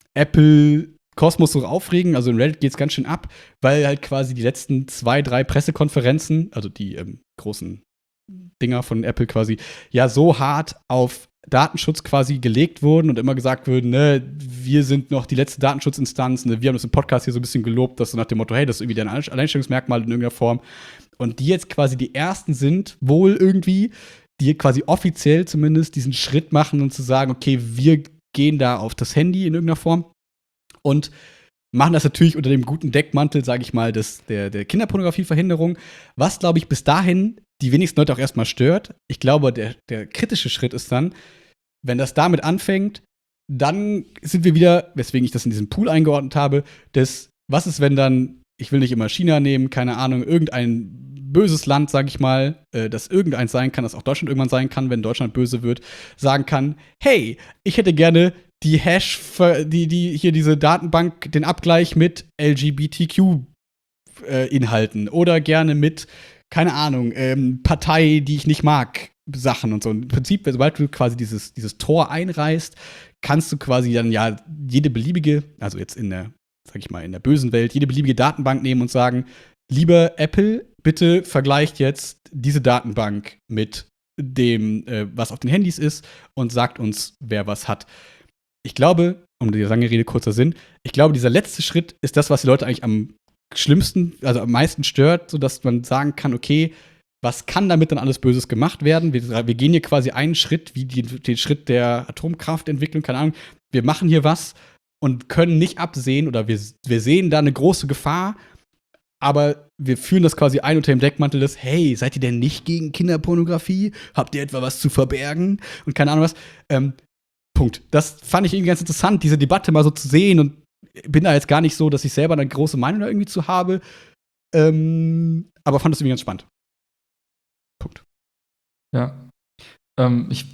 Apple-Kosmos so aufregen, also in Reddit geht es ganz schön ab, weil halt quasi die letzten zwei, drei Pressekonferenzen, also die ähm, großen Dinger von Apple quasi, ja so hart auf Datenschutz quasi gelegt wurden und immer gesagt würden, ne, wir sind noch die letzte Datenschutzinstanz, ne, wir haben das im Podcast hier so ein bisschen gelobt, dass so nach dem Motto, hey, das ist irgendwie dein Alleinstellungsmerkmal in irgendeiner Form. Und die jetzt quasi die ersten sind, wohl irgendwie, die quasi offiziell zumindest diesen Schritt machen und zu sagen, okay, wir gehen da auf das Handy in irgendeiner Form und machen das natürlich unter dem guten Deckmantel, sage ich mal, des, der, der Kinderpornografieverhinderung, was, glaube ich, bis dahin die wenigsten Leute auch erstmal stört. Ich glaube, der, der kritische Schritt ist dann, wenn das damit anfängt, dann sind wir wieder, weswegen ich das in diesen Pool eingeordnet habe, des, was ist, wenn dann, ich will nicht immer China nehmen, keine Ahnung, irgendein böses Land, sag ich mal, äh, das irgendeins sein kann, das auch Deutschland irgendwann sein kann, wenn Deutschland böse wird, sagen kann, hey, ich hätte gerne die Hash, die, die hier diese Datenbank, den Abgleich mit L G B T Q-Inhalten äh, oder gerne mit, keine Ahnung, ähm, Partei, die ich nicht mag, Sachen und so. Im Prinzip, sobald du quasi dieses, dieses Tor einreißt, kannst du quasi dann ja jede beliebige, also jetzt in der, sag ich mal, in der bösen Welt, jede beliebige Datenbank nehmen und sagen, lieber Apple, bitte vergleicht jetzt diese Datenbank mit dem, äh, was auf den Handys ist und sagt uns, wer was hat. Ich glaube, um die lange Rede kurzer Sinn, ich glaube, dieser letzte Schritt ist das, was die Leute eigentlich am schlimmsten, also am meisten stört, sodass man sagen kann, okay, was kann damit dann alles Böses gemacht werden? Wir, wir gehen hier quasi einen Schritt, wie die, den Schritt der Atomkraftentwicklung, keine Ahnung. Wir machen hier was und können nicht absehen oder wir, wir sehen da eine große Gefahr, aber wir führen das quasi ein unter dem Deckmantel des, hey, seid ihr denn nicht gegen Kinderpornografie? Habt ihr etwa was zu verbergen? Und keine Ahnung was. Ähm, Punkt. Das fand ich irgendwie ganz interessant, diese Debatte mal so zu sehen und bin da jetzt gar nicht so, dass ich selber eine große Meinung da irgendwie zu habe. Ähm, aber fand das irgendwie ganz spannend. Punkt. Ja. Ähm, ich.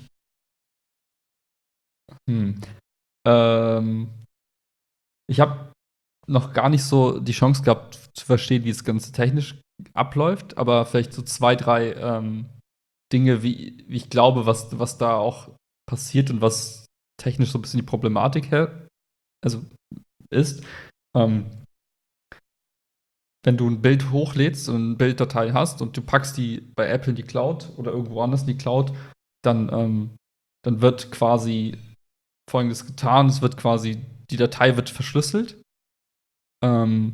Hm. Ähm, ich habe noch gar nicht so die Chance gehabt zu verstehen, wie das Ganze technisch abläuft, aber vielleicht so zwei, drei ähm, Dinge, wie, wie ich glaube, was, was da auch passiert und was technisch so ein bisschen die Problematik her, also ist, ähm, wenn du ein Bild hochlädst und eine Bilddatei hast und du packst die bei Apple in die Cloud oder irgendwo anders in die Cloud, dann, ähm, dann wird quasi Folgendes getan: Es wird quasi, die Datei wird verschlüsselt. Ähm,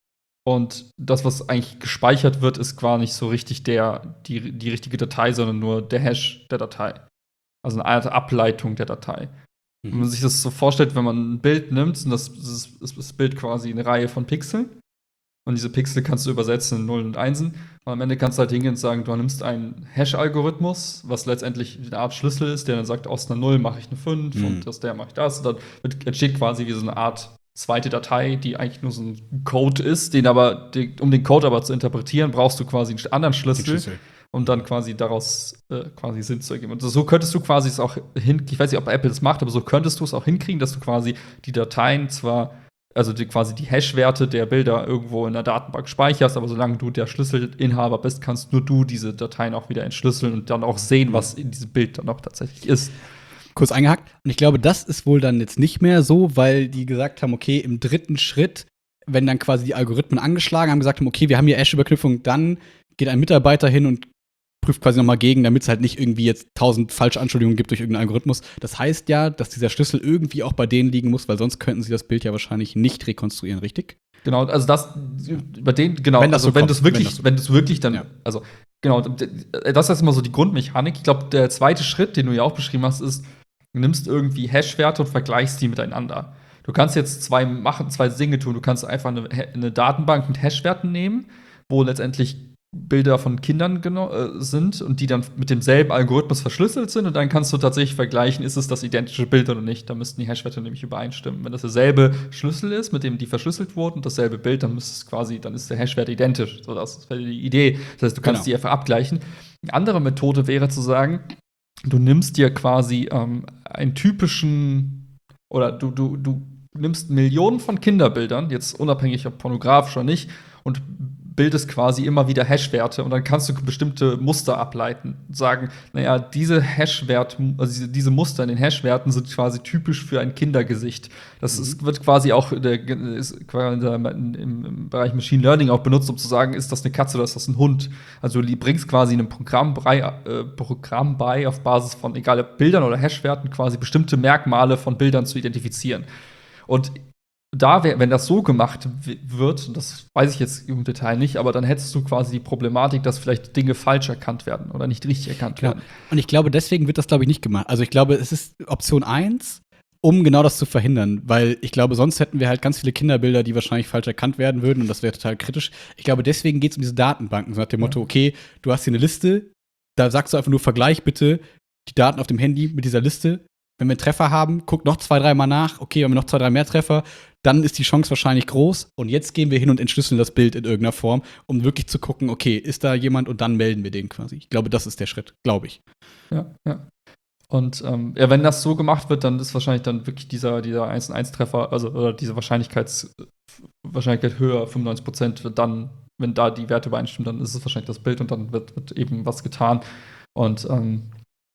und das, was eigentlich gespeichert wird, ist gar nicht so richtig der, die, die richtige Datei, sondern nur der Hash der Datei. Also eine Art Ableitung der Datei. Mhm. Wenn man sich das so vorstellt, wenn man ein Bild nimmt, und das ist das Bild quasi eine Reihe von Pixeln. Und diese Pixel kannst du übersetzen in Nullen und Einsen. Und am Ende kannst du halt hingehen und sagen, du nimmst einen Hash-Algorithmus, was letztendlich eine Art Schlüssel ist, der dann sagt, aus einer Null mache ich eine fünf mhm. und aus der mache ich das. Und dann wird, entsteht quasi wie so eine Art zweite Datei, die eigentlich nur so ein Code ist, den aber, die, um den Code aber zu interpretieren, brauchst du quasi einen anderen Schlüssel, Schlüssel. um dann quasi daraus äh, quasi Sinn zu ergeben. Und so könntest du quasi es auch hin, ich weiß nicht, ob Apple das macht, aber so könntest du es auch hinkriegen, dass du quasi die Dateien zwar also die, quasi die Hash-Werte der Bilder irgendwo in der Datenbank speicherst, aber solange du der Schlüsselinhaber bist, kannst nur du diese Dateien auch wieder entschlüsseln und dann auch sehen, was in diesem Bild dann auch tatsächlich ist. Kurz eingehakt. Und ich glaube, das ist wohl dann jetzt nicht mehr so, weil die gesagt haben, okay, im dritten Schritt, wenn dann quasi die Algorithmen angeschlagen haben, gesagt haben, okay, wir haben hier Hash-Überknüpfung, dann geht ein Mitarbeiter hin und prüft quasi nochmal gegen, damit es halt nicht irgendwie jetzt tausend falsche Anschuldigungen gibt durch irgendeinen Algorithmus. Das heißt ja, dass dieser Schlüssel irgendwie auch bei denen liegen muss, weil sonst könnten sie das Bild ja wahrscheinlich nicht rekonstruieren, richtig? Genau, also das bei denen, genau, wenn das also so wenn du es wirklich, wenn, wenn du es wirklich dann, ja. also genau, das ist immer so die Grundmechanik. Ich glaube, der zweite Schritt, den du ja auch beschrieben hast, ist, du nimmst irgendwie Hash-Werte und vergleichst die miteinander. Du kannst jetzt zwei machen, zwei Dinge tun. Du kannst einfach eine, eine Datenbank mit Hash-Werten nehmen, wo letztendlich Bilder von Kindern geno- äh, sind und die dann mit demselben Algorithmus verschlüsselt sind und dann kannst du tatsächlich vergleichen, ist es das identische Bild oder nicht. Da müssten die Hash-Werte nämlich übereinstimmen. Wenn das derselbe Schlüssel ist, mit dem die verschlüsselt wurden und dasselbe Bild, dann müsste es quasi, dann ist der Hash-Wert identisch. So, das wäre die Idee. Das heißt, du kannst genau. die einfach abgleichen. Eine andere Methode wäre zu sagen, du nimmst dir quasi ähm, einen typischen oder du, du, du nimmst Millionen von Kinderbildern, jetzt unabhängig ob pornografisch oder nicht, und bildest quasi immer wieder Hash-Werte und dann kannst du bestimmte Muster ableiten und sagen, naja, diese Hash-Wert, also diese, diese Muster in den Hash-Werten sind quasi typisch für ein Kindergesicht. Das mhm. ist, wird quasi auch der, ist quasi im, im Bereich Machine Learning auch benutzt, um zu sagen, ist das eine Katze oder ist das ein Hund? Also du bringst quasi einem Programm bei, äh, Programm bei, auf Basis von egal ob Bildern oder Hash-Werten quasi bestimmte Merkmale von Bildern zu identifizieren. Und da, wenn das so gemacht wird, und das weiß ich jetzt im Detail nicht, aber dann hättest du quasi die Problematik, dass vielleicht Dinge falsch erkannt werden oder nicht richtig erkannt Klar. werden. Und ich glaube, deswegen wird das, glaube ich, nicht gemacht. Also ich glaube, es ist Option eins, um genau das zu verhindern. Weil ich glaube, sonst hätten wir halt ganz viele Kinderbilder, die wahrscheinlich falsch erkannt werden würden und das wäre total kritisch. Ich glaube, deswegen geht es um diese Datenbanken. So nach dem Motto, okay, du hast hier eine Liste, da sagst du einfach nur, vergleich bitte die Daten auf dem Handy mit dieser Liste. Wenn wir einen Treffer haben, guck noch zwei, dreimal nach. Okay, haben wir noch zwei, drei mehr Treffer, dann ist die Chance wahrscheinlich groß. Und jetzt gehen wir hin und entschlüsseln das Bild in irgendeiner Form, um wirklich zu gucken, okay, ist da jemand? Und dann melden wir den quasi. Ich glaube, das ist der Schritt, glaube ich. Ja, ja. Und ähm, ja, wenn das so gemacht wird, dann ist wahrscheinlich dann wirklich dieser, dieser eins zu eins Treffer, also oder diese Wahrscheinlichkeits, Wahrscheinlichkeit höher, fünfundneunzig Prozent, wird dann, wenn da die Werte übereinstimmen, dann ist es wahrscheinlich das Bild und dann wird, wird eben was getan. Und ähm,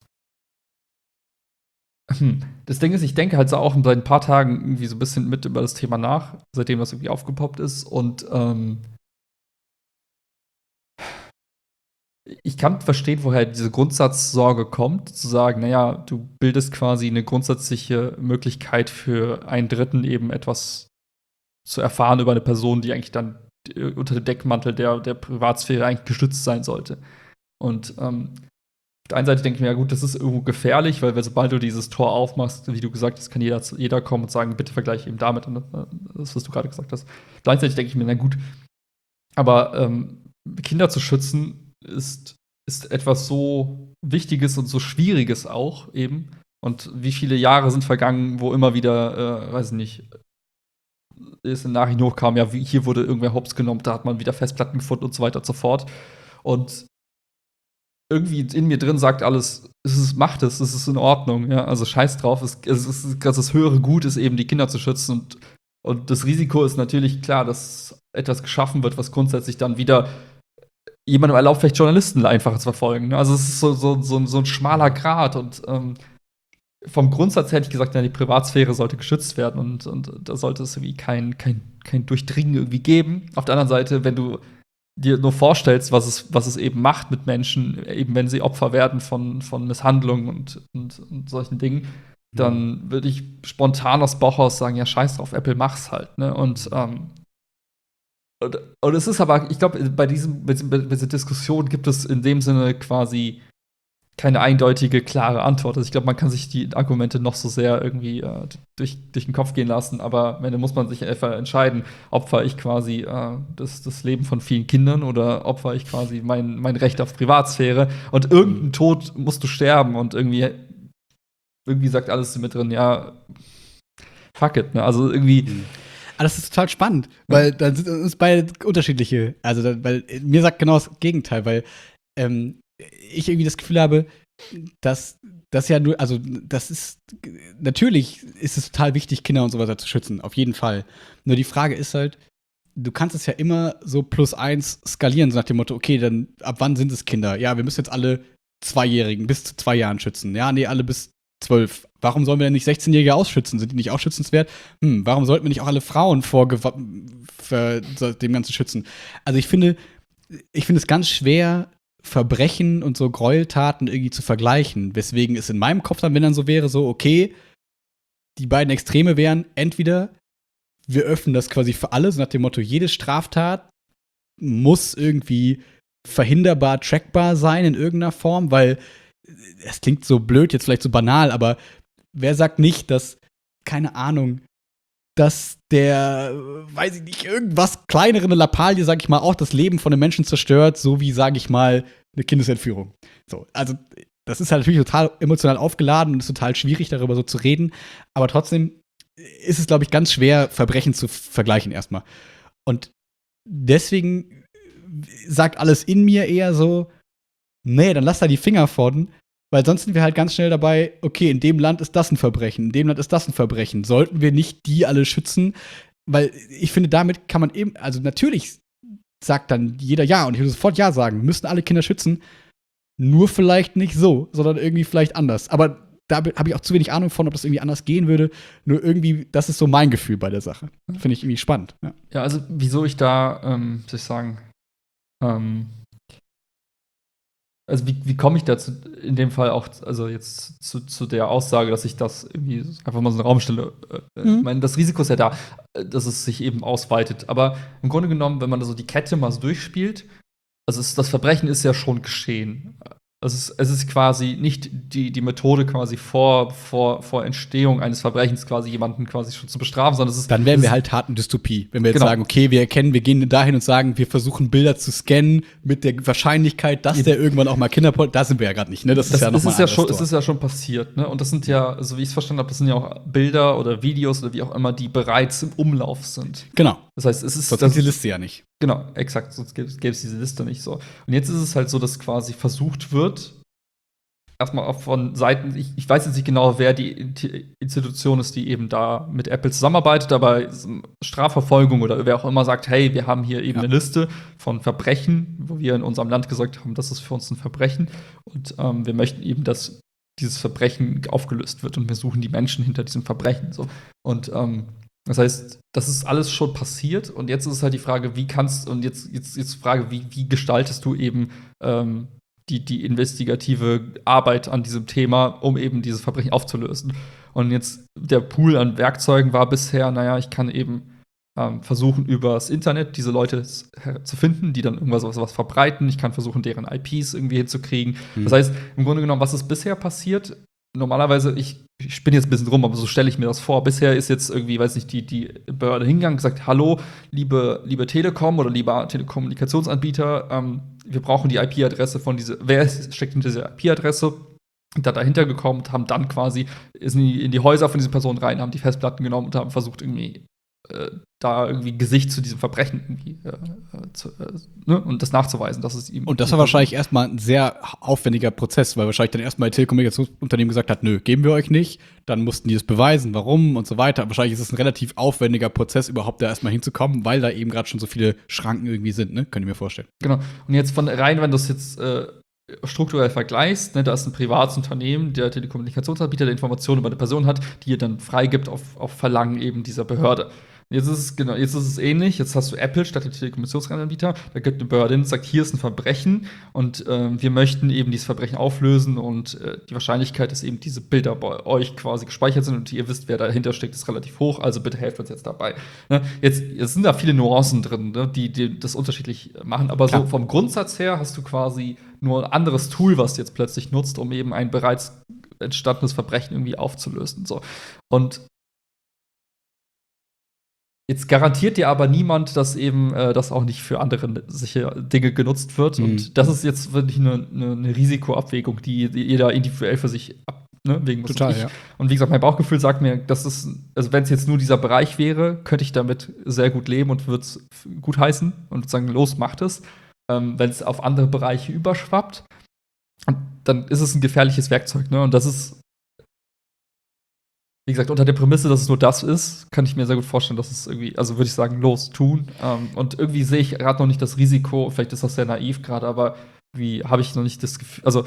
das Ding ist, ich denke halt so auch seit ein paar Tagen irgendwie so ein bisschen mit über das Thema nach, seitdem das irgendwie aufgepoppt ist. Und ähm, ich kann verstehen, woher diese Grundsatzsorge kommt, zu sagen, naja, du bildest quasi eine grundsätzliche Möglichkeit für einen Dritten eben etwas zu erfahren über eine Person, die eigentlich dann unter dem Deckmantel der, der Privatsphäre eigentlich geschützt sein sollte. Und ähm, auf der einen Seite denke ich mir, ja gut, das ist irgendwo gefährlich, weil sobald du dieses Tor aufmachst, wie du gesagt hast, kann jeder, jeder kommen und sagen, bitte vergleiche eben damit. Und das, was du gerade gesagt hast. Gleichzeitig denke ich mir, na gut, aber ähm, Kinder zu schützen ist, ist etwas so Wichtiges und so Schwieriges auch eben. Und wie viele Jahre sind vergangen, wo immer wieder, äh, weiß ich nicht, ist in Nachrichten hochkam, ja, wie, hier wurde irgendwer hops genommen, da hat man wieder Festplatten gefunden und so weiter und so fort. Und irgendwie in mir drin sagt alles, es ist, macht es, es ist in Ordnung, ja, also scheiß drauf, es, es ist, das höhere Gut ist eben, die Kinder zu schützen und, und das Risiko ist natürlich klar, dass etwas geschaffen wird, was grundsätzlich dann wieder jemandem erlaubt, vielleicht Journalisten einfacher zu verfolgen, ne? Also es ist so, so, so, so ein schmaler Grat und ähm, vom Grundsatz hätte ich gesagt, ja, die Privatsphäre sollte geschützt werden und, und da sollte es irgendwie kein, kein, kein Durchdringen irgendwie geben. Auf der anderen Seite, wenn du dir nur vorstellst, was es, was es eben macht mit Menschen, eben wenn sie Opfer werden von, von Misshandlungen und, und, und solchen Dingen, dann würde ich spontan aus Bauch aus sagen, ja, scheiß drauf, Apple mach's halt, ne? Und, ähm, und, und es ist aber, ich glaube, bei diesem, bei dieser Diskussion gibt es in dem Sinne quasi keine eindeutige, klare Antwort. Also ich glaube, man kann sich die Argumente noch so sehr irgendwie äh, durch, durch den Kopf gehen lassen, aber am Ende muss man sich einfach entscheiden, opfer ich quasi äh, das, das Leben von vielen Kindern oder opfer ich quasi mein, mein Recht auf Privatsphäre und irgendein Tod musst du sterben und irgendwie irgendwie sagt alles mit drin, ja, fuck it, ne? Also irgendwie mhm. Aber das ist total spannend, weil dann sind uns beide unterschiedliche, also weil mir sagt genau das Gegenteil, weil ähm, ich irgendwie das Gefühl habe, dass das ja nur, also das ist, natürlich ist es total wichtig, Kinder und so weiter zu schützen, auf jeden Fall. Nur die Frage ist halt, du kannst es ja immer so plus eins skalieren, so nach dem Motto, okay, dann ab wann sind es Kinder? Ja, wir müssen jetzt alle Zweijährigen bis zu zwei Jahren schützen. Ja, nee, alle bis zwölf. Warum sollen wir denn nicht sechzehnjährige ausschützen? Sind die nicht auch schützenswert? Hm, warum sollten wir nicht auch alle Frauen vor Gewa- für dem Ganzen schützen? Also ich finde, ich finde es ganz schwer, Verbrechen und so Gräueltaten irgendwie zu vergleichen. Weswegen es in meinem Kopf dann, wenn dann so wäre, so, okay, die beiden Extreme wären, entweder wir öffnen das quasi für alle, so nach dem Motto, jede Straftat muss irgendwie verhinderbar, trackbar sein in irgendeiner Form, weil es klingt so blöd, jetzt vielleicht so banal, aber wer sagt nicht, dass, keine Ahnung, dass der, weiß ich nicht, irgendwas kleinere, eine Lappalie, sag ich mal, auch das Leben von einem Menschen zerstört, so wie, sag ich mal, eine Kindesentführung. So, also das ist halt natürlich total emotional aufgeladen und ist total schwierig, darüber so zu reden, aber trotzdem ist es, glaube ich, ganz schwer, Verbrechen zu vergleichen erstmal. Und deswegen sagt alles in mir eher so, nee, dann lass da die Finger von, weil sonst sind wir halt ganz schnell dabei, okay, in dem Land ist das ein Verbrechen, in dem Land ist das ein Verbrechen. Sollten wir nicht die alle schützen? Weil ich finde, damit kann man eben, also natürlich sagt dann jeder ja und ich würde sofort ja sagen, wir müssen alle Kinder schützen, nur vielleicht nicht so, sondern irgendwie vielleicht anders. Aber da habe ich auch zu wenig Ahnung von, ob das irgendwie anders gehen würde. Nur irgendwie, das ist so mein Gefühl bei der Sache. Finde ich irgendwie spannend. Ja, ja also wieso ich da, ähm, soll ich sagen, ähm Also wie, wie komme ich dazu in dem Fall auch, also jetzt zu, zu der Aussage, dass ich das irgendwie einfach mal so in den Raum stelle. Mhm. Ich meine, das Risiko ist ja da, dass es sich eben ausweitet. Aber im Grunde genommen, wenn man so die Kette mal so durchspielt, also es, das Verbrechen ist ja schon geschehen. Es ist, es ist quasi nicht die, die Methode quasi vor, vor, vor Entstehung eines Verbrechens quasi jemanden quasi schon zu bestrafen, sondern es ist. Dann wären wir halt Tatendystopie. Wenn wir jetzt genau. sagen, okay, wir erkennen, wir gehen dahin und sagen, wir versuchen Bilder zu scannen mit der Wahrscheinlichkeit, dass der irgendwann auch mal Kinderporn, da sind wir ja gerade nicht, ne? Das, das ist ja noch ist mal ja schon, es ist ja schon passiert, ne? Und das sind ja, so wie ich es verstanden habe, das sind ja auch Bilder oder Videos oder wie auch immer, die bereits im Umlauf sind. Genau. Das heißt, es ist. Sonst ist die Liste ja nicht. Genau, exakt, sonst gäbe es diese Liste nicht so. Und jetzt ist es halt so, dass quasi versucht wird, erstmal auch von Seiten, ich, ich weiß jetzt nicht genau, wer die Institution ist, die eben da mit Apple zusammenarbeitet, aber Strafverfolgung oder wer auch immer sagt, hey, wir haben hier eben ja. eine Liste von Verbrechen, wo wir in unserem Land gesagt haben, das ist für uns ein Verbrechen und ähm, wir möchten eben, dass dieses Verbrechen aufgelöst wird und wir suchen die Menschen hinter diesem Verbrechen. So. Und ähm, das heißt, das ist alles schon passiert und jetzt ist es halt die Frage, wie kannst, und jetzt, jetzt, jetzt die Frage, wie, wie gestaltest du eben ähm, Die, die investigative Arbeit an diesem Thema, um eben dieses Verbrechen aufzulösen. Und jetzt der Pool an Werkzeugen war bisher, naja, ich kann eben ähm, versuchen, übers Internet diese Leute zu finden, die dann irgendwas was, was verbreiten. Ich kann versuchen, deren I Ps irgendwie hinzukriegen. Mhm. Das heißt, im Grunde genommen, was ist bisher passiert? Normalerweise, ich, ich spinne jetzt ein bisschen rum, aber so stelle ich mir das vor. Bisher ist jetzt irgendwie, weiß nicht, die, die Behörde hingegangen und gesagt, hallo, liebe, liebe Telekom oder lieber Telekommunikationsanbieter, ähm, wir brauchen die I P-Adresse von dieser, wer ist, steckt hinter dieser I P-Adresse? Und da dahinter gekommen und haben dann quasi in die, in die Häuser von diesen Personen rein, haben die Festplatten genommen und haben versucht, irgendwie äh, da irgendwie Gesicht zu diesem Verbrechen irgendwie äh, zu, äh, ne? und das nachzuweisen, dass es ihm. Und das war wahrscheinlich erstmal ein sehr aufwendiger Prozess, weil wahrscheinlich dann erstmal die Telekommunikationsunternehmen gesagt hat, nö, geben wir euch nicht. Dann mussten die das beweisen, warum und so weiter. Wahrscheinlich ist es ein relativ aufwendiger Prozess, überhaupt da erstmal hinzukommen, weil da eben gerade schon so viele Schranken irgendwie sind, ne? Könnt ihr mir vorstellen. Genau. Und jetzt von rein, wenn das jetzt äh, strukturell vergleichst, ne, da ist ein privates Unternehmen, der Telekommunikationsanbieter, der Informationen über eine Person hat, die ihr dann freigibt auf, auf Verlangen eben dieser Behörde. Jetzt ist es genau, jetzt ist es ähnlich. Jetzt hast du Apple statt der Telekommunikationsanbieter. Da gibt eine Behörde hin, sagt, hier ist ein Verbrechen und ähm, wir möchten eben dieses Verbrechen auflösen und äh, die Wahrscheinlichkeit, dass eben diese Bilder bei euch quasi gespeichert sind und ihr wisst, wer dahinter steckt, ist relativ hoch. Also bitte helft uns jetzt dabei. Ne? Jetzt, jetzt sind da viele Nuancen drin, ne, die, die das unterschiedlich machen. Aber Klar. so vom Grundsatz her hast du quasi nur ein anderes Tool, was du jetzt plötzlich nutzt, um eben ein bereits entstandenes Verbrechen irgendwie aufzulösen. So. Und jetzt garantiert dir aber niemand, dass eben äh, das auch nicht für andere sicher Dinge genutzt wird. Mhm. Und das ist jetzt wirklich eine, eine, eine Risikoabwägung, die, die jeder individuell für sich abwägen muss. Total, und, ich, ja. und wie gesagt, mein Bauchgefühl sagt mir, dass es, also wenn es jetzt nur dieser Bereich wäre, könnte ich damit sehr gut leben und würde es gut heißen und sagen, los, macht es. Ähm, wenn es auf andere Bereiche überschwappt, dann ist es ein gefährliches Werkzeug. Ne? Und das ist Wie gesagt, unter der Prämisse, dass es nur das ist, kann ich mir sehr gut vorstellen, dass es irgendwie, also würde ich sagen, los, tun. Ähm, und irgendwie sehe ich gerade noch nicht das Risiko, vielleicht ist das sehr naiv gerade, aber wie habe ich noch nicht das Gefühl, also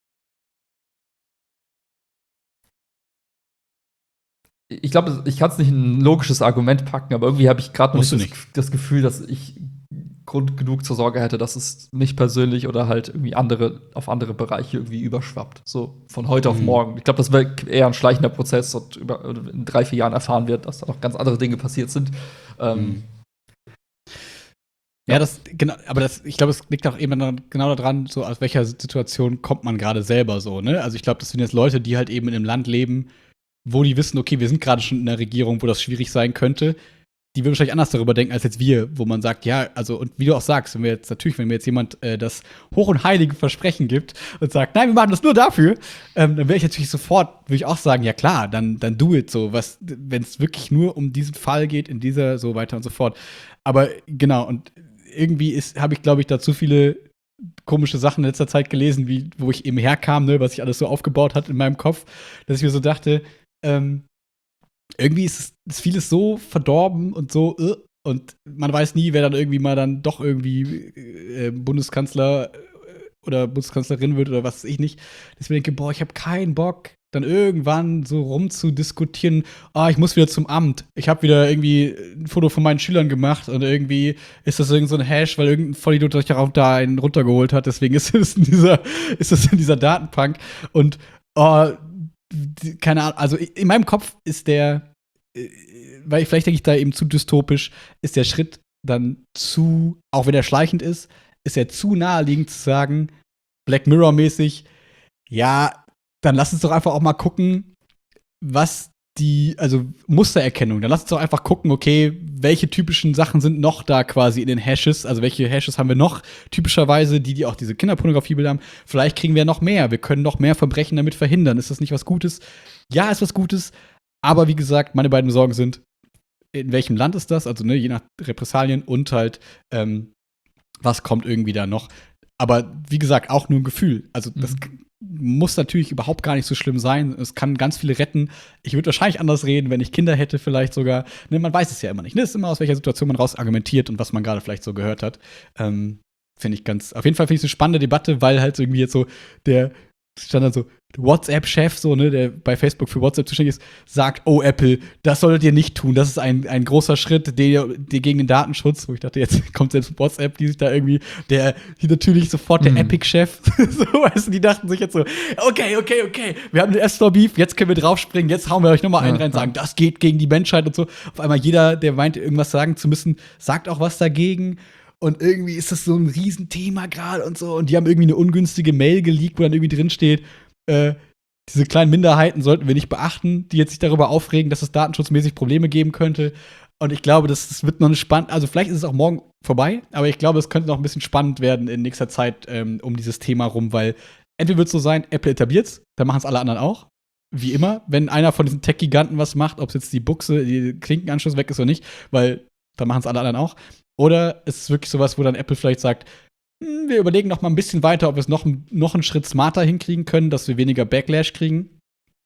ich glaube, ich kann es nicht in ein logisches Argument packen, aber irgendwie habe ich gerade noch nicht, nicht das, das Gefühl, dass ich Grund genug zur Sorge hätte, dass es mich persönlich oder halt irgendwie andere auf andere Bereiche irgendwie überschwappt. So von heute mhm. auf morgen. Ich glaube, das wäre eher ein schleichender Prozess und über, in drei, vier Jahren erfahren wird, dass da noch ganz andere Dinge passiert sind. Ähm, mhm. Ja, das, genau, aber das, ich glaube, es liegt auch eben dann genau daran, so aus welcher Situation kommt man gerade selber so, ne? Also ich glaube, das sind jetzt Leute, die halt eben in einem Land leben, wo die wissen, okay, wir sind gerade schon in einer Regierung, wo das schwierig sein könnte. Die würden wahrscheinlich anders darüber denken als jetzt wir, wo man sagt, ja, also, und wie du auch sagst, wenn wir jetzt natürlich, wenn mir jetzt jemand äh, das hoch und heilige Versprechen gibt und sagt, nein, wir machen das nur dafür, ähm, dann wäre ich natürlich sofort, würde ich auch sagen, ja klar, dann, dann do it so, was, wenn es wirklich nur um diesen Fall geht, in dieser, so weiter und so fort. Aber genau, und irgendwie habe ich, glaube ich, da zu viele komische Sachen in letzter Zeit gelesen, wie, wo ich eben herkam, ne, was sich alles so aufgebaut hat in meinem Kopf, dass ich mir so dachte, ähm, irgendwie ist, es, ist vieles so verdorben und so uh, und man weiß nie, wer dann irgendwie mal dann doch irgendwie äh, Bundeskanzler oder Bundeskanzlerin wird oder was weiß ich nicht. Deswegen denke ich, boah, ich habe keinen Bock, dann irgendwann so rumzudiskutieren, ah, ich muss wieder zum Amt. Ich habe wieder irgendwie ein Foto von meinen Schülern gemacht und irgendwie ist das irgend so ein Hash, weil irgendein Vollidiot euch darauf da einen runtergeholt hat. Deswegen ist es in dieser, ist es in dieser Datenbank und oh, keine Ahnung, also in meinem Kopf ist der, weil vielleicht denke ich da eben zu dystopisch, ist der Schritt dann zu, auch wenn er schleichend ist, ist er zu naheliegend zu sagen, Black Mirror-mäßig, ja, dann lass uns doch einfach auch mal gucken, was die, also Mustererkennung, dann lass uns doch einfach gucken, okay, welche typischen Sachen sind noch da quasi in den Hashes, also welche Hashes haben wir noch typischerweise, die, die auch diese Kinderpornografie-Bilder haben, vielleicht kriegen wir noch mehr, wir können noch mehr Verbrechen damit verhindern, ist das nicht was Gutes? Ja, ist was Gutes, aber wie gesagt, meine beiden Sorgen sind, in welchem Land ist das, also ne, je nach Repressalien und halt, ähm, was kommt irgendwie da noch. Aber wie gesagt, auch nur ein Gefühl. Also das mhm. muss natürlich überhaupt gar nicht so schlimm sein. Es kann ganz viele retten. Ich würde wahrscheinlich anders reden, wenn ich Kinder hätte vielleicht sogar. Ne, man weiß es ja immer nicht. Ne? Es ist immer, aus welcher Situation man raus argumentiert und was man gerade vielleicht so gehört hat. Ähm, finde ich ganz, auf jeden Fall finde ich es eine spannende Debatte, weil halt irgendwie jetzt so der stand dann so, WhatsApp-Chef, so, ne, der bei Facebook für WhatsApp zuständig ist, sagt, oh, Apple, das solltet ihr nicht tun. Das ist ein, ein großer Schritt der, der gegen den Datenschutz, wo ich dachte, jetzt kommt selbst WhatsApp, die sich da irgendwie, der, die natürlich sofort der mhm. Epic-Chef, so, weißt du, die dachten sich jetzt so, okay, okay, okay, wir haben den App Store-Beef, jetzt können wir draufspringen, jetzt hauen wir euch nochmal einen ja, rein, ja. sagen, das geht gegen die Menschheit und so. Auf einmal jeder, der meint, irgendwas sagen zu müssen, sagt auch was dagegen. Und irgendwie ist das so ein Riesenthema gerade und so. Und die haben irgendwie eine ungünstige Mail geleakt, wo dann irgendwie drin steht, äh, diese kleinen Minderheiten sollten wir nicht beachten, die jetzt sich darüber aufregen, dass es datenschutzmäßig Probleme geben könnte. Und ich glaube, das, das wird noch eine spannend, also vielleicht ist es auch morgen vorbei, aber ich glaube, es könnte noch ein bisschen spannend werden in nächster Zeit ähm, um dieses Thema rum, weil entweder wird es so sein, Apple etabliert's, dann machen es alle anderen auch. Wie immer, wenn einer von diesen Tech-Giganten was macht, ob es jetzt die Buchse, die Klinkenanschluss weg ist oder nicht, weil dann machen es alle anderen auch. Oder es ist wirklich sowas, wo dann Apple vielleicht sagt, hm, wir überlegen noch mal ein bisschen weiter, ob wir es noch, noch einen Schritt smarter hinkriegen können, dass wir weniger Backlash kriegen.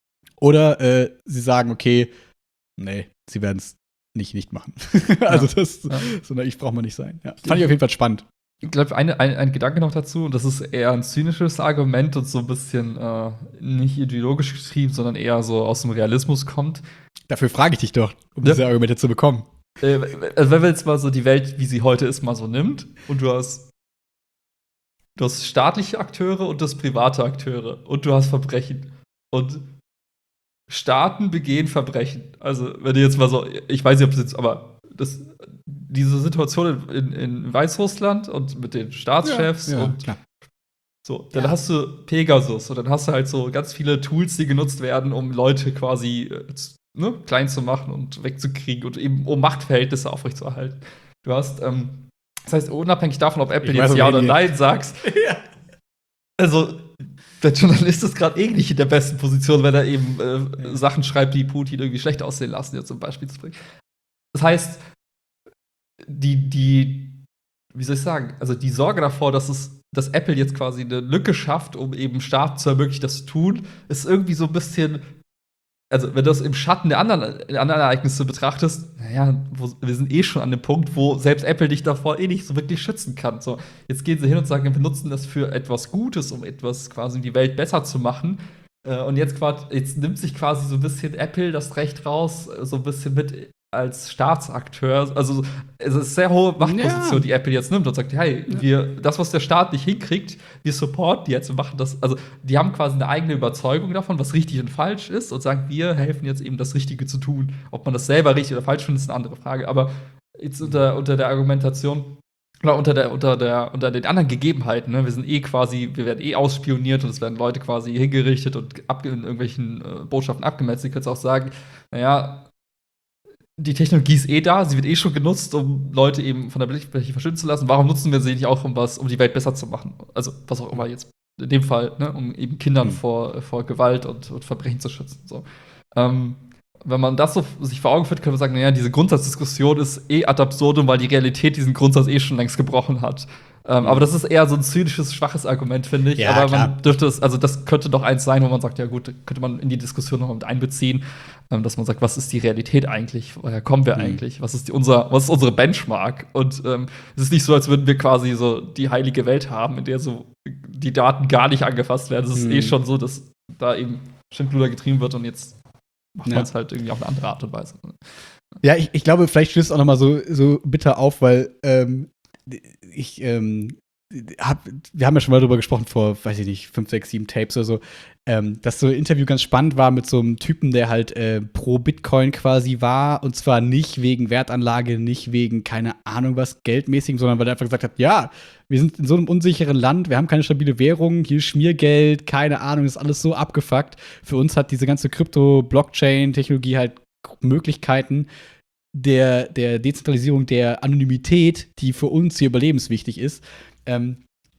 Oder äh, sie sagen, okay, nee, sie werden es nicht nicht machen. also das, ja. so naiv braucht man nicht sein. Ja. Fand ich auf jeden Fall spannend. Ich glaube, ein, ein, ein Gedanke noch dazu, und das ist eher ein zynisches Argument und so ein bisschen äh, nicht ideologisch getrieben, sondern eher so aus dem Realismus kommt. Dafür frage ich dich doch, um Ja. diese Argumente zu bekommen. Äh, also wenn man jetzt mal so die Welt, wie sie heute ist, mal so nimmt, und du hast, du hast staatliche Akteure und du hast private Akteure und du hast Verbrechen. Und Staaten begehen Verbrechen. Also, wenn du jetzt mal so, ich weiß nicht, ob es jetzt, aber das, diese Situation in, in Weißrussland und mit den Staatschefs Ja, ja, und klar. so, dann Ja. hast du Pegasus und dann hast du halt so ganz viele Tools, die genutzt werden, um Leute quasi äh, z- ne, klein zu machen und wegzukriegen und eben um Machtverhältnisse aufrechtzuerhalten. Du hast, ähm, das heißt, unabhängig davon, ob Apple Ich jetzt weiß, ja wohin oder ihr- nein sagst, also der Journalist ist gerade eh nicht in der besten Position, wenn er eben äh, Ja. Sachen schreibt, die Putin irgendwie schlecht aussehen lassen, jetzt zum Beispiel zu bringen. Das heißt, die, die, wie soll ich sagen, also die Sorge davor, dass es, dass Apple jetzt quasi eine Lücke schafft, um eben Staaten zu ermöglichen, das zu tun, ist irgendwie so ein bisschen, also wenn du das im Schatten der anderen, der anderen Ereignisse betrachtest, naja, wo, wir sind eh schon an dem Punkt, wo selbst Apple dich davor eh nicht so wirklich schützen kann. So, jetzt gehen sie hin und sagen, wir nutzen das für etwas Gutes, um etwas quasi die Welt besser zu machen. Äh, und jetzt, quasi, jetzt nimmt sich quasi so ein bisschen Apple das Recht raus, äh, so ein bisschen mit als Staatsakteur. Also es ist eine sehr hohe Machtposition, Ja. die Apple jetzt nimmt und sagt, hey, wir, das, was der Staat nicht hinkriegt, wir supporten jetzt, wir machen das. Also die haben quasi eine eigene Überzeugung davon, was richtig und falsch ist und sagen, wir helfen jetzt eben das Richtige zu tun. Ob man das selber richtig oder falsch findet, ist eine andere Frage. Aber jetzt unter, unter der Argumentation oder unter der, unter der, unter den anderen Gegebenheiten, ne? Wir sind eh quasi, wir werden eh ausspioniert und es werden Leute quasi hingerichtet und ab, in irgendwelchen äh, Botschaften abgemetzelt. Ich könnte auch sagen, naja, die Technologie ist eh da, sie wird eh schon genutzt, um Leute eben von der Bildfläche verschwinden zu lassen. Warum nutzen wir sie nicht auch, um was, um die Welt besser zu machen? Also, was auch immer jetzt in dem Fall, ne, um eben Kindern Hm. vor, vor Gewalt und, und Verbrechen zu schützen. So. Ähm, wenn man das so sich vor Augen führt, können wir sagen, naja, diese Grundsatzdiskussion ist eh ad absurdum, weil die Realität diesen Grundsatz eh schon längst gebrochen hat. Ähm, Mhm. Aber das ist eher so ein zynisches, schwaches Argument, finde ich. Ja, aber klar. man dürfte es, also das könnte doch eins sein, wo man sagt, ja gut, könnte man in die Diskussion noch mit einbeziehen, ähm, dass man sagt, was ist die Realität eigentlich? Woher kommen wir Mhm. eigentlich? Was ist die, unser, was ist unsere Benchmark? Und ähm, es ist nicht so, als würden wir quasi so die heilige Welt haben, in der so die Daten gar nicht angefasst werden. Es ist Mhm. eh schon so, dass da eben Schindluder getrieben wird und jetzt macht Ja. man es halt irgendwie auf eine andere Art und Weise. Ja, ich, ich glaube, vielleicht stößt es auch noch mal so, so bitter auf, weil ähm, ich ähm, hab, wir haben ja schon mal drüber gesprochen vor, weiß ich nicht, fünf, sechs, sieben Tapes oder so, ähm, dass so ein Interview ganz spannend war mit so einem Typen, der halt äh, pro Bitcoin quasi war, und zwar nicht wegen Wertanlage, nicht wegen, keine Ahnung was, geldmäßig, sondern weil er einfach gesagt hat, ja, wir sind in so einem unsicheren Land, wir haben keine stabile Währung, hier Schmiergeld, keine Ahnung, ist alles so abgefuckt. Für uns hat diese ganze Krypto-Blockchain-Technologie halt Möglichkeiten der, der Dezentralisierung, der Anonymität, die für uns hier überlebenswichtig ist. Ähm,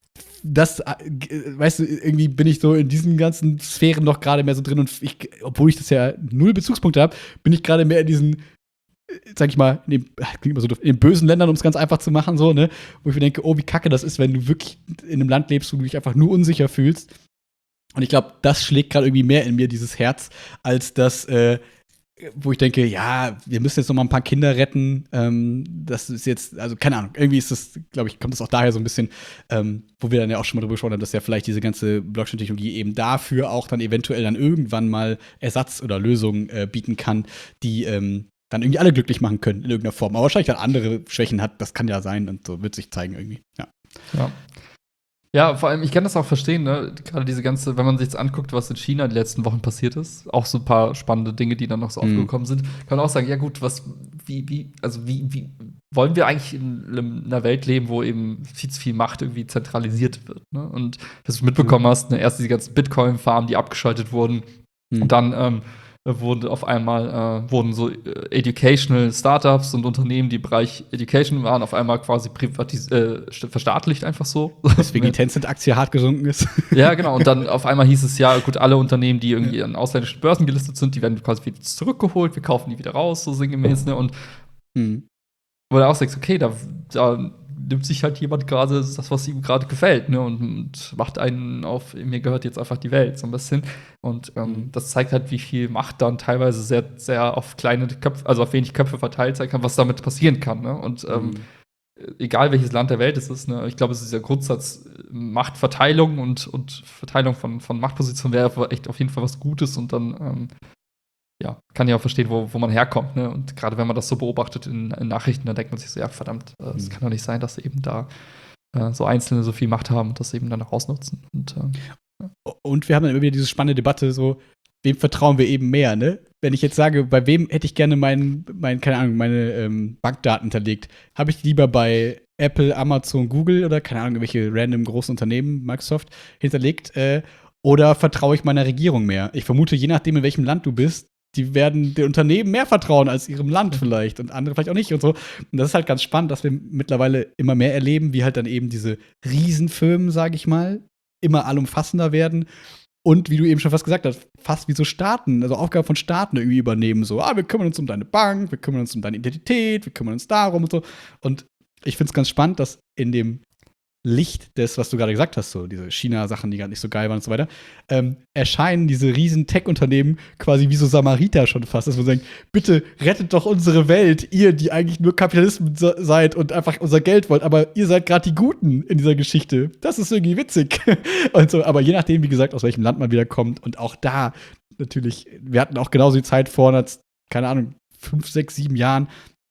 das, äh, g- weißt du, irgendwie bin ich so in diesen ganzen Sphären noch gerade mehr so drin, und ich, obwohl ich das ja null Bezugspunkte habe, bin ich gerade mehr in diesen, äh, sag ich mal, in den, äh, klingt immer so doof, in den bösen Ländern, um es ganz einfach zu machen, so, ne, wo ich mir denke, oh, wie kacke das ist, wenn du wirklich in einem Land lebst, wo du dich einfach nur unsicher fühlst. Und ich glaube, das schlägt gerade irgendwie mehr in mir, dieses Herz, als das, äh, wo ich denke, ja, wir müssen jetzt noch mal ein paar Kinder retten. Ähm, das ist jetzt, also keine Ahnung, irgendwie ist das, glaube ich, kommt das auch daher so ein bisschen, ähm, wo wir dann ja auch schon mal drüber gesprochen haben, dass ja vielleicht diese ganze Blockchain-Technologie eben dafür auch dann eventuell dann irgendwann mal Ersatz oder Lösungen äh, bieten kann, die ähm, dann irgendwie alle glücklich machen können in irgendeiner Form. Aber wahrscheinlich dann andere Schwächen hat, das kann ja sein, und so wird sich zeigen irgendwie. Ja. Ja. Ja, vor allem, ich kann das auch verstehen, ne? Gerade diese ganze, wenn man sich jetzt anguckt, was in China die letzten Wochen passiert ist, auch so ein paar spannende Dinge, die dann noch so Mhm. aufgekommen sind, kann man auch sagen, ja gut, was, wie, wie, also wie, wie wollen wir eigentlich in einer Welt leben, wo eben viel zu viel Macht irgendwie zentralisiert wird, ne? Und was du mitbekommen hast, ne, erst diese ganzen Bitcoin-Farmen, die abgeschaltet wurden, Mhm. und dann ähm, wurden auf einmal äh, wurden so äh, Educational Startups und Unternehmen, die im Bereich Education waren, auf einmal quasi privatis äh, st- verstaatlicht einfach so. Deswegen die Tencent-Aktie hart gesunken ist. Ja, genau. Und dann auf einmal hieß es ja, gut, alle Unternehmen, die irgendwie an ausländischen Börsen gelistet sind, die werden quasi wieder zurückgeholt, wir kaufen die wieder raus, so sinngemäß, ne? Und Mhm. wo du auch sagst, okay, da, da nimmt sich halt jemand gerade das, was ihm gerade gefällt, ne? Und, und macht einen auf, mir gehört jetzt einfach die Welt, so ein bisschen. Und ähm, Mhm. das zeigt halt, wie viel Macht dann teilweise sehr, sehr auf kleine Köpfe, also auf wenig Köpfe verteilt sein kann, was damit passieren kann, ne? Und ähm, Mhm. egal welches Land der Welt es ist, ne, ich glaube, es ist dieser Grundsatz Machtverteilung und, und Verteilung von, von Machtpositionen wäre echt auf jeden Fall was Gutes und dann ähm, ja, kann ich auch verstehen, wo, wo man herkommt, ne? Und gerade wenn man das so beobachtet in, in Nachrichten, dann denkt man sich so, ja, verdammt, äh, es mhm. kann doch nicht sein, dass eben da äh, so Einzelne so viel Macht haben und das eben dann auch ausnutzen. Und, äh, ja. und wir haben dann immer wieder diese spannende Debatte, so, wem vertrauen wir eben mehr, ne? Wenn ich jetzt sage, bei wem hätte ich gerne mein, mein keine Ahnung, meine ähm, Bankdaten hinterlegt, habe ich die lieber bei Apple, Amazon, Google oder keine Ahnung, welche random großen Unternehmen, Microsoft, hinterlegt, äh, oder vertraue ich meiner Regierung mehr? Ich vermute, je nachdem, in welchem Land du bist, die werden den Unternehmen mehr vertrauen als ihrem Land vielleicht und andere vielleicht auch nicht und so. Und das ist halt ganz spannend, dass wir mittlerweile immer mehr erleben, wie halt dann eben diese Riesenfirmen, sage ich mal, immer allumfassender werden und wie du eben schon fast gesagt hast, fast wie so Staaten, also Aufgaben von Staaten irgendwie übernehmen. So, ah, wir kümmern uns um deine Bank, wir kümmern uns um deine Identität, wir kümmern uns darum und so. Und ich finde es ganz spannend, dass in dem Licht des, was du gerade gesagt hast, so diese China-Sachen, die gar nicht so geil waren und so weiter, ähm, erscheinen diese riesen Tech-Unternehmen quasi wie so Samariter schon fast, dass man sagt, bitte rettet doch unsere Welt, ihr, die eigentlich nur Kapitalisten so, seid und einfach unser Geld wollt, aber ihr seid gerade die Guten in dieser Geschichte. Das ist irgendwie witzig. und so, aber je nachdem, wie gesagt, aus welchem Land man wieder kommt und auch da natürlich, wir hatten auch genauso die Zeit vor, als, keine Ahnung, fünf, sechs, sieben Jahren,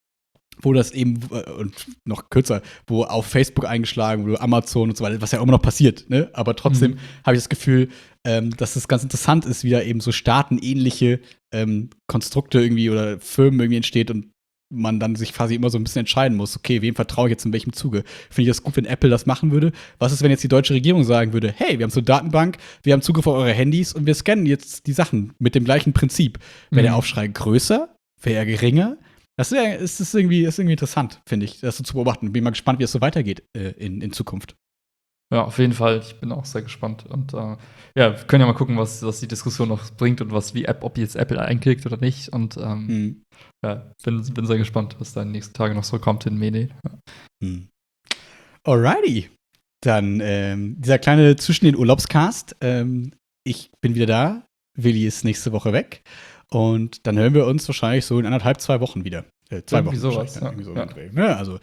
wo das eben, und noch kürzer, wo auf Facebook eingeschlagen wurde, Amazon und so weiter, was ja immer noch passiert, ne? Aber trotzdem mhm. habe ich das Gefühl, ähm, dass es ganz interessant ist, wie da eben so staatenähnliche ähm, Konstrukte irgendwie oder Firmen irgendwie entsteht und man dann sich quasi immer so ein bisschen entscheiden muss, okay, wem vertraue ich jetzt in welchem Zuge? Finde ich das gut, wenn Apple das machen würde? Was ist, wenn jetzt die deutsche Regierung sagen würde, hey, wir haben so eine Datenbank, wir haben Zugriff auf eure Handys und wir scannen jetzt die Sachen mit dem gleichen Prinzip. Wäre mhm. der Aufschrei größer? Wäre er geringer? Das ist, ist, irgendwie, ist irgendwie interessant, finde ich, das so zu beobachten. Bin mal gespannt, wie es so weitergeht äh, in, in Zukunft. Ja, auf jeden Fall. Ich bin auch sehr gespannt. Und äh, ja, wir können ja mal gucken, was, was die Diskussion noch bringt und was, wie App, ob jetzt Apple einklickt oder nicht. Und ähm, hm. ja, bin, bin sehr gespannt, was da in den nächsten Tagen noch so kommt in Medien. Ja. Hm. Alrighty. Dann ähm, dieser kleine zwischen den Urlaubscast. Ähm, ich bin wieder da. Willi ist nächste Woche weg. Und dann hören wir uns wahrscheinlich so in anderthalb, zwei Wochen wieder. Äh, zwei irgendwie Wochen sowas. Ja. Irgendwie so ja. Ja, also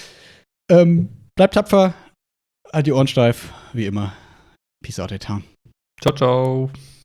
ähm, bleibt tapfer, halt die Ohren steif, wie immer. Peace out, der Town. Ciao, ciao.